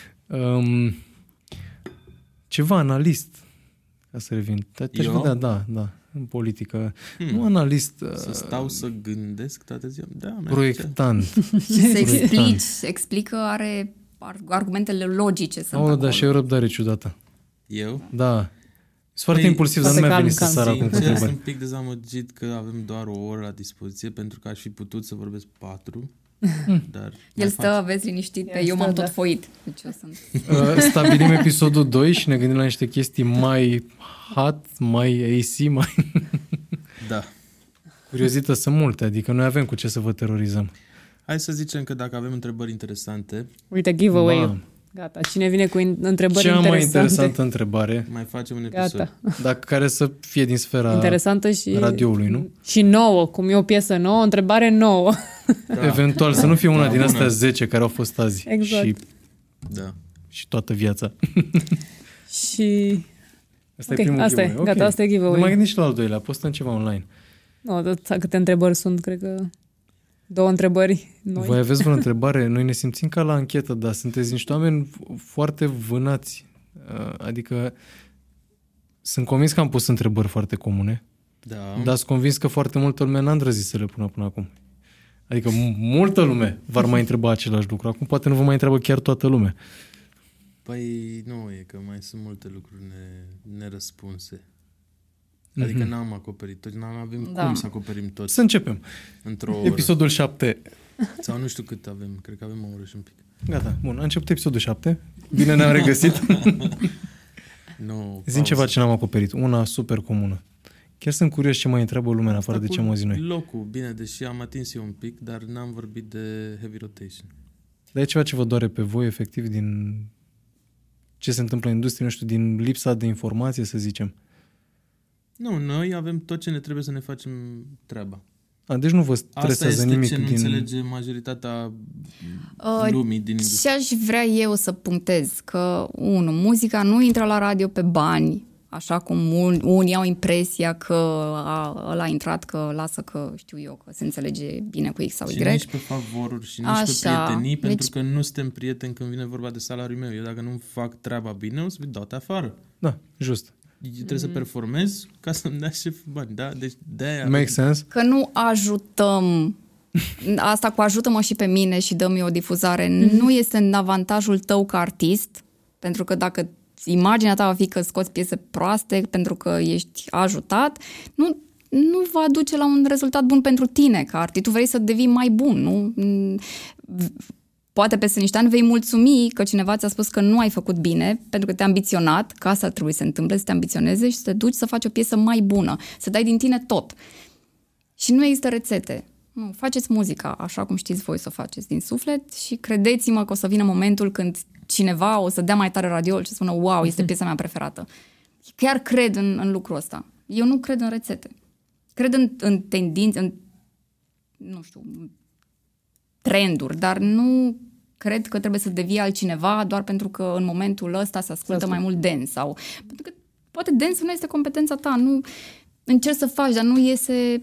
ceva analist, ca să revin. Te-aș Eu? vedea, da, în politică. Nu analist, Să stau să gândesc toată ziua. Da, mi-ar proiectant. Și să explică, are argumentele logice. Sunt Aoleu, acolo. dar și eu răbdare ciudată. plăcea. Eu? Da. Sunt foarte Păi, impulsiv, dar nu foarte mi-a venit calm, să sar acum cu Sincer, întrebări. sunt un pic dezamăgit că avem doar o oră la dispoziție pentru că aș fi putut să vorbesc 4, dar El stă, vezi, liniștit, pe El eu stă, m-am da. tot foit. Deci eu sunt... Stabilim episodul 2 și ne gândim la niște chestii mai hot, mai AC, mai... da. Curiozită sunt multe, adică noi avem cu ce să vă terorizăm. Hai să zicem că dacă avem întrebări interesante, Uite, giveaway. Mamă. Gata, cine vine cu întrebări Cea mai interesante? interesantă întrebare, mai facem un episod. Gata. dacă care să fie din sfera Interesantă și... radioului, nu? Și nouă, cum e o piesă nouă, o întrebare nouă. Da. Eventual, să nu fie una din bună. astea 10 care au fost azi Exact. Da. și toată viața. Și... Asta Ok, e primul asta e, giveaway. gata, asta e giveaway. Nu mai gândești și la al doilea, postăm ceva online. Nu, câte întrebări sunt, cred că 2 întrebări noi. Voi aveți vreo întrebare? Noi ne simțim ca la anchetă, dar sunteți niște oameni foarte vânați. Adică sunt convins că am pus întrebări foarte comune, Da. dar sunt convins că foarte multă lume n-a îndrăzit să le pună până acum. Adică multă lume v-ar mai întreba același lucru. Acum poate nu vă mai întreabă chiar toată lumea. Păi nu, e că mai sunt multe lucruri nerăspunse. Adică n-am acoperit tot, n-avem Da. cum să acoperim tot Să începem. într-o oră. Episodul 7. Sau nu știu cât avem, cred că avem o oră și un pic. Gata, bun, a început episodul 7. Bine ne-am regăsit. Nu, Zi ceva ce n-am acoperit. Una super comună. Chiar sunt curios ce mai întreabă lumea în afară de ce am auzit noi. Locul, bine, deși am atins eu un pic, dar n-am vorbit de heavy rotation. Dar e ceva ce vă doare pe voi, efectiv, din ce se întâmplă în industrie, nu știu, din lipsa de informație, să zicem. Nu, noi avem tot ce ne trebuie să ne facem treaba. Deci nu vă Asta stresează este nimic ce nu din... înțelege majoritatea lumii din Ce industrie. aș vrea eu să punctez? Că, muzica nu intră la radio pe bani, așa cum unii au impresia că ăla a intrat, că lasă că, știu eu, că se înțelege bine cu X sau Y. Și nici pe favoruri și nici pe Așa. prietenii, pentru Deci- că nu suntem prieteni când vine vorba de salariul meu. Eu dacă nu fac treaba bine, o să dau te afară. Da, just. Eu trebuie să performez ca să-mi dea șeful bani, da? Deci de-aia... Make sense? Că nu ajutăm. Asta cu ajută-mă și pe mine și dă-mi o difuzare. Nu este în avantajul tău ca artist, pentru că dacă imaginea ta va fi că scoți piese proaste pentru că ești ajutat, nu va duce la un rezultat bun pentru tine ca artist. Tu vrei să devii mai bun, nu? Poate peste niște ani vei mulțumi că cineva ți-a spus că nu ai făcut bine pentru că te-a ambiționat, că asta trebuie să se întâmple, să te ambiționeze și să te duci să faci o piesă mai bună, să dai din tine tot. Și nu există rețete. Nu, faceți muzica așa cum știți voi să o faceți din suflet și credeți-mă că o să vină momentul când cineva o să dea mai tare radioul și să spună wow, este piesa mea preferată. Chiar cred în lucrul ăsta. Eu nu cred în rețete. Cred în tendințe, în, nu știu, trenduri, dar nu cred că trebuie să devii altcineva doar pentru că în momentul ăsta se ascultă mai mult dance sau... Pentru că poate dance nu este competența ta, nu încerci să faci, dar nu iese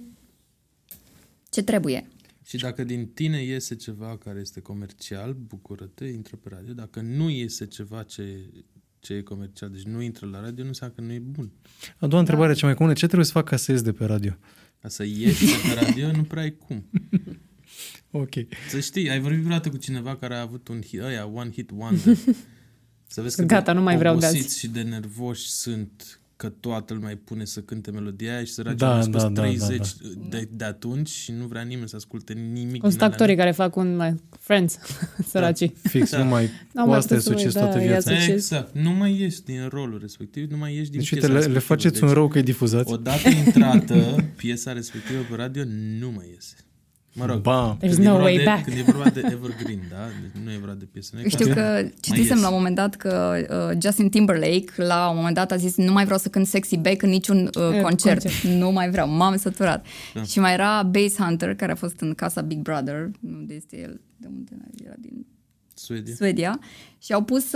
ce trebuie. Și dacă din tine iese ceva care este comercial, bucură-te, intră pe radio. Dacă nu iese ceva ce e comercial, deci nu intră la radio, nu înseamnă că nu e bun. A doua întrebare, cea mai comună, ce trebuie să fac ca să ies de pe radio? Ca să ieși de pe radio, nu prea ai cum. Ok. Să știi, ai vorbit vreodată cu cineva care a avut one hit wonder. Să vezi că Gata, nu mai vreau de obosiți azi. și de nervoși sunt că toată lumea îi pune să cânte melodia aia și săracii au spus 30 de atunci și nu vrea nimeni să asculte nimic. Cum sunt actorii care fac un Friends, săracii. Fix, numai cu asta e succes toată viața. Exact, nu mai ieși din rolul respectiv, nu mai ieși din piesa respectivă. Le faceți un rău că îi difuzați. Odată intrată piesa respectivă pe radio, nu mai iese. Mă rog, There's no way back. Când e vorba de evergreen, da? Deci nu e vorba de piesă. Știu că citisem la un moment dat că Justin Timberlake la un moment dat a zis nu mai vreau să cânt Sexy Back în niciun concert. Nu mai vreau, m-am săturat. Da. Și mai era Bass Hunter, care a fost în casa Big Brother, unde este el, de unde era, din Suedia. Și au pus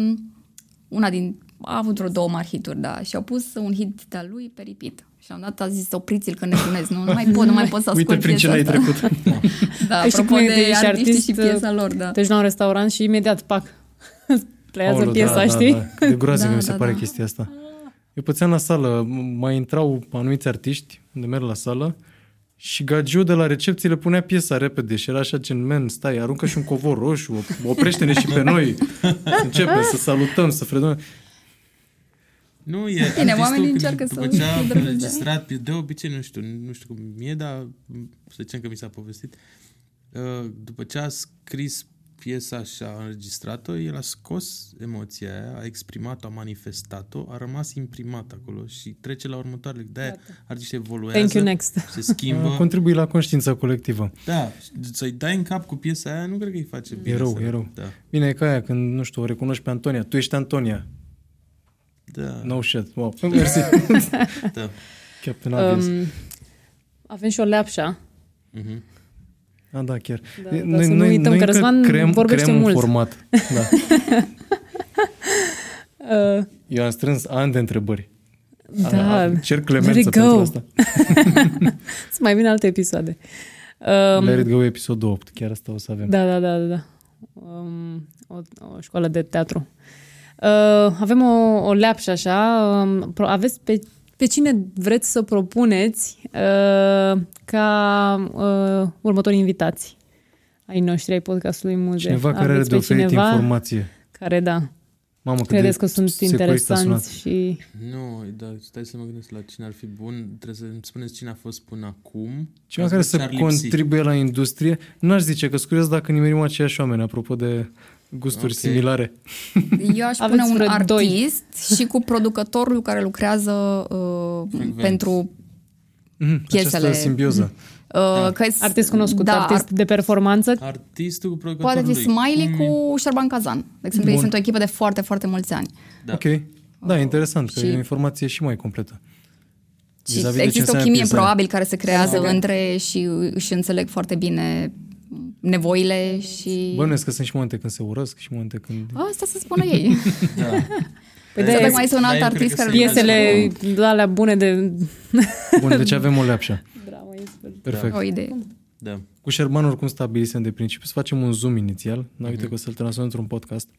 a avut vreo 2 mari hituri, da, și au pus un hit de-a lui pe repeat. Și am dat, a zis, opriți-l că nebunezi, nu mai pot să ascult piesa asta. Uite prin ce n-ai trecut. Da, apropo de artiști și piesa lor, da. Deci la un restaurant și imediat, pleiază piesa, știi? Da. De groază mi se pare chestia asta. Eu pățeam la sală, mai intrau anumiți artiști unde merg la sală și gagiul de la recepție le punea piesa repede și era așa gen, man, stai, aruncă și un covor roșu, oprește-ne și pe noi, începem să salutăm, să fredăm. Nu e. Bine, oamenii încearcă să... După ce a înregistrat, de obicei, nu știu cum e, dar să zicem că mi s-a povestit, după ce a scris piesa și a înregistrat-o, el a scos emoția aia, a exprimat-o, a manifestat-o, a rămas imprimat acolo și trece la următoarele. De-aia artiștii evoluează, Thank you, next. se schimbă. Contribui la conștiința colectivă. Da, să-i dai în cap cu piesa aia, nu cred că îi face bine. E rău. Da. Bine, e ca aia când, nu știu, o recunoști pe Antonia. Tu ești Antonia. Da. No shit. Wow. Mersi. Da. Captain Obvious. Avem și o leapșa. Da, chiar. Da, să nu uităm că Răzvan vorbește mult. Un format. Da. Eu am strâns ani de întrebări. Da. Cer clemență pentru asta. Să mai vină alte episoade. Let It Go episodul 8. Chiar asta o să avem. Da. O școală de teatru. Avem o leapșă așa. Aveți pe cine vreți să propuneți ca următorii invitați ai noștri, ai podcastului Muze? Cineva care are de oferit informație. Care, da. Mamă, credeți că sunt interesanți și... Nu, dar stai să mă gândesc la cine ar fi bun. Trebuie să îmi spuneți cine a fost până acum. Cineva care să contribuie la industrie. N-aș zice că sunt curios dacă nimerim aceiași oameni, apropo de gusturi similare. Eu aș pune un artist și cu producătorul care lucrează pentru piesele. Această simbioză. Artist cunoscut, artist de performanță. Artistul cu producătorul. Poate fi Smiley cu Șerban Kazan. De exemplu, ei sunt o echipă de foarte, foarte mulți ani. Da. Ok. Da, interesant, că e o informație și mai completă. Și există o chimie probabil care se creează între și își înțeleg foarte bine nevoile și... Bănuiesc că sunt și momente când se urăsc și momente când... Asta să spună ei. Da. Păi să avem aici un alt artist care... Piesele alea bune de... Bun, deci avem o leapșă. Perfect. O idee. Da. Cu Șerban oricum stabilisem de principiu să facem un zoom inițial. Uite că o să-l transformăm într-un podcast.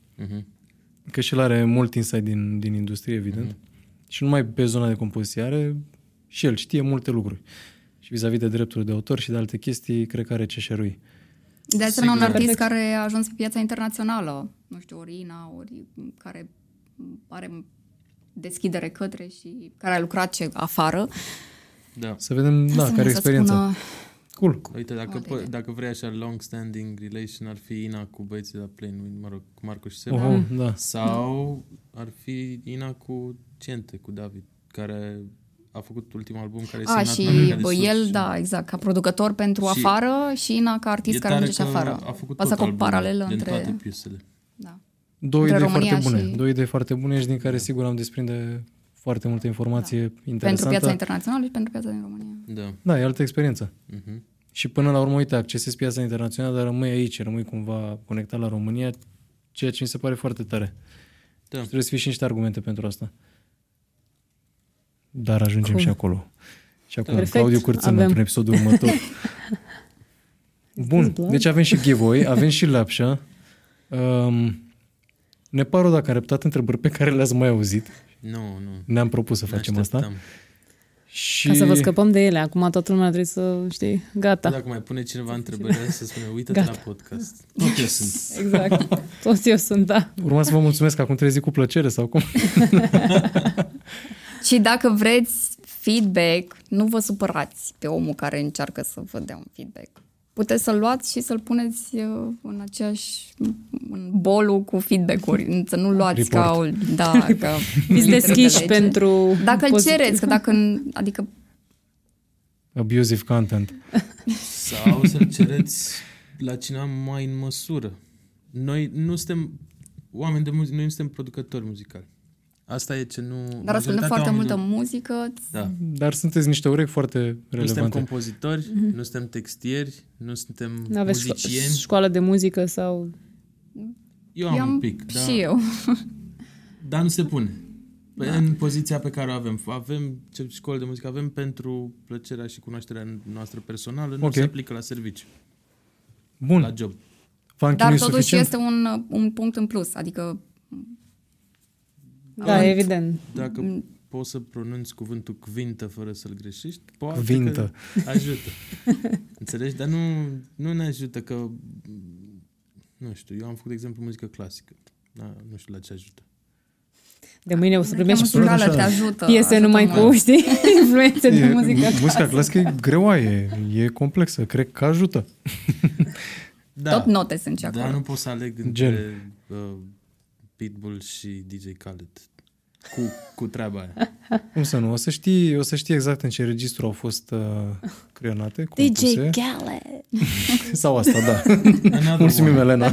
Că și el are mult insight din industrie, evident. Și nu numai pe zona de compoziție, are și el știe multe lucruri. Și vis-a-vis de drepturi de autor și de alte chestii, cred că are ce șerui. De asemenea, un artist care a ajuns pe piața internațională, nu știu, Orina, ori care are deschidere către și care a lucrat afară. Da. Să vedem, care e experiența. Cool. Uite, dacă vrei așa long-standing relation, ar fi Ina cu băieții de la Plain, mă rog, cu Marco și Seba. Da. Sau ar fi Ina cu Ciente, cu David, care a făcut ultimul album care e semnat și el, da, exact, ca producător pentru și afară și Ina ca artist care merge și afară. A făcut asta cu paralelă între toate piesele. Da. Două idei foarte bune și din care sigur am desprinde foarte multă informație interesantă. Pentru piața internațională și pentru piața din România. Da, e altă experiență. Și până la urmă, uite, accesezi piața internațională, dar rămâi aici, rămâi cumva conectat la România, ceea ce mi se pare foarte tare. Da. Și trebuie să fii și niște argumente pentru asta. Dar ajungem și acolo. Și acum Claudiu Cârțân într-un episodul următor. Bun, deci avem și giveaway, avem și lapșa. Ne pare dacă am reptat întrebări pe care le-ați mai auzit. Nu. Ne-am propus să facem asta. Și... Ca să vă scăpăm de ele. Acum toată lumea trebuie să, știi, gata. Dacă mai pune cineva întrebări, să spune, uite-te la podcast. Tot eu sunt. Exact. Toți eu sunt, da. Urma să vă mulțumesc, acum trebuie să zic cu plăcere sau cum? Și dacă vreți feedback, nu vă supărați pe omul care încearcă să vă dea un feedback. Puteți să-l luați și să-l puneți în bolul cu feedback-uri. Să nu luați Report. ca Fiți deschiși pentru... Dacă îl cereți, că dacă... Adică... Abusive content. Sau să-l cereți la cineva mai în măsură. Noi nu suntem oameni de muzică, noi nu suntem producători muzicali. Asta e ce nu... Dar ascultăm foarte multă muzică. Da. Dar sunteți niște urechi foarte relevante. Nu suntem compozitori, nu suntem textieri, nu suntem N-aveți muzicieni. școală de muzică sau... Eu am un pic, da. Și eu. Dar nu se pune. În poziția pe care o avem. Avem ce școală de muzică avem pentru plăcerea și cunoașterea noastră personală, nu se aplică la serviciu. Bun. La job. Dar totuși este un punct în plus. Adică... Da, evident. Dacă poți să pronunți cuvântul cvintă fără să-l greșești, poate Cvintă. că ajută. Înțelegi? Dar nu ne ajută că... Nu știu, eu am făcut, de exemplu, muzică clasică. Da, nu știu la ce ajută. De mâine o să primești muzicală te ajută. Piese numai cu, știi, influențe de muzică clasică. Muzica clasică e greoaie, e complexă, cred că ajută. Da, tot note sunt și acolo. Dar nu pot să aleg între Pitbull și DJ Khaled cu treaba aia. Cum să nu? O să știi exact în ce registru au fost creionate, DJ compuse. Khaled. Sau asta, da. Mulțumim, Elena.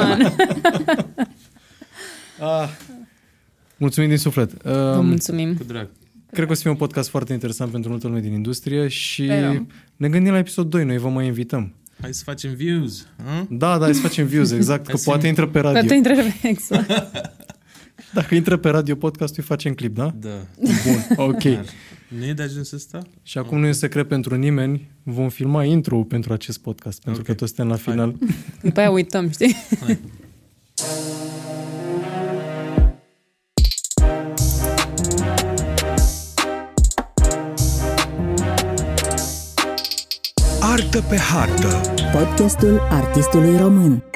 Mulțumim din suflet. Vă mulțumim. Cu drag. Cred că o să fie un podcast foarte interesant pentru multă lume din industrie și ne gândim la episod 2, noi vă mai invităm. Hai să facem views. Da, hai să facem views, exact, că poate intră pe radio. Poate intră, exact. Dacă intră pe radio podcastul, îi facem clip, da? Da. Bun, ok. Nu e de ajuns ăsta? Și acum nu e un secret pentru nimeni, vom filma intro pentru acest podcast, pentru că toți suntem la final. După aia uităm, știi? Hai. Artă pe hartă. Podcastul artistului român.